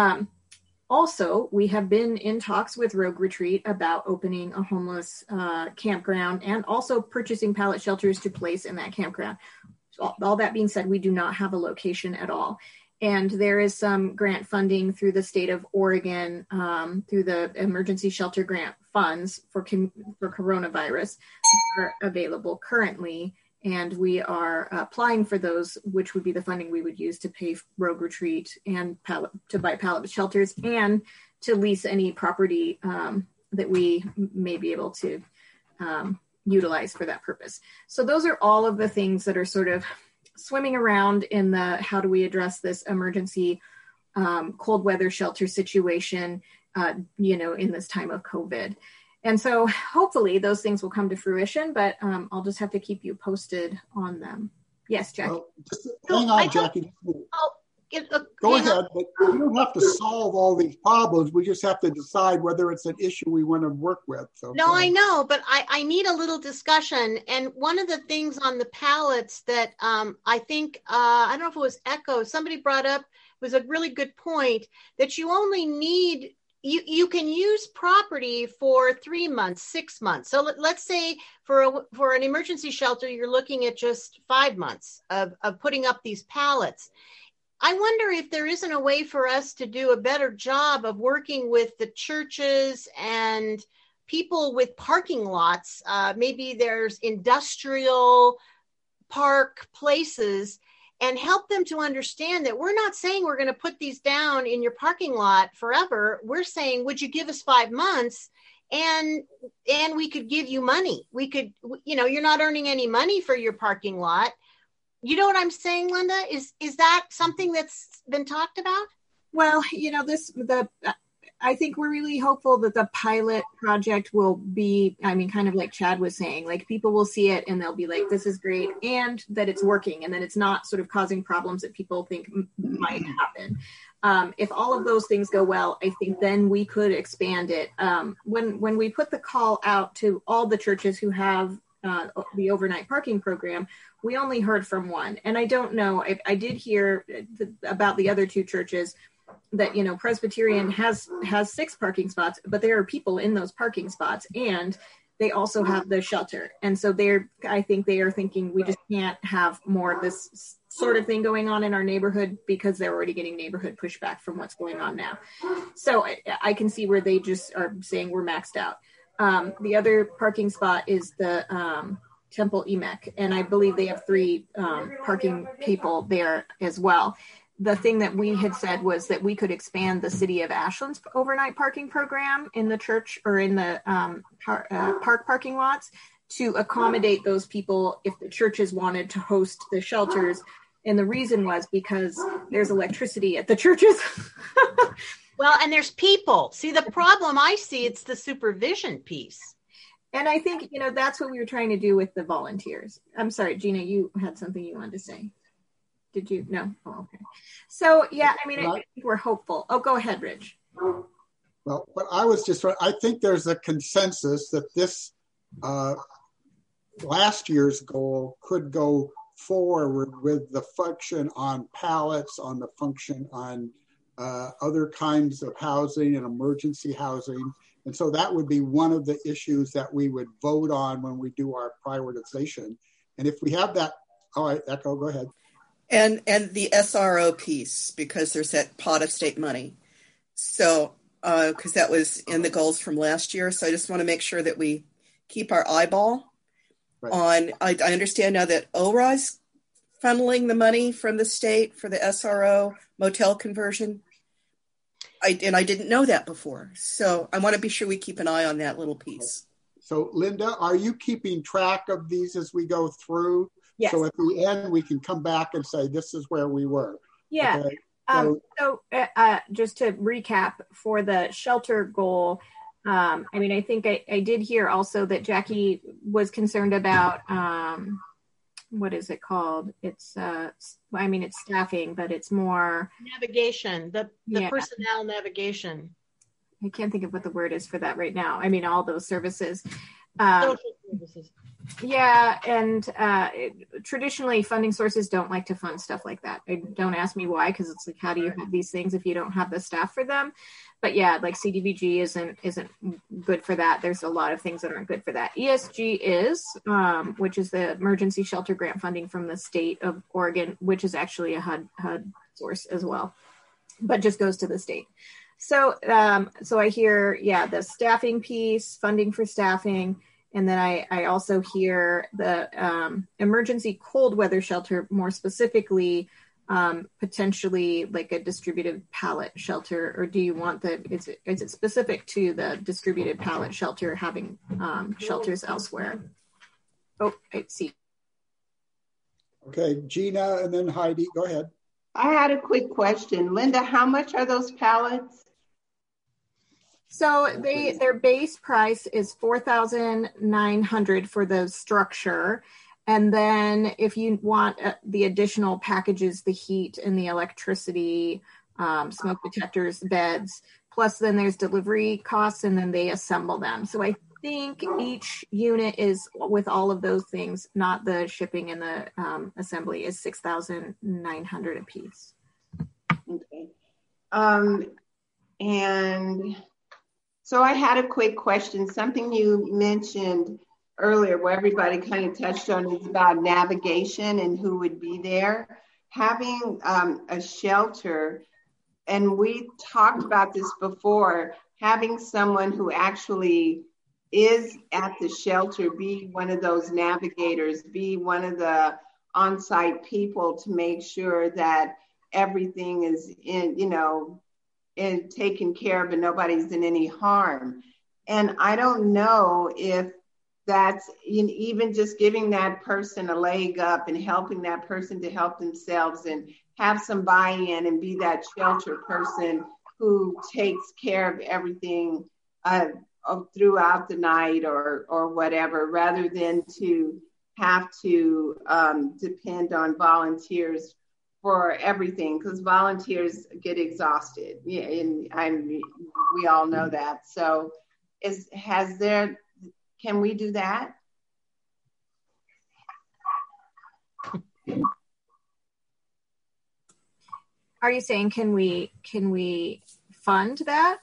Also, we have been in talks with Rogue Retreat about opening a homeless campground and also purchasing pallet shelters to place in that campground. So all that being said, we do not have a location at all. And there is some grant funding through the state of Oregon, through the emergency shelter grant funds for coronavirus are available currently. And we are applying for those, which would be the funding we would use to pay Rogue Retreat and to buy pallet shelters and to lease any property that we may be able to utilize for that purpose. So those are all of the things that are sort of swimming around in the how do we address this emergency cold weather shelter situation, in this time of COVID. And so hopefully those things will come to fruition, but I'll just have to keep you posted on them. Yes, Jackie. Well, hang on, Jackie. Go ahead, but we don't have to solve all these problems. We just have to decide whether it's an issue we want to work with. So, no, I know, but I need a little discussion. And one of the things on the pallets that I think, I don't know if it was Echo, somebody brought up, was a really good point, that you only need, you can use property for 3 months, 6 months. So let's say for an emergency shelter, you're looking at just 5 months of putting up these pallets. I wonder if there isn't a way for us to do a better job of working with the churches and people with parking lots. Maybe there's industrial park places, and help them to understand that we're not saying we're going to put these down in your parking lot forever. We're saying, would you give us 5 months? And we could give you money. We could, you're not earning any money for your parking lot. You know what I'm saying, Linda? Is that something that's been talked about? Well, I think we're really hopeful that the pilot project will be, kind of like Chad was saying, like people will see it and they'll be like, this is great, and that it's working and that it's not sort of causing problems that people think might happen. If all of those things go well, I think then we could expand it. When we put the call out to all the churches who have the overnight parking program, we only heard from one. And I don't know, I did hear about the other two churches that, Presbyterian has 6 parking spots, but there are people in those parking spots and they also have the shelter. And so I think they are thinking we just can't have more of this sort of thing going on in our neighborhood because they're already getting neighborhood pushback from what's going on now. So I can see where they just are saying we're maxed out. The other parking spot is the Temple EMEC, and I believe they have 3 parking people there as well. The thing that we had said was that we could expand the City of Ashland's overnight parking program in the church or in the park parking lots to accommodate those people if the churches wanted to host the shelters. And the reason was because there's electricity at the churches. Well, and there's people. See, the problem I see, it's the supervision piece. And I think, that's what we were trying to do with the volunteers. I'm sorry, Gina, you had something you wanted to say. Did you? No? Oh, okay. So, yeah, I think we're hopeful. Oh, go ahead, Rich. Well, but I think there's a consensus that this last year's goal could go forward with the function on pallets, on the function on other kinds of housing and emergency housing. And so that would be one of the issues that we would vote on when we do our prioritization. And if we have that, all right, Echo, go ahead. And the SRO piece, because there's that pot of state money. So, because that was in the goals from last year. So I just want to make sure that we keep our eyeball on, I understand now that ORA's funneling the money from the state for the SRO motel conversion. I didn't know that before. So I want to be sure we keep an eye on that little piece. So Linda, are you keeping track of these as we go through? Yes. So at the end, we can come back and say, this is where we were. Yeah. Okay? So just to recap for the shelter goal, I think I did hear also that Jackie was concerned about what is it called? It's it's staffing, but it's more navigation, the personnel navigation. I can't think of what the word is for that right now. I mean, all those services. Social services. Yeah, and traditionally funding sources don't like to fund stuff like that. Don't ask me why, because it's like, how do you have these things if you don't have the staff for them? But yeah, like CDBG isn't good for that. There's a lot of things that aren't good for that. ESG is, which is the Emergency Shelter Grant funding from the state of Oregon, which is actually a HUD source as well, but just goes to the state. So I hear, the staffing piece, funding for staffing, and then I also hear the emergency cold weather shelter, more specifically, potentially like a distributed pallet shelter, or do you want is it specific to the distributed pallet shelter having shelters elsewhere? Oh, I see. Okay, Gina, and then Heidi, go ahead. I had a quick question. Linda, how much are those pallets? So their base price is $4,900 for the structure. And then if you want the additional packages, the heat and the electricity, smoke detectors, beds, plus then there's delivery costs, and then they assemble them. So I think each unit is, with all of those things, not the shipping and the assembly, is $6,900 a piece. Okay. And so I had a quick question. Something you mentioned earlier, where everybody kind of touched on, is about navigation and who would be there. Having a shelter, and we talked about this before, having someone who actually is at the shelter be one of those navigators, be one of the on-site people to make sure that everything is taken care of and nobody's in any harm. And I don't know if that's even just giving that person a leg up and helping that person to help themselves and have some buy-in and be that shelter person who takes care of everything throughout the night or whatever, rather than to have to depend on volunteers for everything, because volunteers get exhausted. Yeah, and we all know that. So can we do that? Are you saying can we fund that?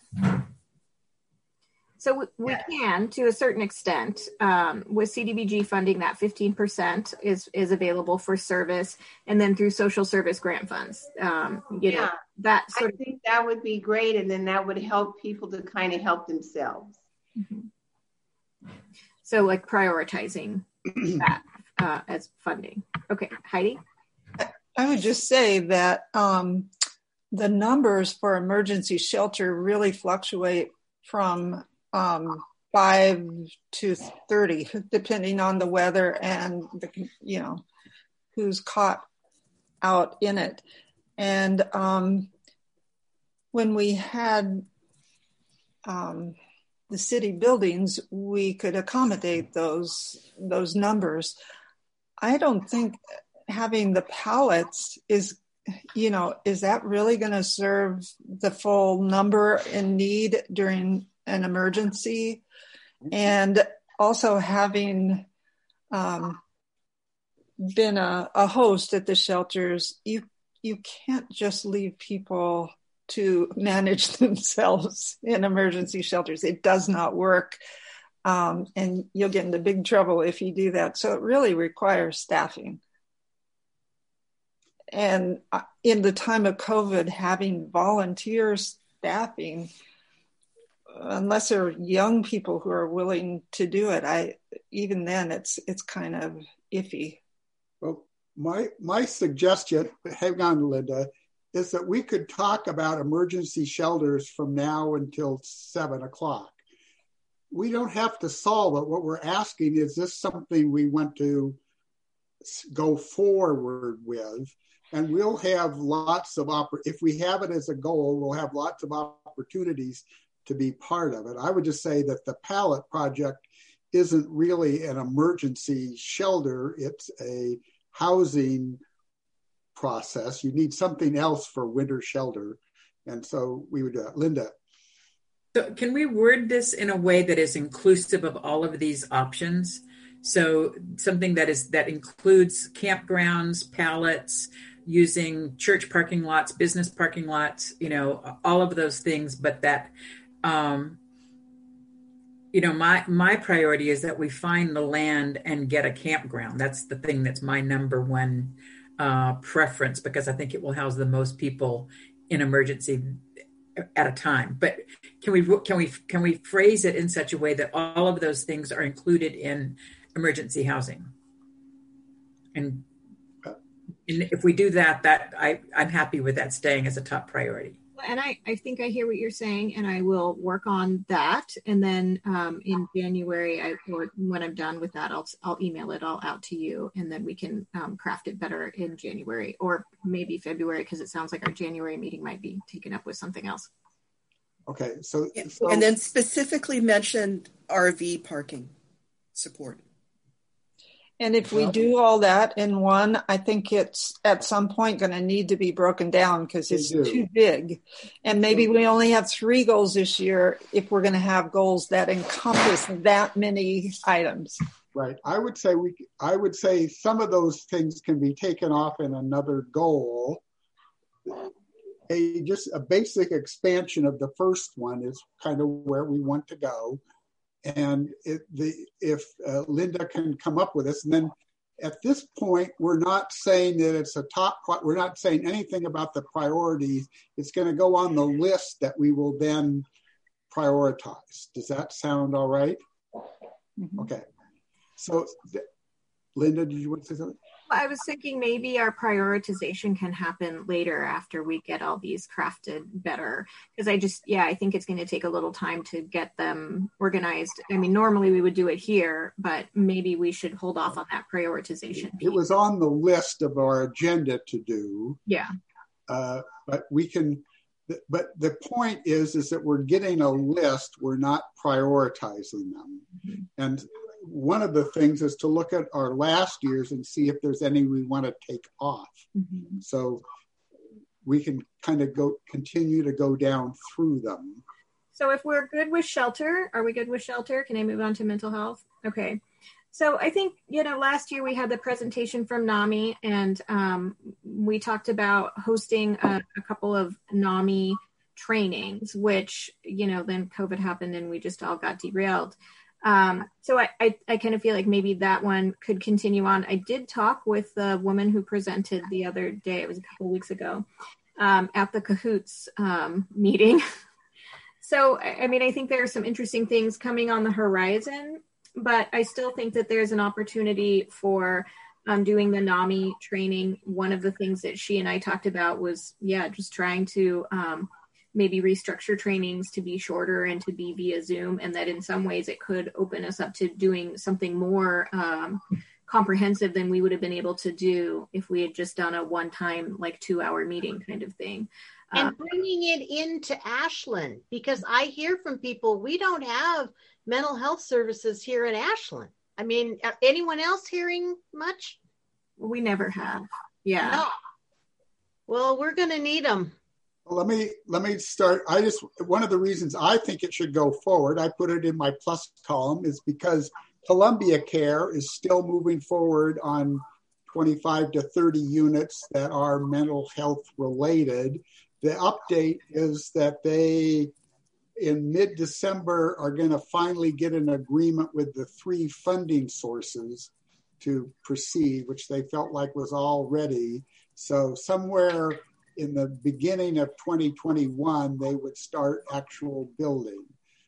So we can, to a certain extent, with CDBG funding, that 15% is available for service, and then through social service grant funds. I think that would be great, and then that would help people to kind of help themselves. Mm-hmm. So like prioritizing that as funding. Okay, Heidi? I would just say that the numbers for emergency shelter really fluctuate from 5 to 30, depending on the weather and who's caught out in it. And when we had the city buildings, we could accommodate those numbers. I don't think having the pallets is that really going to serve the full number in need during an emergency? And also having been a host at the shelters, you can't just leave people to manage themselves in emergency shelters. It does not work. And you'll get into big trouble if you do that. So it really requires staffing. And in the time of COVID, having volunteer staffing, unless they're young people who are willing to do it, even then it's kind of iffy. Well, my suggestion, hang on, Linda, is that we could talk about emergency shelters from now until 7:00. We don't have to solve it. What we're asking is this something we want to go forward with, and we'll have lots of if we have it as a goal, we'll have lots of opportunities to be part of it. I would just say that the pallet project isn't really an emergency shelter. It's a housing process. You need something else for winter shelter. And so we would do that. Linda. So can we word this in a way that is inclusive of all of these options? So something that includes campgrounds, pallets, using church parking lots, business parking lots, all of those things, but that, my priority is that we find the land and get a campground. That's the thing that's my number one preference, because I think it will house the most people in emergency at a time. But can we phrase it in such a way that all of those things are included in emergency housing? And if we do that, I'm happy with that staying as a top priority. And I think I hear what you're saying, and I will work on that. And then in January, or when I'm done with that, I'll email it all out to you, and then we can craft it better in January or maybe February, because it sounds like our January meeting might be taken up with something else. Okay, so and then specifically mentioned RV parking support. And if we do all that in one, I think it's at some point going to need to be broken down because it's too big. And maybe we only have 3 goals this year if we're going to have goals that encompass that many items. Right. I would say some of those things can be taken off in another goal. Just a basic expansion of the first one is kind of where we want to go. And if Linda can come up with this, and then at this point, we're not saying that it's we're not saying anything about the priorities. It's going to go on the list that we will then prioritize. Does that sound all right? Mm-hmm. Okay. So, Linda, did you want to say something? I was thinking maybe our prioritization can happen later after we get all these crafted better. Because I think it's going to take a little time to get them organized. I mean, normally we would do it here, but maybe we should hold off on that prioritization piece. It was on the list of our agenda to do. Yeah. But we can, but the point is that we're getting a list, we're not prioritizing them. Mm-hmm. And one of the things is to look at our last years and see if there's any we want to take off. Mm-hmm. So we can kind of continue to go down through them. So if we're good with shelter, are we good with shelter? Can I move on to mental health? Okay. So I think, last year we had the presentation from NAMI, and we talked about hosting a couple of NAMI trainings, which, then COVID happened and we just all got derailed. So I kind of feel like maybe that one could continue on. I did talk with the woman who presented the other day, it was a couple of weeks ago, at the Cahoots meeting. So, I mean, I think there are some interesting things coming on the horizon, but I still think that there's an opportunity for doing the NAMI training. One of the things that she and I talked about was, just trying to maybe restructure trainings to be shorter and to be via Zoom, and that in some ways it could open us up to doing something more comprehensive than we would have been able to do if we had just done a one-time, 2-hour meeting kind of thing. And bringing it into Ashland, because I hear from people, we don't have mental health services here in Ashland. I mean, anyone else hearing much? We never have. Yeah. No. Well, we're going to need them. Well, let me start. One of the reasons I think it should go forward, I put it in my plus column, is because Columbia Care is still moving forward on 25 to 30 units that are mental health related. The update is that they, in mid-December, are going to finally get an agreement with the 3 funding sources to proceed, which they felt like was all ready. So somewhere in the beginning of 2021, they would start actual building.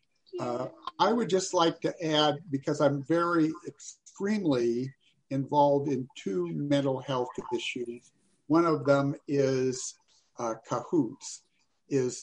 I would just like to add, because I'm extremely involved in 2 mental health issues. One of them is Cahoots, is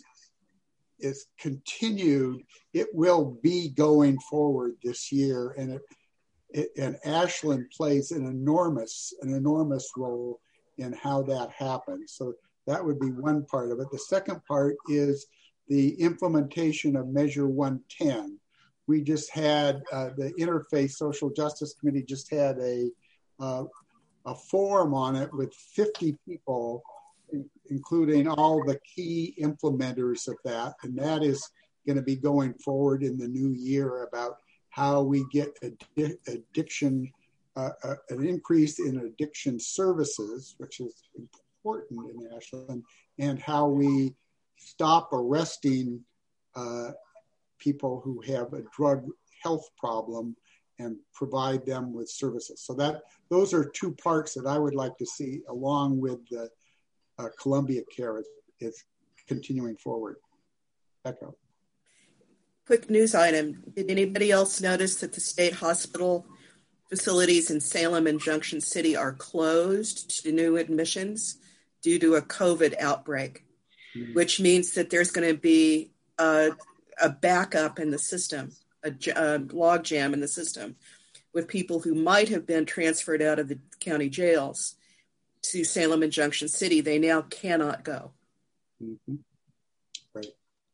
continued. It will be going forward this year, and Ashland plays an enormous role in how that happens. So that would be one part of it. The second part is the implementation of Measure 110. We just had the Interfaith Social Justice Committee just had a a forum on it with 50 people, including all the key implementers of that. And that is going to be going forward in the new year about how we get addiction, an increase in addiction services, which is important in Ashland, and how we stop arresting people who have a drug health problem and provide them with services. So those are two parts that I would like to see, along with the Columbia Care is continuing forward. Echo. Quick news item. Did anybody else notice that the state hospital facilities in Salem and Junction City are closed to new admissions due to a COVID outbreak, which means that there's going to be a backup in the system, a log jam in the system with people who might have been transferred out of the county jails to Salem and Junction City. They now cannot go. Mm-hmm. Right.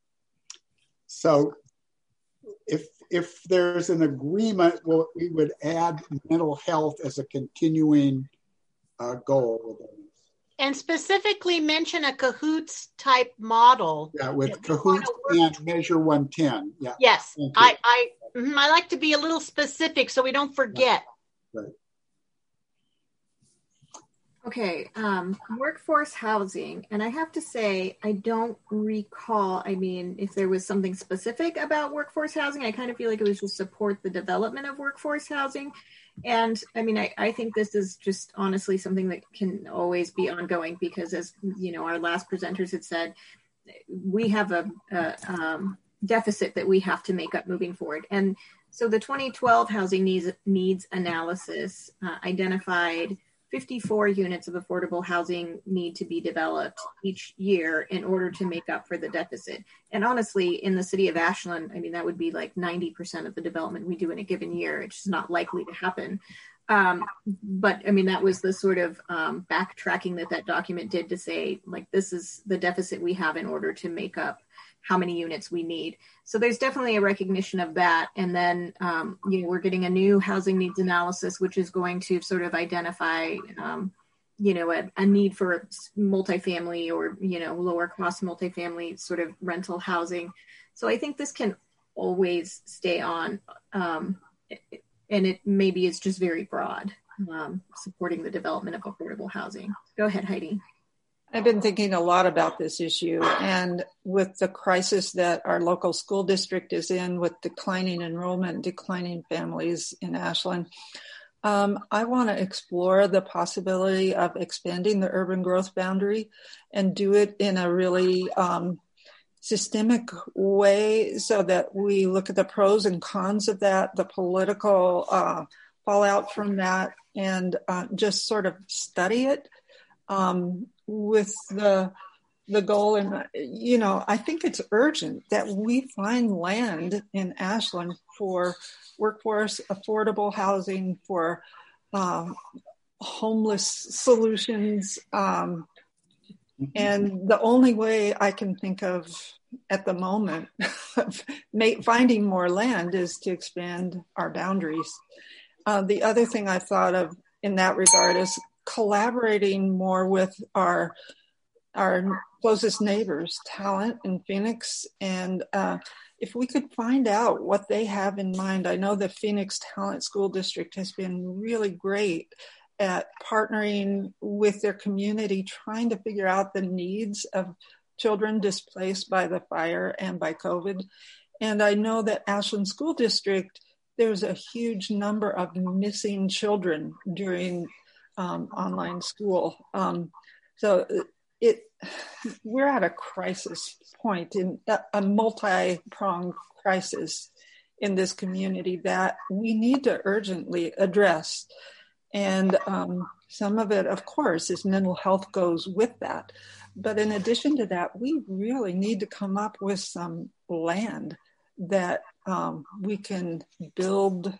So if there's an agreement, well, we would add mental health as a continuing goal. And specifically mention a CAHOOTS type model. Yeah, with CAHOOTS and Measure 110. Yeah. Yes, I like to be a little specific so we don't forget. Right. Okay, workforce housing. And I have to say, I don't recall, if there was something specific about workforce housing. I kind of feel like it was just support the development of workforce housing. And I think this is just honestly something that can always be ongoing because, as you know, our last presenters had said, we have a deficit that we have to make up moving forward. And so the 2012 housing needs analysis identified 54 units of affordable housing need to be developed each year in order to make up for the deficit. And honestly, in the city of Ashland, that would be like 90% of the development we do in a given year. It's just not likely to happen. But that was the sort of backtracking that document did to say, like, this is the deficit we have in order to make up how many units we need. So there's definitely a recognition of that. And then, we're getting a new housing needs analysis, which is going to sort of identify, a need for multifamily or, lower cost multifamily sort of rental housing. So I think this can always stay on. And it maybe is just very broad, supporting the development of affordable housing. Go ahead, Heidi. I've been thinking a lot about this issue, and with the crisis that our local school district is in with declining enrollment, declining families in Ashland, I want to explore the possibility of expanding the urban growth boundary and do it in a really systemic way so that we look at the pros and cons of that, the political fallout from that, and just sort of study it. With the goal, and I think it's urgent that we find land in Ashland for workforce, affordable housing, for homeless solutions. And the only way I can think of at the moment of finding more land is to expand our boundaries. The other thing I thought of in that regard is collaborating more with our closest neighbors, Talent and Phoenix, and if we could find out what they have in mind. I know the Phoenix Talent School District has been really great at partnering with their community, trying to figure out the needs of children displaced by the fire and by COVID. And I know that Ashland School District, there's a huge number of missing children during online school. So we're at a crisis point, in a multi-pronged crisis in this community that we need to urgently address. And some of it, of course, is mental health goes with that. But in addition to that, we really need to come up with some land that we can build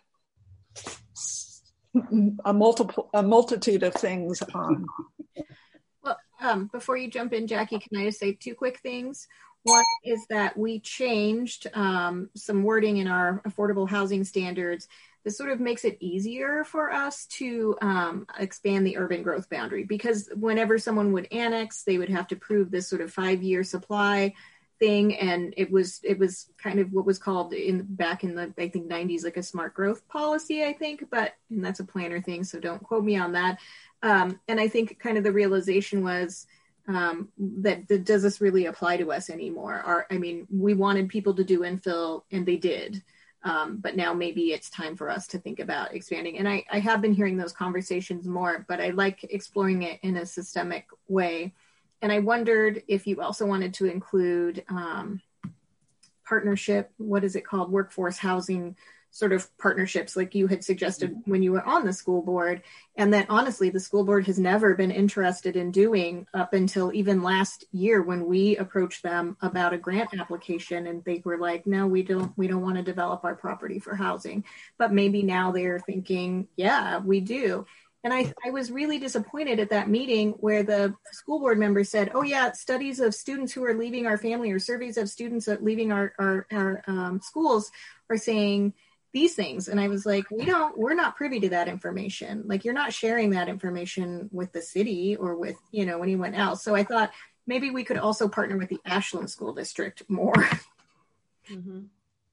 a multitude of things on. Well, before you jump in, Jackie, can I just say two quick things? One is that we changed some wording in our affordable housing standards. This sort of makes it easier for us to expand the urban growth boundary, because whenever someone would annex, they would have to prove this sort of 5-year supply thing, and it was kind of what was called back in the, I think, 90s, like a smart growth policy, I think, and that's a planner thing, so don't quote me on that. And I think kind of the realization was that does this really apply to us anymore? We wanted people to do infill, and they did. But now maybe it's time for us to think about expanding. And I have been hearing those conversations more, but I like exploring it in a systemic way. And I wondered if you also wanted to include partnership, what is it called? Workforce housing sort of partnerships like you had suggested when you were on the school board. And that honestly, the school board has never been interested in doing up until even last year when we approached them about a grant application, and they were like, no, we don't want to develop our property for housing. But maybe now they're thinking, yeah, we do. And I was really disappointed at that meeting where the school board member said, oh yeah, studies of students who are leaving our family or surveys of students leaving our schools are saying these things. And I was like, we're not privy to that information. Like, you're not sharing that information with the city or with, anyone else. So I thought maybe we could also partner with the Ashland School District more. Mm-hmm.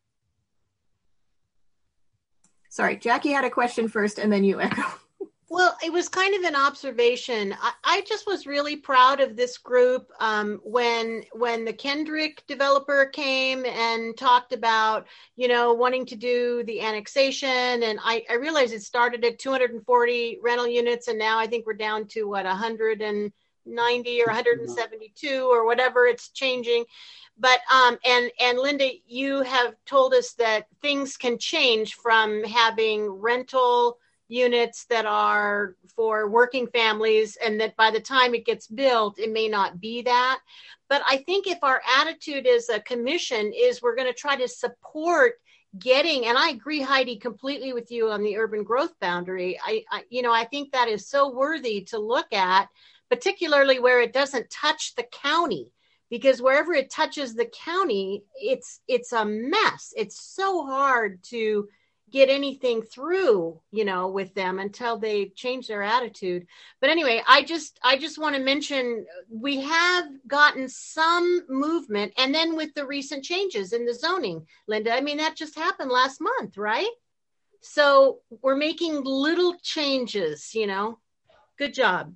Sorry, Jackie had a question first and then you, Echo. Well, it was kind of an observation. I just was really proud of this group when the Kendrick developer came and talked about, wanting to do the annexation. And I realized it started at 240 rental units. And now I think we're down to 190 or 172 or whatever, it's changing. But and Linda, you have told us that things can change from having rental units that are for working families, and that by the time it gets built, it may not be that. But I think if our attitude as a commission is we're going to try to support getting, and I agree, Heidi, completely with you on the urban growth boundary. I think that is so worthy to look at, particularly where it doesn't touch the county, because wherever it touches the county, it's a mess. It's so hard to get anything through, with them until they change their attitude. But anyway, I just want to mention we have gotten some movement, and then with the recent changes in the zoning, Linda, that just happened last month, right? So we're making little changes, Good job.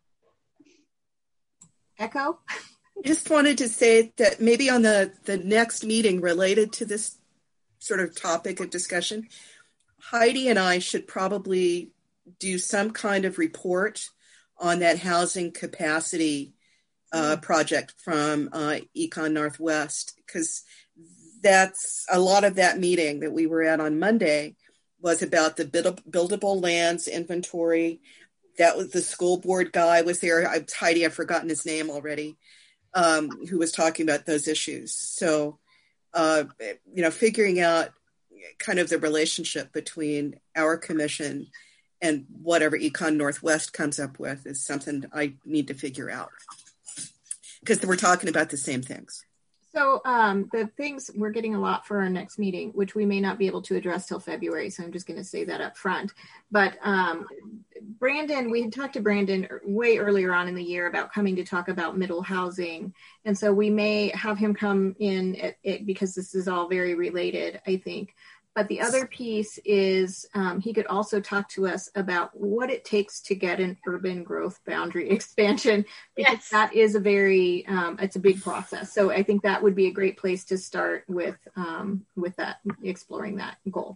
Echo? I just wanted to say that maybe on the next meeting related to this sort of topic of discussion, Heidi and I should probably do some kind of report on that housing capacity project from Econ Northwest, because that's a lot of that meeting that we were at on Monday was about the buildable lands inventory. That was the school board guy was there. Heidi, I've forgotten his name already, who was talking about those issues. So, figuring out kind of the relationship between our commission and whatever Econ Northwest comes up with is something I need to figure out, because we're talking about the same things. So the things we're getting a lot for our next meeting, which we may not be able to address till February. So I'm just going to say that up front. But Brandon, we had talked to Brandon way earlier on in the year about coming to talk about middle housing. And so we may have him come in because this is all very related, I think. But the other piece is he could also talk to us about what it takes to get an urban growth boundary expansion, because that is it's a big process. So I think that would be a great place to start with that, exploring that goal.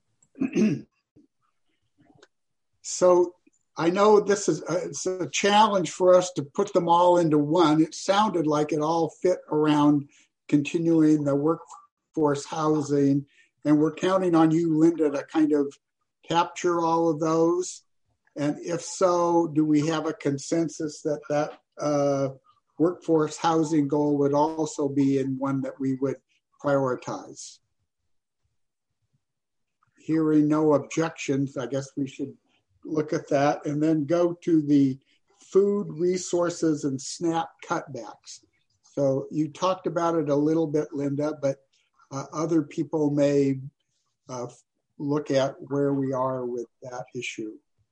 So I know it's a challenge for us to put them all into one. It sounded like it all fit around continuing the workforce housing. And we're counting on you, Linda, to kind of capture all of those. And if so, do we have a consensus that workforce housing goal would also be in one that we would prioritize? Hearing no objections, I guess we should look at that and then go to the food resources and SNAP cutbacks. So you talked about it a little bit, Linda, but other people may look at where we are with that issue.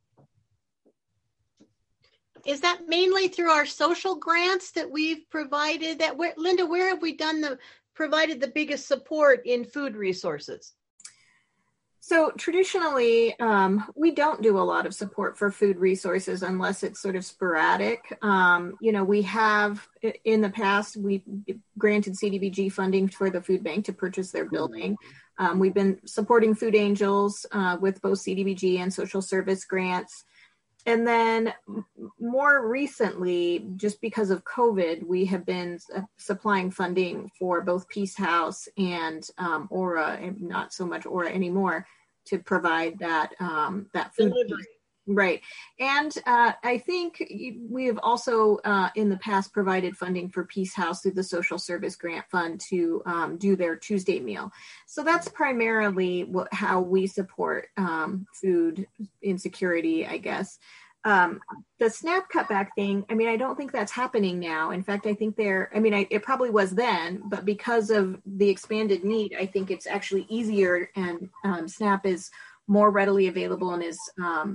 Is that mainly through our social grants that we've provided? Linda, where have we provided the biggest support in food resources? So traditionally, we don't do a lot of support for food resources unless it's sort of sporadic. We have in the past, we granted CDBG funding for the food bank to purchase their building. We've been supporting Food Angels with both CDBG and social service grants. And then more recently, just because of COVID, we have been supplying funding for both Peace House and Aura, and not so much Aura anymore, to provide that food delivery. Right. And I think we have also in the past provided funding for Peace House through the Social Service Grant Fund to do their Tuesday meal. So that's primarily how we support food insecurity, I guess. The SNAP cutback thing, I mean, I don't think that's happening now. In fact, I think it probably was then, but because of the expanded need, I think it's actually easier, and SNAP is more readily available and is,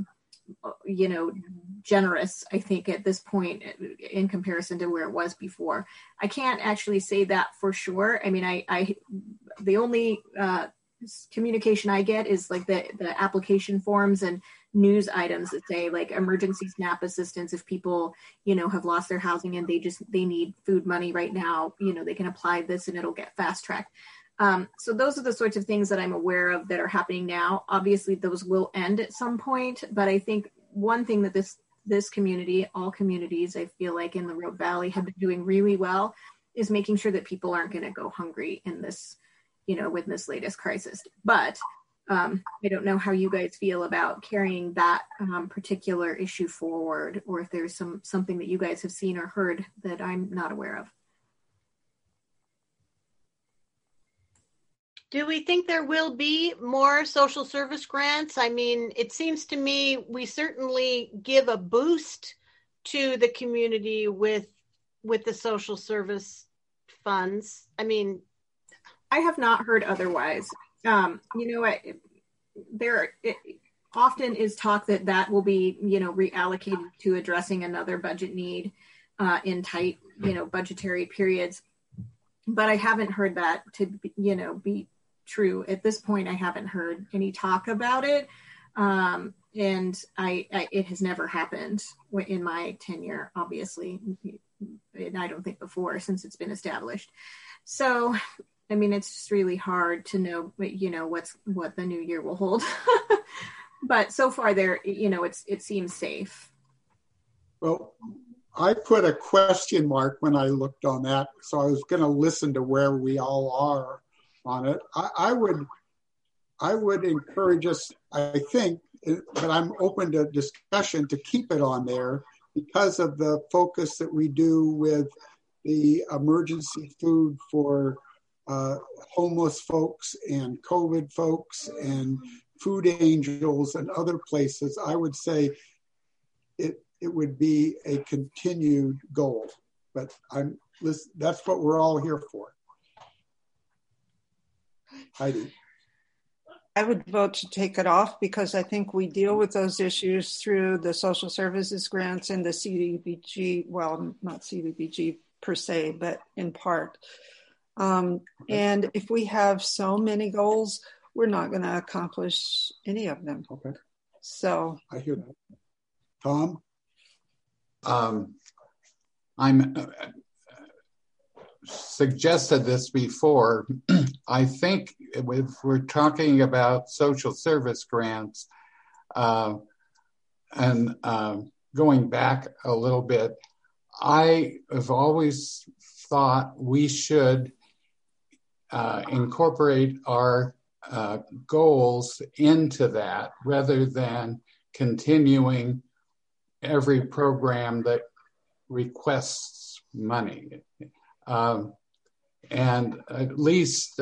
generous, I think, at this point in comparison to where it was before. I can't actually say that for sure. I mean, the only communication I get is like the application forms and news items that say like emergency SNAP assistance if people, have lost their housing and they need food money right now, they can apply this and it'll get fast tracked. So those are the sorts of things that I'm aware of that are happening now. Obviously those will end at some point, but I think one thing that this community, all communities, I feel like in the Rogue Valley have been doing really well is making sure that people aren't going to go hungry in this, with this latest crisis. But I don't know how you guys feel about carrying that particular issue forward, or if there's something that you guys have seen or heard that I'm not aware of. Do we think there will be more social service grants? I mean, it seems to me we certainly give a boost to the community with the social service funds. I mean, I have not heard otherwise. There often is talk that will be, reallocated to addressing another budget need in tight, budgetary periods. But I haven't heard that to, be true. At this point, I haven't heard any talk about it. And it has never happened in my tenure, obviously. And I don't think before, since it's been established. So, I mean, it's just really hard to know, what the new year will hold. But so far it seems safe. Well, I put a question mark when I looked on that. So I was going to listen to where we all are on it. I would encourage us, I think, but I'm open to discussion, to keep it on there because of the focus that we do with the emergency food for homeless folks and COVID folks and Food Angels and other places. I would say it would be a continued goal, but that's what we're all here for. Heidi. I would vote to take it off because I think we deal with those issues through the social services grants and the CDBG, well, not CDBG per se, but in part. And if we have so many goals, we're not going to accomplish any of them. Okay. So I hear that. Tom? I'm suggested this before. I think if we're talking about social service grants, and going back a little bit, I have always thought we should incorporate our goals into that rather than continuing every program that requests money. And at least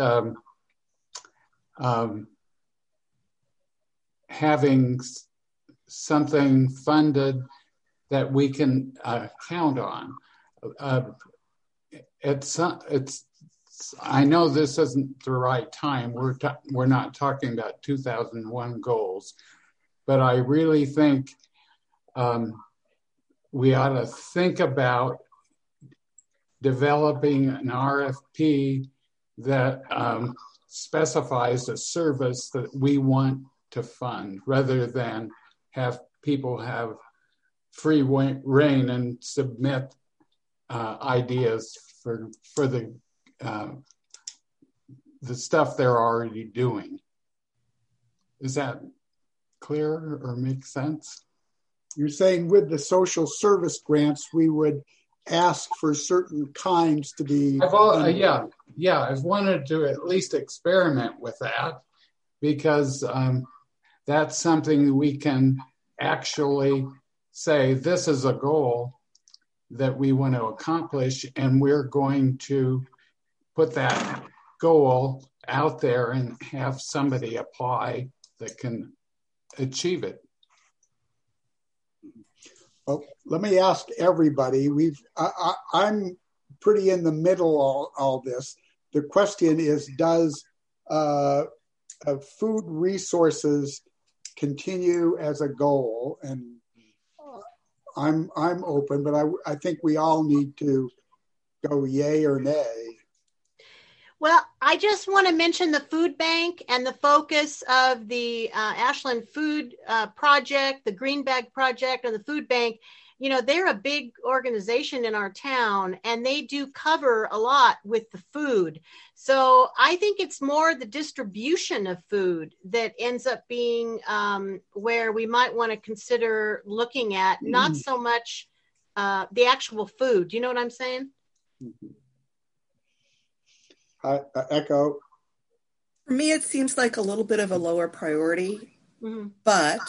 having something funded that we can count on. I know this isn't the right time. We're not talking about 2001 goals, but I really think we ought to think about developing an RFP that specifies a service that we want to fund, rather than have people have free reign and submit ideas for the stuff they're already doing. Is that clear or make sense? You're saying with the social service grants, we would ask for certain kinds to be I've wanted to at least experiment with that, because that's something we can actually say, this is a goal that we want to accomplish, and we're going to put that goal out there and have somebody apply that can achieve it. Well, let me ask everybody. I'm pretty in the middle of all this. The question is, does food resources continue as a goal? And I'm open, but I think we all need to go yay or nay. Well, I just want to mention the food bank and the focus of the Ashland Food Project, the Green Bag Project, and the food bank. You know, they're a big organization in our town, and they do cover a lot with the food. So I think it's more the distribution of food that ends up being where we might want to consider looking at, not so much the actual food. Do you know what I'm saying? Echo. For me, it seems like a little bit of a lower priority, but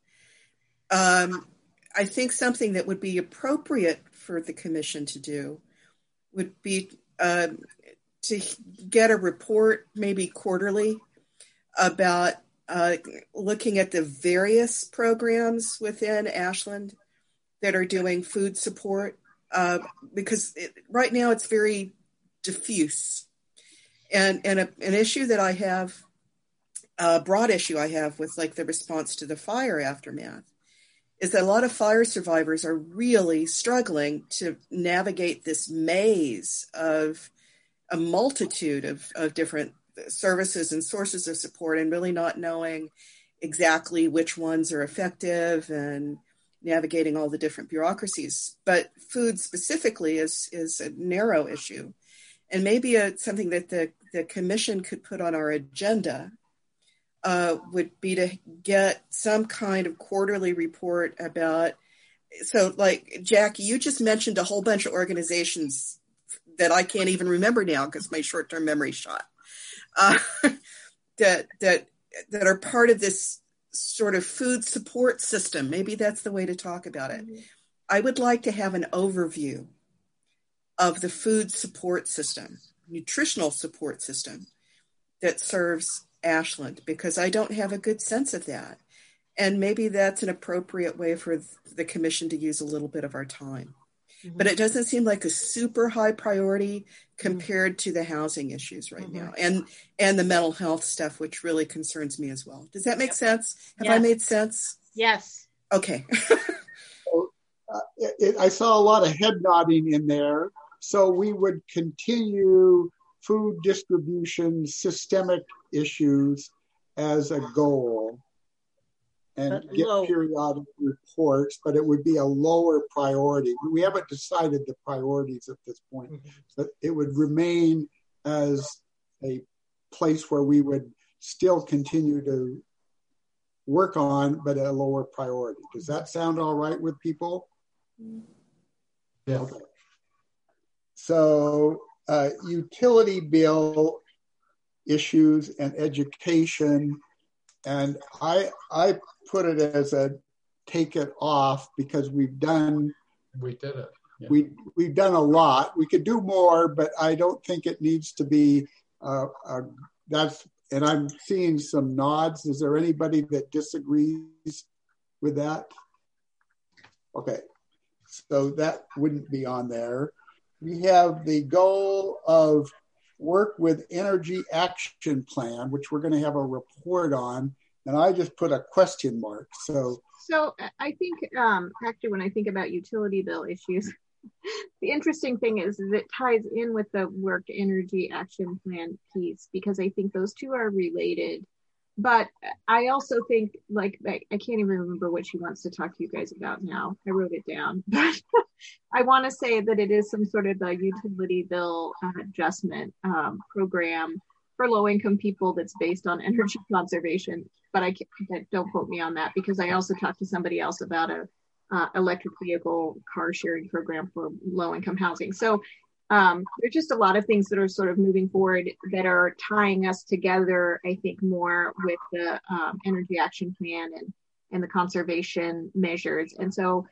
I think something that would be appropriate for the commission to do would be to get a report, maybe quarterly, about looking at the various programs within Ashland that are doing food support, because right now it's very diffuse. And an issue that I have, a broad issue I have with like the response to the fire aftermath, is that a lot of fire survivors are really struggling to navigate this maze of a multitude of different services and sources of support, and really not knowing exactly which ones are effective and navigating all the different bureaucracies. But food specifically is a narrow issue. And maybe something that the commission could put on our agenda would be to get some kind of quarterly report about, so like Jackie, you just mentioned a whole bunch of organizations that I can't even remember now because my short-term memory shot, that are part of this sort of food support system. Maybe that's the way to talk about it. I would like to have an overview of the food support system, nutritional support system that serves Ashland, because I don't have a good sense of that. And maybe that's an appropriate way for the commission to use a little bit of our time. But it doesn't seem like a super high priority compared to the housing issues right now and the mental health stuff, which really concerns me as well. Does that make sense? Have I made sense? Yes. Okay. I saw a lot of head nodding in there. So we would continue food distribution systemic issues as a goal and get periodic reports, but it would be a lower priority. We haven't decided the priorities at this point, but it would remain as a place where we would still continue to work on, but at a lower priority. Does that sound all right with people? Yeah. Okay. So utility bill issues and education, and I put it as a take it off because we did it. Yeah. We've done a lot. We could do more, but I don't think it needs to be that's. And I'm seeing some nods. Is there anybody that disagrees with that? Okay, so that wouldn't be on there. we have the goal of work with Energy Action Plan, which we're going to have a report on. And I just put a question mark. So I think actually when I think about utility bill issues, the interesting thing is it ties in with the work energy action plan piece, because I think those two are related. But I also think, like, I can't even remember what she wants to talk to you guys about now. I wrote it down. But I want to say that it is some sort of a utility bill adjustment program for low-income people that's based on energy conservation. But don't quote me on that, because I also talked to somebody else about a electric vehicle car sharing program for low-income housing. So there's just a lot of things that are sort of moving forward that are tying us together, I think, more with the energy action plan and the conservation measures. And so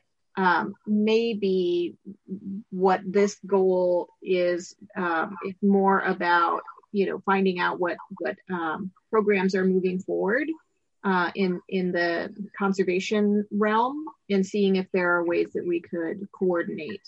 maybe what this goal is more about, finding out what programs are moving forward in the conservation realm, and seeing if there are ways that we could coordinate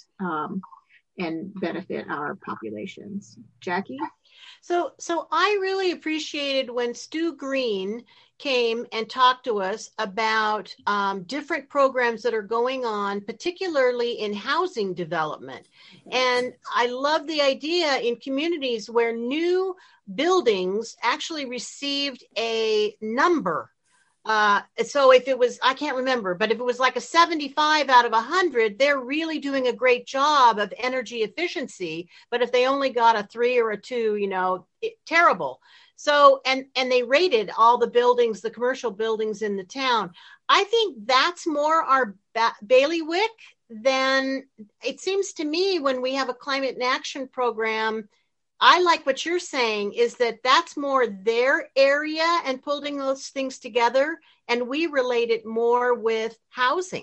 and benefit our populations. Jackie? So I really appreciated when Stu Green came and talked to us about different programs that are going on, particularly in housing development. And I love the idea in communities where new buildings actually received a number. So if it was, I can't remember, but if it was like a 75 out of 100, they're really doing a great job of energy efficiency. But if they only got a 3 or a 2, terrible. So, and they rated all the buildings, the commercial buildings in the town. I think that's more our bailiwick than it seems to me when we have a climate and action program. I like what you're saying is that that's more their area and pulling those things together, and we relate it more with housing.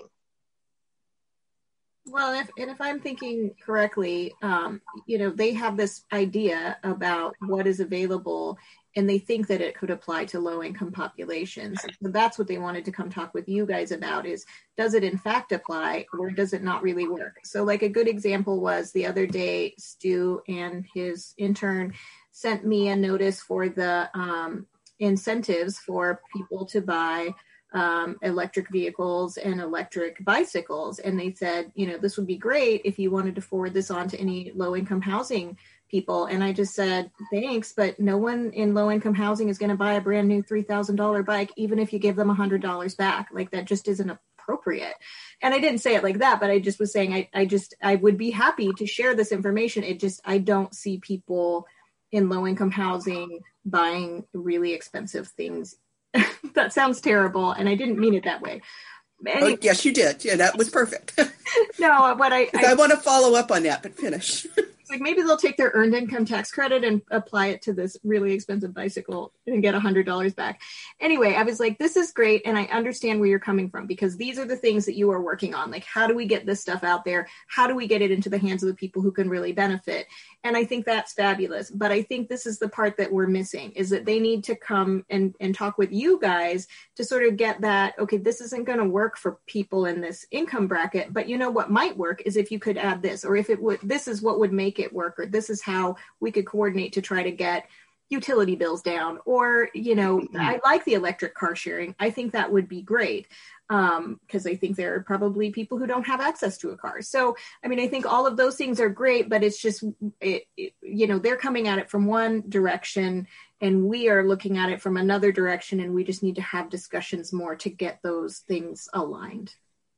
Well, if I'm thinking correctly, they have this idea about what is available, and they think that it could apply to low-income populations. So that's what they wanted to come talk with you guys about is, does it in fact apply, or does it not really work? So like a good example was the other day, Stu and his intern sent me a notice for the incentives for people to buy electric vehicles and electric bicycles. And they said, this would be great if you wanted to forward this on to any low-income housing people. And I just said, thanks, but no one in low-income housing is going to buy a brand new $3,000 bike, even if you give them $100 back. Like, that just isn't appropriate. And I didn't say it like that, but I just was saying, I would be happy to share this information. I don't see people in low-income housing buying really expensive things. That sounds terrible, and I didn't mean it that way. Anyway. Oh, yes, you did. Yeah, that was perfect. No, what I want to follow up on that, but finish. Like, maybe they'll take their earned income tax credit and apply it to this really expensive bicycle and get $100 back. Anyway, I was like, this is great. And I understand where you're coming from, because these are the things that you are working on. Like, how do we get this stuff out there? How do we get it into the hands of the people who can really benefit? And I think that's fabulous. But I think this is the part that we're missing, is that they need to come and talk with you guys to sort of get that, okay, this isn't going to work for people in this income bracket, but what might work is if you could add this, or if it would, this is what would make it work, or this is how we could coordinate to try to get utility bills down, or I like the electric car sharing. I think that would be great, because I think there are probably people who don't have access to a car. So I mean, I think all of those things are great, but it's just they're coming at it from one direction and we are looking at it from another direction, and we just need to have discussions more to get those things aligned.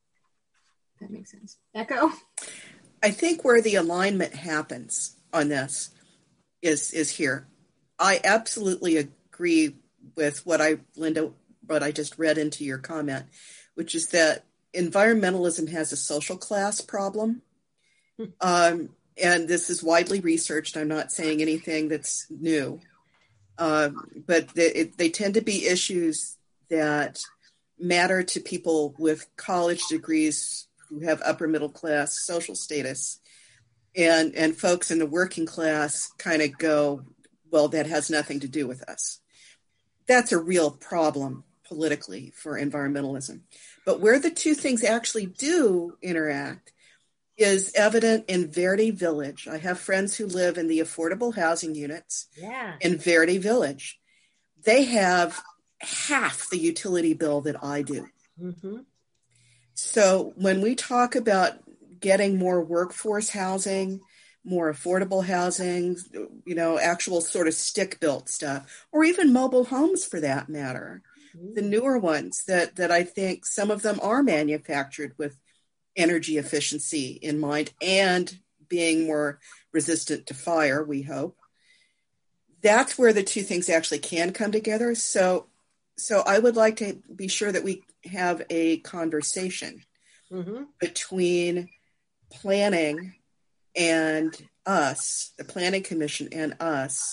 That makes sense. Echo? I think where the alignment happens on this is here. I absolutely agree with Linda, what I just read into your comment, which is that environmentalism has a social class problem. And this is widely researched. I'm not saying anything that's new. But they tend to be issues that matter to people with college degrees who have upper middle class social status, and folks in the working class kind of go, well, that has nothing to do with us. That's a real problem politically for environmentalism. But where the two things actually do interact is evident in Verde Village. I have friends who live in the affordable housing units in Verde Village. They have half the utility bill that I do. Mm-hmm. So when we talk about getting more workforce housing, more affordable housing, actual sort of stick-built stuff, or even mobile homes for that matter, the newer ones that I think some of them are manufactured with energy efficiency in mind and being more resistant to fire, we hope. That's where the two things actually can come together. So I would like to be sure that we have a conversation between planning and us, the Planning Commission and us,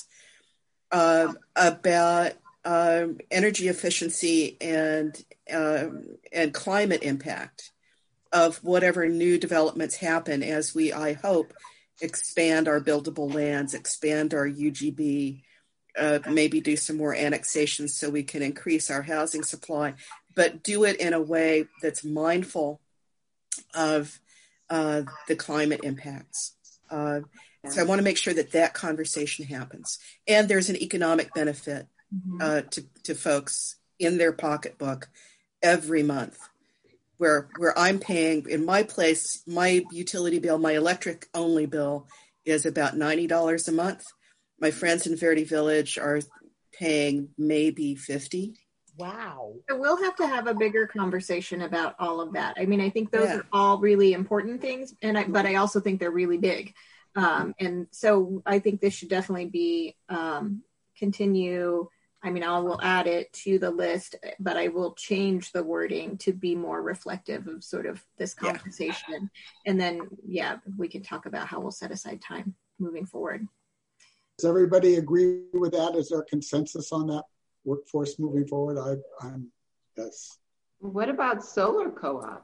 about energy efficiency and climate impact of whatever new developments happen as we, I hope, expand our buildable lands, expand our UGB, maybe do some more annexations so we can increase our housing supply, but do it in a way that's mindful of the climate impacts. So I want to make sure that conversation happens. And there's an economic benefit to folks in their pocketbook every month. Where I'm paying, in my place, my utility bill, my electric only bill is about $90 a month. My friends in Verde Village are paying maybe $50. Wow. So we'll have to have a bigger conversation about all of that. I mean, I think those are all really important things, but I also think they're really big. And so I think this should definitely be continue. I mean, I will add it to the list, but I will change the wording to be more reflective of sort of this conversation. And then, we can talk about how we'll set aside time moving forward. Does everybody agree with that? Is there consensus on that workforce moving forward? I'm yes. What about solar co-op?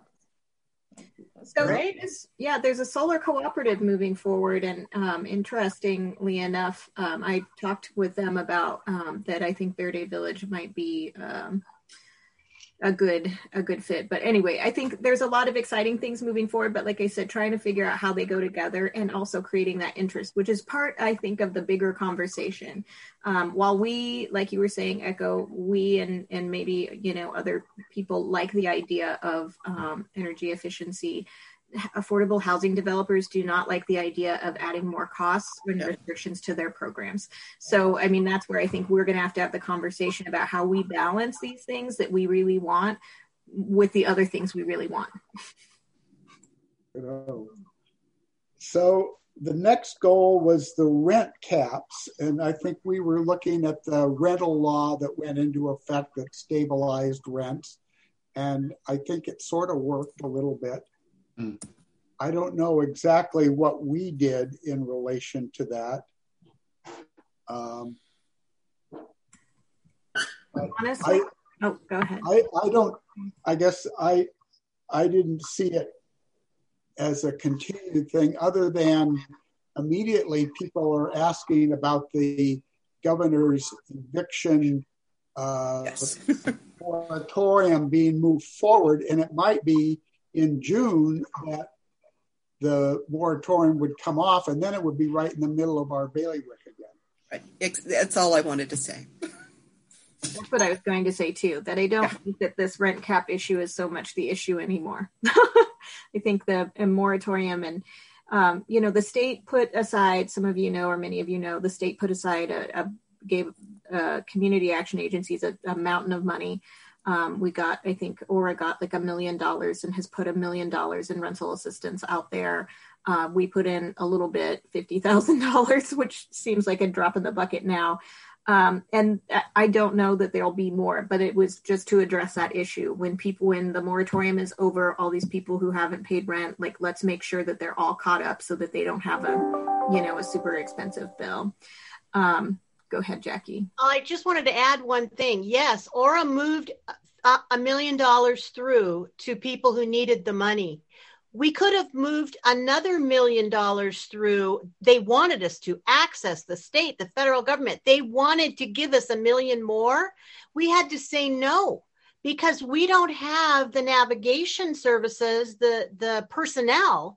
So there's a solar cooperative moving forward, and interestingly enough, I talked with them about that. I think Verde Village might be a good fit. But anyway, I think there's a lot of exciting things moving forward. But like I said, trying to figure out how they go together and also creating that interest, which is part, I think, of the bigger conversation. While we, like you were saying, Echo, we and maybe other people like the idea of energy efficiency. Affordable housing developers do not like the idea of adding more costs and restrictions to their programs. So, I mean, that's where I think we're going to have the conversation about how we balance these things that we really want with the other things we really want. So the next goal was the rent caps. And I think we were looking at the rental law that went into effect that stabilized rents. And I think it sort of worked a little bit. I don't know exactly what we did in relation to that. Honestly, go ahead. I guess I didn't see it as a continued thing, other than immediately people are asking about the governor's eviction moratorium being moved forward, and it might be in June that the moratorium would come off, and then it would be right in the middle of our bailiwick again. Right. That's all I wanted to say. That's what I was going to say too, that I don't think that this rent cap issue is so much the issue anymore. I think the moratorium and, the state put aside, some of you know, or many of you know, the state put aside, gave community action agencies a mountain of money. We got, I think Aura got like $1 million and has put $1 million in rental assistance out there. We put in a little bit, $50,000, which seems like a drop in the bucket now. And I don't know that there'll be more, but it was just to address that issue. When the moratorium is over, all these people who haven't paid rent, like, let's make sure that they're all caught up so that they don't have a super expensive bill. Go ahead, Jackie. I just wanted to add one thing. Yes, Aura moved $1 million through to people who needed the money. We could have moved another $1 million through. They wanted us to access the state, the federal government. They wanted to give us $1 million more. We had to say no, because we don't have the navigation services, the personnel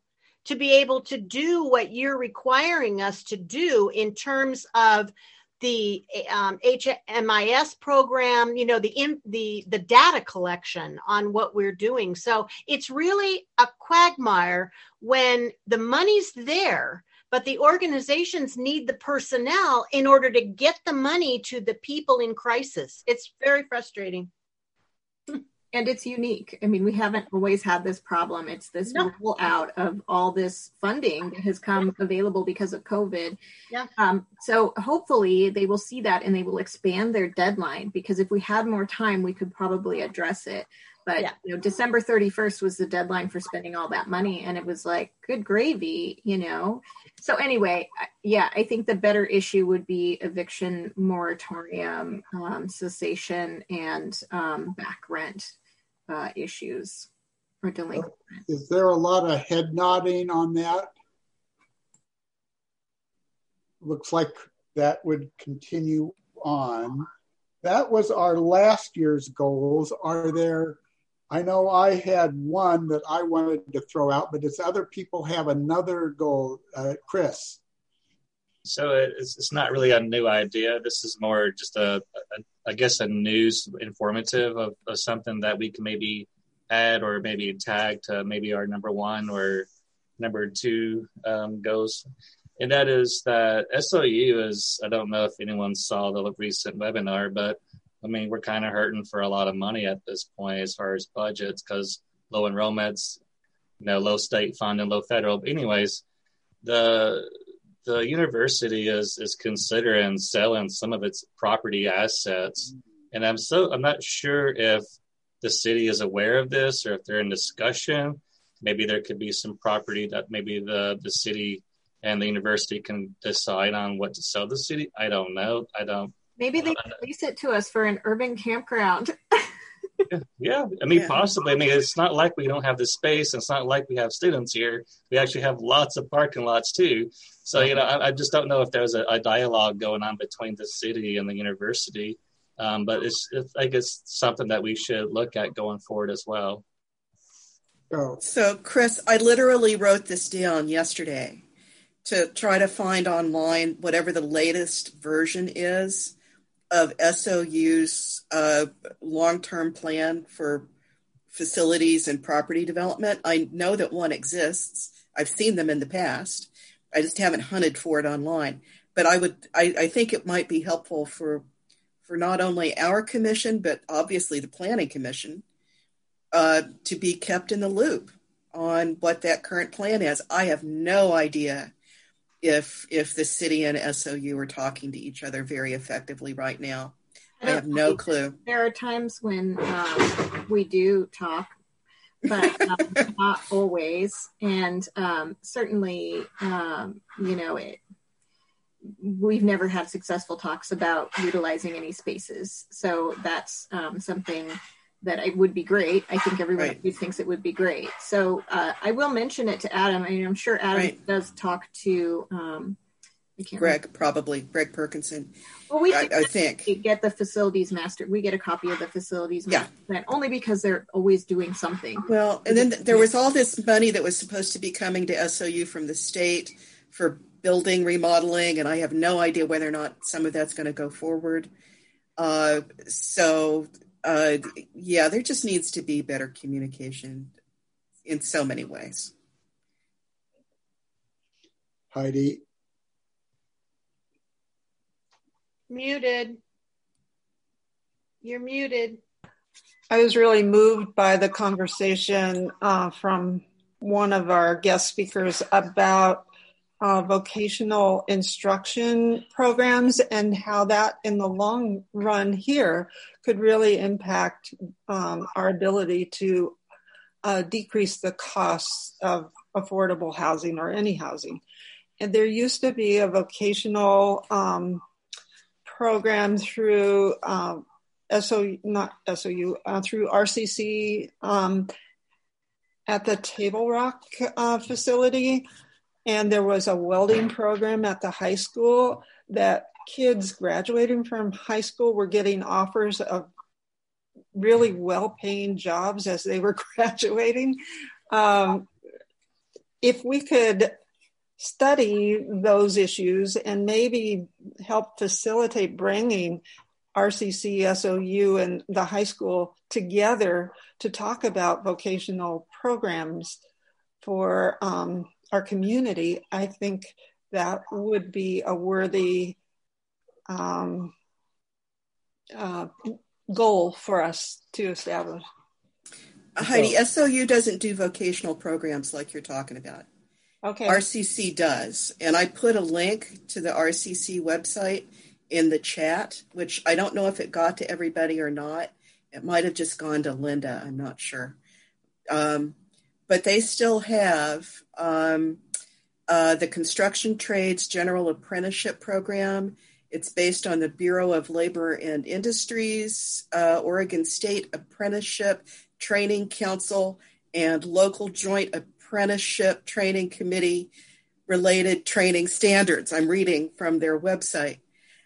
to be able to do what you're requiring us to do in terms of the HMIS program, you know, the data collection on what we're doing. So it's really a quagmire when the money's there, but the organizations need the personnel in order to get the money to the people in crisis. It's very frustrating. And it's unique. I mean, we haven't always had this problem. It's this roll out of all this funding that has come available because of COVID. Yeah. So hopefully they will see that and they will expand their deadline, because if we had more time, we could probably address it. But you know, December 31st was the deadline for spending all that money. And it was like, good gravy, you know? So anyway, yeah, I think the better issue would be eviction moratorium, cessation, and back rent issues or delinquent rent. Is there a lot of head nodding on that? Looks like that would continue on. That was our last year's goals. Are there, I know I had one that I wanted to throw out, but does other people have another goal? Chris? So it's not really a new idea. This is more just I guess a news informative of something that we can maybe add or maybe tag to maybe our number 1 or number 2 goals. And that is that SOU is, I don't know if anyone saw the recent webinar, but I mean, we're kind of hurting for a lot of money at this point as far as budgets, because low enrollments, you know, low state funding, low federal. But anyways, the university is considering selling some of its property assets. And I'm not sure if the city is aware of this or if they're in discussion. Maybe there could be some property that maybe the city and the university can decide on what to sell the city. I don't know. Maybe they can lease it to us for an urban campground. Yeah, I mean, possibly. I mean, it's not like we don't have the space. It's not like we have students here. We actually have lots of parking lots too. So, you know, I just don't know if there's a dialogue going on between the city and the university. But I guess something that we should look at going forward as well. So, Chris, I literally wrote this down yesterday to try to find online whatever the latest version is of SOU's long-term plan for facilities and property development. I know that one exists. I've seen them in the past. I just haven't hunted for it online. But I think it might be helpful for not only our commission, but obviously the Planning Commission, to be kept in the loop on what that current plan is. I have no idea if the city and SOU are talking to each other very effectively right now. I have no clue. There are times when we do talk, but not always. And certainly, you know, we've never had successful talks about utilizing any spaces. So that's something that it would be great. I think everyone thinks it would be great. So I will mention it to Adam. I mean, I'm sure Adam does talk to Greg Perkinson. Well, we I think get the facilities master. We get a copy of the facilities master plan only because they're always doing something. Well, and then there was all this money that was supposed to be coming to SOU from the state for building remodeling, and I have no idea whether or not some of that's going to go forward. There just needs to be better communication in so many ways. Heidi? Muted. You're muted. I was really moved by the conversation from one of our guest speakers about vocational instruction programs and how that in the long run here could really impact our ability to decrease the costs of affordable housing or any housing. And there used to be a vocational program through through RCC at the Table Rock facility. And there was a welding program at the high school that kids graduating from high school were getting offers of really well-paying jobs as they were graduating. if we could study those issues and maybe help facilitate bringing RCC, SOU, and the high school together to talk about vocational programs for our community, I think that would be a worthy goal for us to establish. Heidi, SOU doesn't do vocational programs like you're talking about. Okay. RCC does. And I put a link to the RCC website in the chat, which I don't know if it got to everybody or not. It might have just gone to Linda. I'm not sure. But they still have the Construction Trades General Apprenticeship Program. It's based on the Bureau of Labor and Industries, Oregon State Apprenticeship Training Council, and local joint apprenticeship training committee related training standards. I'm reading from their website.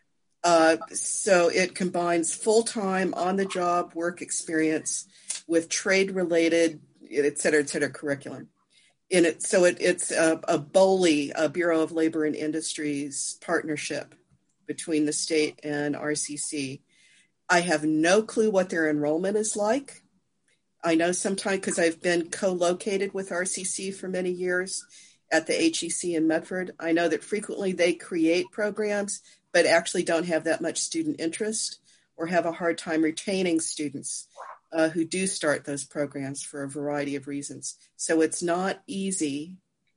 So it combines full-time on-the-job work experience with trade-related, et cetera, curriculum. It's a BOLI, a Bureau of Labor and Industries partnership between the state and RCC. I have no clue what their enrollment is like. I know sometimes, because I've been co-located with RCC for many years at the HEC in Medford, I know that frequently they create programs, but actually don't have that much student interest or have a hard time retaining students who do start those programs for a variety of reasons. So it's not easy.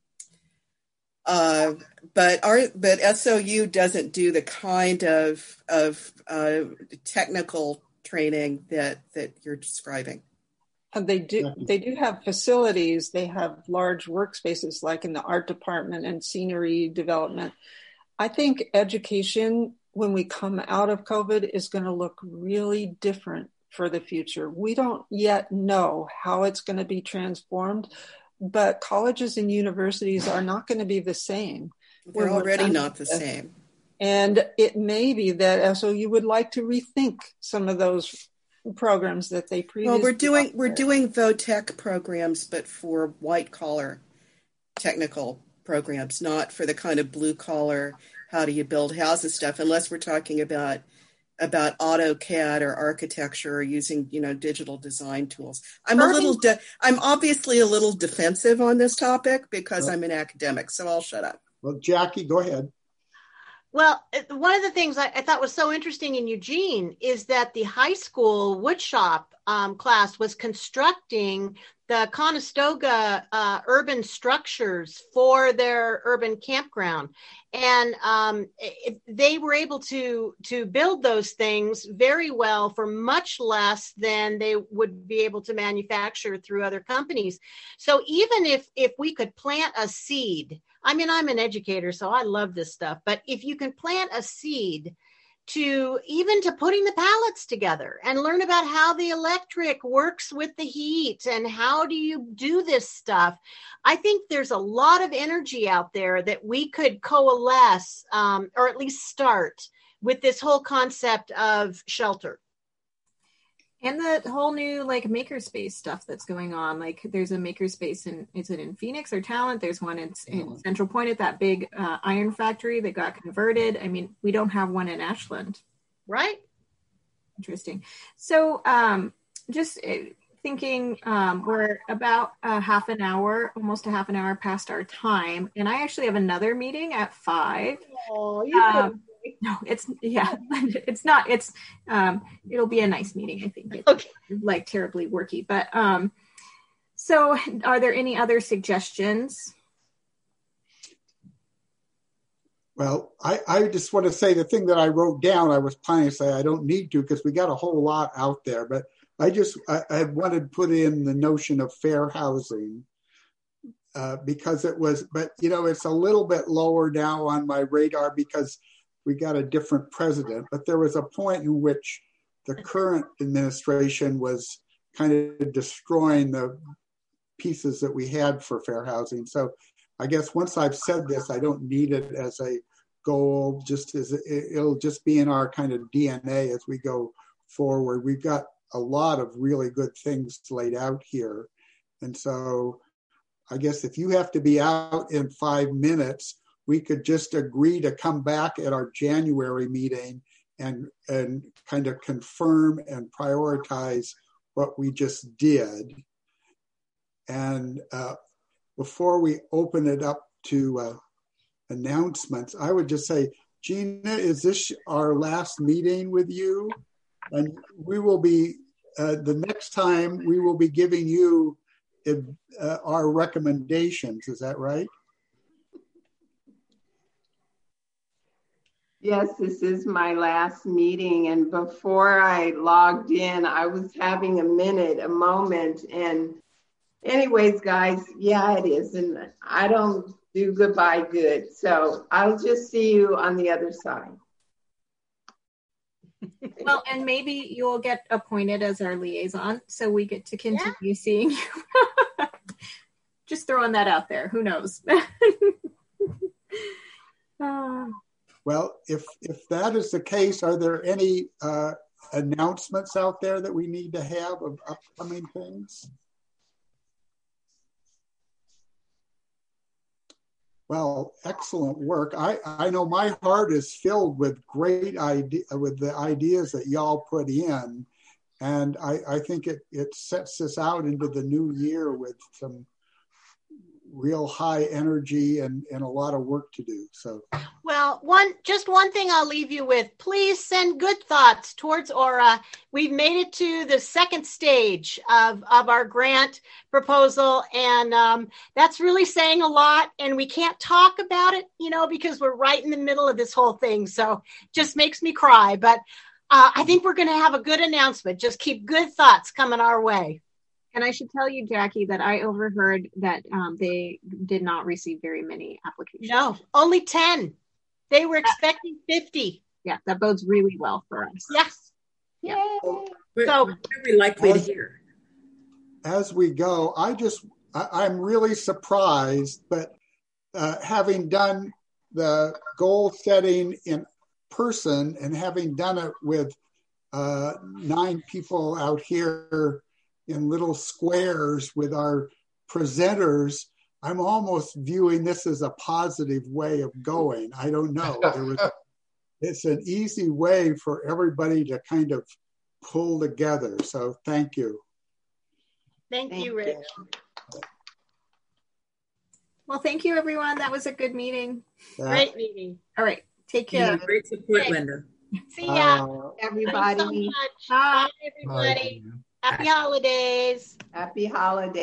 But SOU doesn't do the kind of technical training that you're describing. They do have facilities. They have large workspaces like in the art department and scenery development. I think education, when we come out of COVID, is going to look really different for the future. We don't yet know how it's going to be transformed, but colleges and universities are not going to be the same. They're already not the same. And it may be that SOU would like to rethink some of those programs that they previously. Well, we're doing VOTEC programs, but for white collar technical programs, not for the kind of blue collar, how do you build houses stuff, unless we're talking about AutoCAD or architecture or using, digital design tools. I'm obviously a little defensive on this topic because I'm an academic, so I'll shut up. Well, Jackie, go ahead. Well, one of the things I thought was so interesting in Eugene is that the high school woodshop class was constructing the Conestoga urban structures for their urban campground. And they were able to build those things very well for much less than they would be able to manufacture through other companies. So even if we could plant a seed, I mean, I'm an educator, so I love this stuff. But if you can plant a seed to putting the pallets together and learn about how the electric works with the heat and how do you do this stuff, I think there's a lot of energy out there that we could coalesce or at least start with this whole concept of shelter. And the whole new makerspace stuff that's going on. Like there's a makerspace is it in Phoenix or Talent? There's one in Central Point at that big iron factory that got converted. I mean, we don't have one in Ashland. Right. Interesting. So just thinking we're about almost a half an hour past our time. And I actually have another meeting at 5. Oh, no, it's not. It's it'll be a nice meeting. I think it's okay. Terribly worky, but so are there any other suggestions? Well, I just want to say the thing that I wrote down, I was planning to say I don't need to because we got a whole lot out there, but I wanted to put in the notion of fair housing because it's a little bit lower now on my radar because we got a different president, but there was a point in which the current administration was kind of destroying the pieces that we had for fair housing. So I guess once I've said this, I don't need it as a goal, it'll just be in our kind of DNA as we go forward. We've got a lot of really good things laid out here. And so I guess if you have to be out in 5 minutes, we could just agree to come back at our January meeting and kind of confirm and prioritize what we just did. And before we open it up to announcements, I would just say, Gina, is this our last meeting with you? And we will be, the next time we will be giving you our recommendations. Is that right? Yes, this is my last meeting. And before I logged in, I was having a moment. And anyways, guys, yeah, it is. And I don't do goodbye good. So I'll just see you on the other side. Well, and maybe you'll get appointed as our liaison, so we get to continue seeing you. Just throwing that out there. Who knows? Well, if that is the case, are there any announcements out there that we need to have of upcoming things? Well, excellent work. I know my heart is filled with great with the ideas that y'all put in, and I think it sets us out into the new year with some real high energy and a lot of work to do. So, well, one thing I'll leave you with: please send good thoughts towards Aura. We've made it to the second stage of our grant proposal, and that's really saying a lot. And we can't talk about it, because we're right in the middle of this whole thing. So, just makes me cry. But I think we're going to have a good announcement. Just keep good thoughts coming our way. And I should tell you, Jackie, that I overheard that they did not receive very many applications. No, only 10. They were expecting 50. Yeah, that bodes really well for us. Yes. Yeah. So very likely to hear. As we go, I'm really surprised, but having done the goal setting in person and having done it with 9 people out here in little squares with our presenters, I'm almost viewing this as a positive way of going. I don't know. It's an easy way for everybody to kind of pull together. So thank you. Thank you, Rich. Well, thank you, everyone. That was a good meeting. Great meeting. All right. Take care. Great support, Linda. See ya, everybody. Bye, everybody. Happy holidays. Happy holidays.